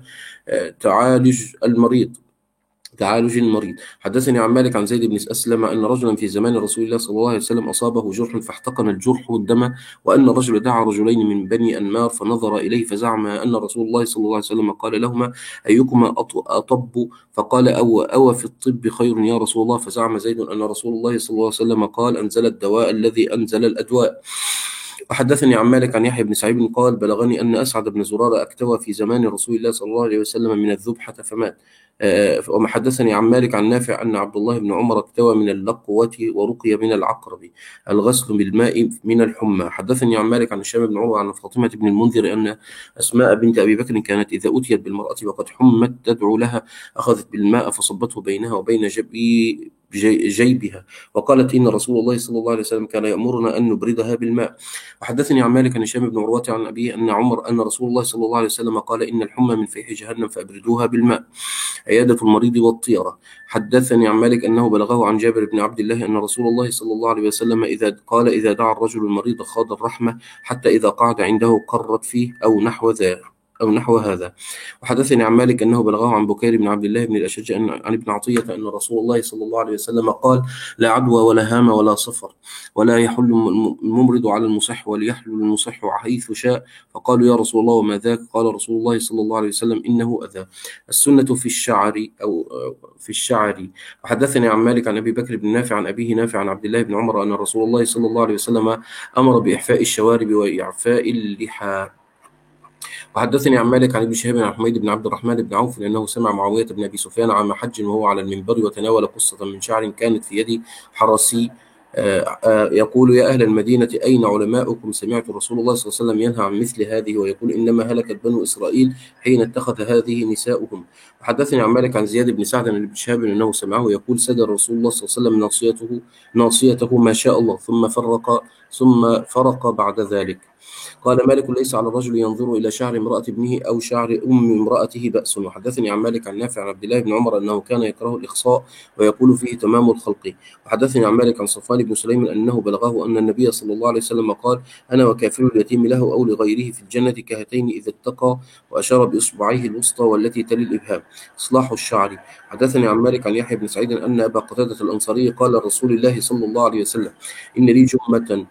تعالج المريض تعالج المريض. حدثني عن مالك عن زيد بن أسلم أن رجلا في زمان رسول الله صلى الله عليه وسلم أصابه جرح فاحتقن الجرح والدم وأن رجل دعا رجلين من بني أنمار فنظر إليه فزعم أن رسول الله صلى الله عليه وسلم قال لهما أيكما أطب؟ فقال أو أو في الطب خير يا رسول الله. فزعم زيد أن رسول الله صلى الله عليه وسلم قال أنزل الدواء الذي أنزل الأدواء. وحدثني عن مالك عن يحيى بن سعيد قال بلغني أن أسعد بن زرارة اكتوى في زمان رسول الله صلى الله عليه وسلم من الذبحة فمات. وما حدثني عن مالك عن نافع أن عبد الله بن عمر اكتوى من اللقوة ورقي من العقرب الغسل بالماء من الحمى. حدثني عن مالك عن هشام بن عروة عن فاطمة بن المنذر أن أسماء بنت أبي بكر كانت إذا أتيت بالمرأة وقد حمت تدعو لها أخذت بالماء فصبته بينها وبين جبي جيبها وقالت إن رسول الله صلى الله عليه وسلم كان يأمرنا أن نبردها بالماء. وحدثني عن مالك عن هشام بن عروة عن أبيه أن عمر أن رسول الله صلى الله عليه وسلم قال إن الحمى من فيح جهنم فأبردوها بالماء. عيادة المريض والطيرة. حدثني عن مالك أنه بلغه عن جابر بن عبد الله أن رسول الله صلى الله عليه وسلم إذا قال إذا دعا الرجل المريض خاض الرحمة حتى إذا قعد عنده قرت فيه أو نحو ذلك أو نحو هذا. وحدثني عن مالك أنه بلغه عن بكير بن عبد الله بن الأشج عن ابن عطية أن رسول الله صلى الله عليه وسلم قال لا عدوى ولا هام ولا صفر ولا يحل الممرض على المصح وليحلل المصح حيث شاء. فقالوا يا رسول الله وما ذاك؟ قال رسول الله صلى الله عليه وسلم إنه أذى. السنة في الشعر أو في الشعر. وحدثني عن مالك عن أبي بكر بن نافع عن أبيه نافع عن عبد الله بن عمر أن رسول الله صلى الله عليه وسلم أمر بإحفاء الشوارب وإعفاء اللحى. وحدثني عن مالك عن ابن شهاب عن حميد بن عبد الرحمن بن عوف لأنه سمع معاوية بن أبي سفيان عام حج وهو على المنبر وتناول قصة من شعر كانت في يد حرسي آه، آه، يقول: يا أهل المدينة أين علماؤكم؟ سمعت رسول الله صلى الله عليه وسلم ينهى عن مثل هذه ويقول: إنما هلكت بنو إسرائيل حين اتخذ هذه نساؤهم. وحدثني عن مالك عن زياد بن سعد بن شهاب أنه سمعه يقول: سدر رسول الله صلى الله عليه وسلم ناصيته ناصيته ما شاء الله ثم فرق ثم فرق بعد ذلك. قال مالك: ليس على الرجل ينظر إلى شعر امرأة ابنه أو شعر أم امرأته بأس. وحدثني عن مالك عن نافع عن عبد الله بن عمر أنه كان يكره الإخصاء ويقول فيه تمام الخلق. وحدثني عن مالك عن صفوان بن سليم أنه بلغه أن النبي صلى الله عليه وسلم قال: أنا وكافل اليتيم له أو لغيره في الجنة كهاتين إذا اتقى، وأشار بإصبعيه الوسطى والتي تلي الإبهام، إصلاح الشعر. حدثني عن مالك عن يحيى بن سعيد أن أبا قتادة الأنصاري قال لرسول الله صلى الله عليه وسلم: إن لي جمة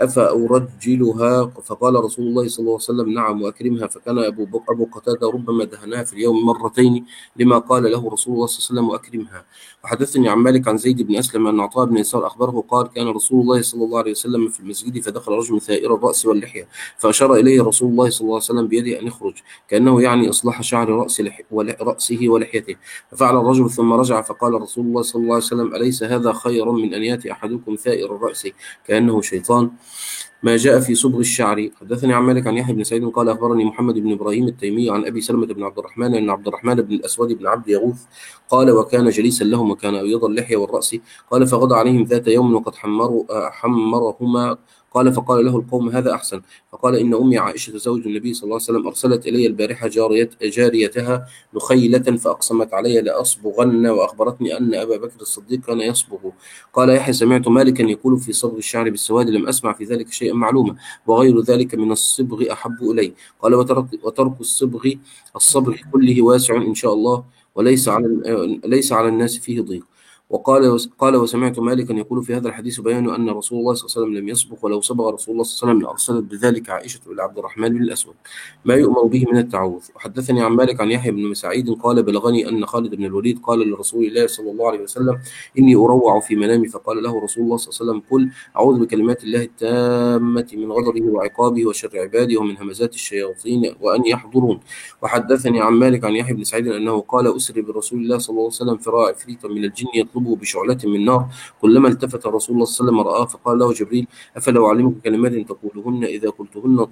أفأرجلها؟ فقال رسول الله صلى الله عليه وسلم: نعم وأكرمها. فكان أبو بكر أبو قتادة ربما دهنها في اليوم مرتين لما قال له رسول الله صلى الله عليه وسلم: وأكرمها. وحدثني عن مالك عن زيد بن أسلم أن عطاء بن يسار أخبره قال: كان رسول الله صلى الله عليه وسلم في المسجد فدخل رجل ثائر الرأس واللحية فأشار إليه رسول الله صلى الله عليه وسلم بيده أن يخرج، كأنه يعني إصلاح شعر رأس رأسه ولحيته. ففعل الرجل ثم رجع فقال رسول الله صلى الله عليه وسلم: أليس هذا خيرا من أن يأتي أحدكم ثائر الرأس كأنه شيطان؟ ما جاء في صبغ الشعر. حدثني عن مالك عن يحيى بن سعيد قال: أخبرني محمد بن إبراهيم التيمي عن أبي سلمة بن عبد الرحمن أن عبد الرحمن بن الأسود بن عبد يغوث قال: وكان جليسا لهم وكان أبيض اللحية والرأس. قال: فغدا عليهم ذات يوم وقد حمروا حمرهما. قال: فقال له القوم: هذا أحسن. فقال: إن أمي عائشة زوج النبي صلى الله عليه وسلم أرسلت إلي البارحة جارية جاريتها نخيلة فأقسمت علي لأصبغن، وأخبرتني أن أبا بكر الصديق كان يصبغ. قال يحيى: سمعت مالكا يقول في صبغ الشعر بالسواد، لم أسمع في ذلك شيئا معلوما، وغير ذلك من الصبغ أحب إلي. قال: وترك, وترك الصبغ الصبغ كله واسع إن شاء الله، وليس على ليس على الناس فيه ضيق. وقال قال: وسمعت مالكا يقول في هذا الحديث بيان أن رسول الله صلى الله عليه وسلم لم يصبغ، ولو صبغ رسول الله صلى الله عليه وسلم لأرسلت بذلك عائشة إلى عبد الرحمن بن الأسود ما يؤمر به من التعوذ. وحدثني عن مالك عن يحيى بن سعيد قال: بلغني أن خالد بن الوليد قال لرسول الله صلى الله عليه وسلم: إني أروع في منامي. فقال له رسول الله صلى الله عليه وسلم: قل أعوذ بكلمات الله التامة من غضبه وعقابه وشر عباده ومن همزات الشياطين وأن يحضرون. وحدثني عن مالك عن يحيى بن سعيد أنه قال: أسري برسول الله صلى الله عليه وسلم فرأى عفريتا من الجن يطلبه بشعلة من نار، كلما التفت رسول الله صلى الله عليه وسلم رآه، فقال له جبريل: أفلا أعلمك كلمات تقولهن إذا قلتهن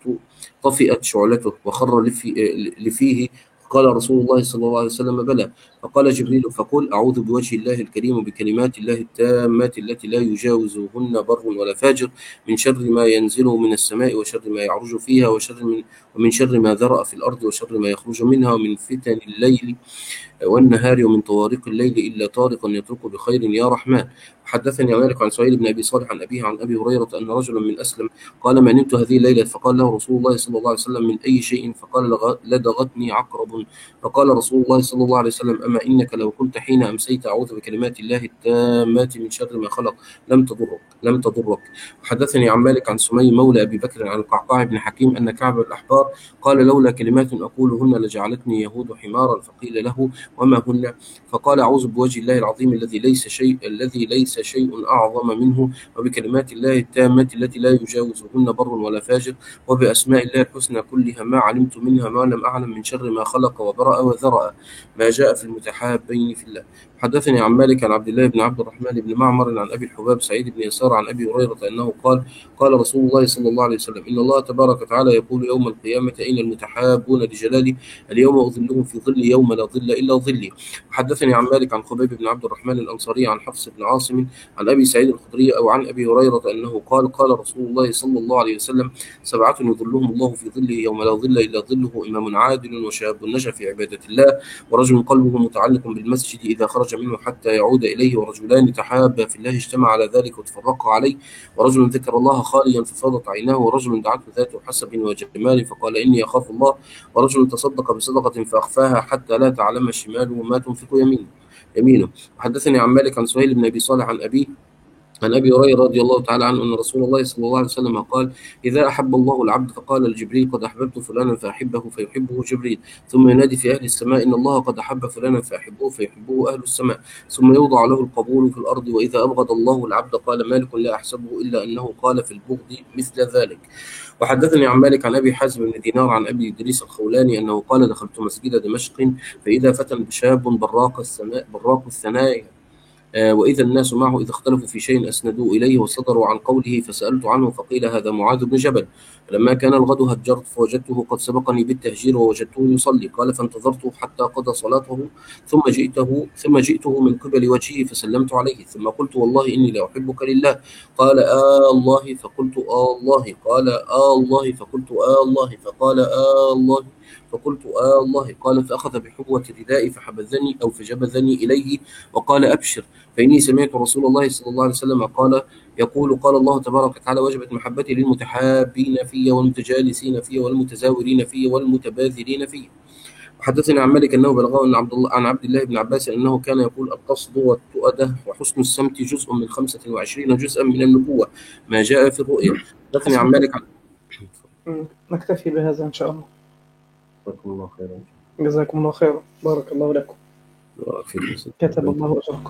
طفئت شعلته وخر لفيه؟ قال رسول الله صلى الله عليه وسلم: بلى. فقال جبريل: فقل أعوذ بوجه الله الكريم وبكلمات الله التامات التي لا يجاوزهن بر ولا فاجر من شر ما ينزل من السماء وشر ما يعرج فيها وشر من ومن شر ما ذرأ في الأرض وشر ما يخرج منها ومن فتن الليل والنهار ومن طوارق الليل إلا طارقا يترك بخير يا رحمن. حدثني مالك عن سعيد بن أبي صالح عن أبيه عن أبي هريرة أن رجلا من أسلم قال: ما نمت هذه الليلة؟ فقال له رسول الله صلى الله عليه وسلم: من أي شيء؟ فقال: لدغتني عقرب. فقال رسول الله صلى الله عليه وسلم: أما إنك لو قلت حين أمسيت أعوذ بكلمات الله التامات من شر ما خلق لم تضرك لم تضرك. حدثني عن مالك عن سمي مولى أبي بكر عن القعقاع بن حكيم أن كعب الأحبار قال: لولا كلمات أقولهن لجعلتني يهود حمارا. فقيل له: وما هن؟ فقال: أعوذ بوجه الله العظيم الذي ليس شيء الذي ليس شيء أعظم منه، وبكلمات الله التامة التي لا يجاوزهن بر ولا فاجر، وبأسماء الله الحسنى كلها ما علمت منها ما لم أعلم من شر ما خلق وبرأ وذرأ، ما جاء في المتحابين في الله. حدثني عن مالك عن عبد الله بن عبد الرحمن بن معمر عن أبي الحباب سعيد بن يسار عن أبي هريرة أنه قال: قال رسول الله صلى الله عليه وسلم: إن الله تبارك وتعالى يقول يوم القيامة: أين المتحابون لجلالي؟ اليوم أظلهم في ظل يوم لا ظل إلا ظلي. حدثني عن مالك عن خبيب بن عبد الرحمن الأنصاري عن حفص بن عاصم عن أبي سعيد الخدري أو عن أبي هريرة أنه قال: قال رسول الله صلى الله عليه وسلم: سبعة يظلهم الله في ظله يوم لا ظل إلا ظله: إمام عادل، وشاب نشأ في عبادة الله، ورجل قلبه متعلق بالمسجد إذا خرج منه حتى يعود إليه، ورجلان تحابا في الله اجتمع على ذلك وتفرقا عليه، ورجل ذكر الله خاليا ففاضت عيناه، ورجل دعته ذات حسب وجمال فقال: إني أخاف الله، ورجل تصدق بصدقة فأخفاها حتى لا تعلم شماله ما تنفق يمينه. يمينه. وحدثني عن مالك عن سهيل بن أبي صالح عن أبيه عن أبي هريرة رضي الله تعالى عنه أن رسول الله صلى الله عليه وسلم قال: إذا أحب الله العبد فقال لجبريل: قد أحببت فلانا فأحبه فيحبه جبريل، ثم ينادي في أهل السماء: إن الله قد أحب فلانا فأحبه فيحبه أهل السماء، ثم يوضع له القبول في الأرض. وإذا أبغض الله العبد قال مالك: لا أحسبه إلا أنه قال في البغض مثل ذلك. وحدثني عن مالك عن أبي حازم بن دينار عن أبي إدريس الخولاني أنه قال: دخلت مسجد دمشق فإذا فتى شاب براق السماء براق الثنايا، وإذا الناس معه إذا اختلفوا في شيء أسندوه إليه وصدروا عن قوله، فسألت عنه فقيل: هذا معاذ بن جبل. فلما كان الغد هجرت فوجدته قد سبقني بالتهجير ووجدته يصلي. قال: فانتظرته حتى قضى صلاته ثم جئته ثم جئته من قبل وجهه فسلمت عليه، ثم قلت: والله إني لأحبك لله. قال: آه الله. فقلت: آه الله. قال: آه الله. فقلت: آه الله. فقال: آه الله. فقلت: آه الله. قال: فأخذ بحبوة ردائي فحبذني أو فجبذني إليه وقال: أبشر، فإني سمعت رسول الله صلى الله عليه وسلم قال يقول: قال الله تبارك وتعالى: وجبت محبتي للمتحابين في والمتجالسين في والمتزاورين في والمتباذلين في. وحدثني عن مالك أنه بلغه أن عبد الله عن عبد الله بن عباس أنه كان يقول: القصد والتؤدة وحسن السمت جزء من خمسة وعشرين جزءا من النبوة، ما جاء في الرؤيا. حدثني عن مالك عن... نكتفي بهذا إن شاء الله. جزاكم الله خيرا. جزاكم الله خيرا. بارك الله لكم. كتب الله أجركم.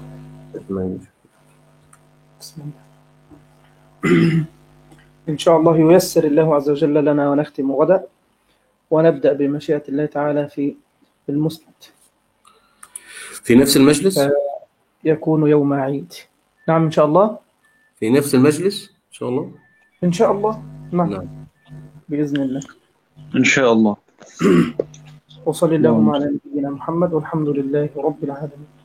بسم الله. إن شاء الله ييسر الله عز وجل لنا ونختم غدا، ونبدأ بمشيئة الله تعالى في المسند في نفس المجلس. يكون يوم عيد. نعم إن شاء الله. في نفس المجلس إن شاء الله. إن شاء الله. نعم. نعم. بإذن الله. إن شاء الله. وصلى اللهم على نبينا محمد والحمد لله رب العالمين.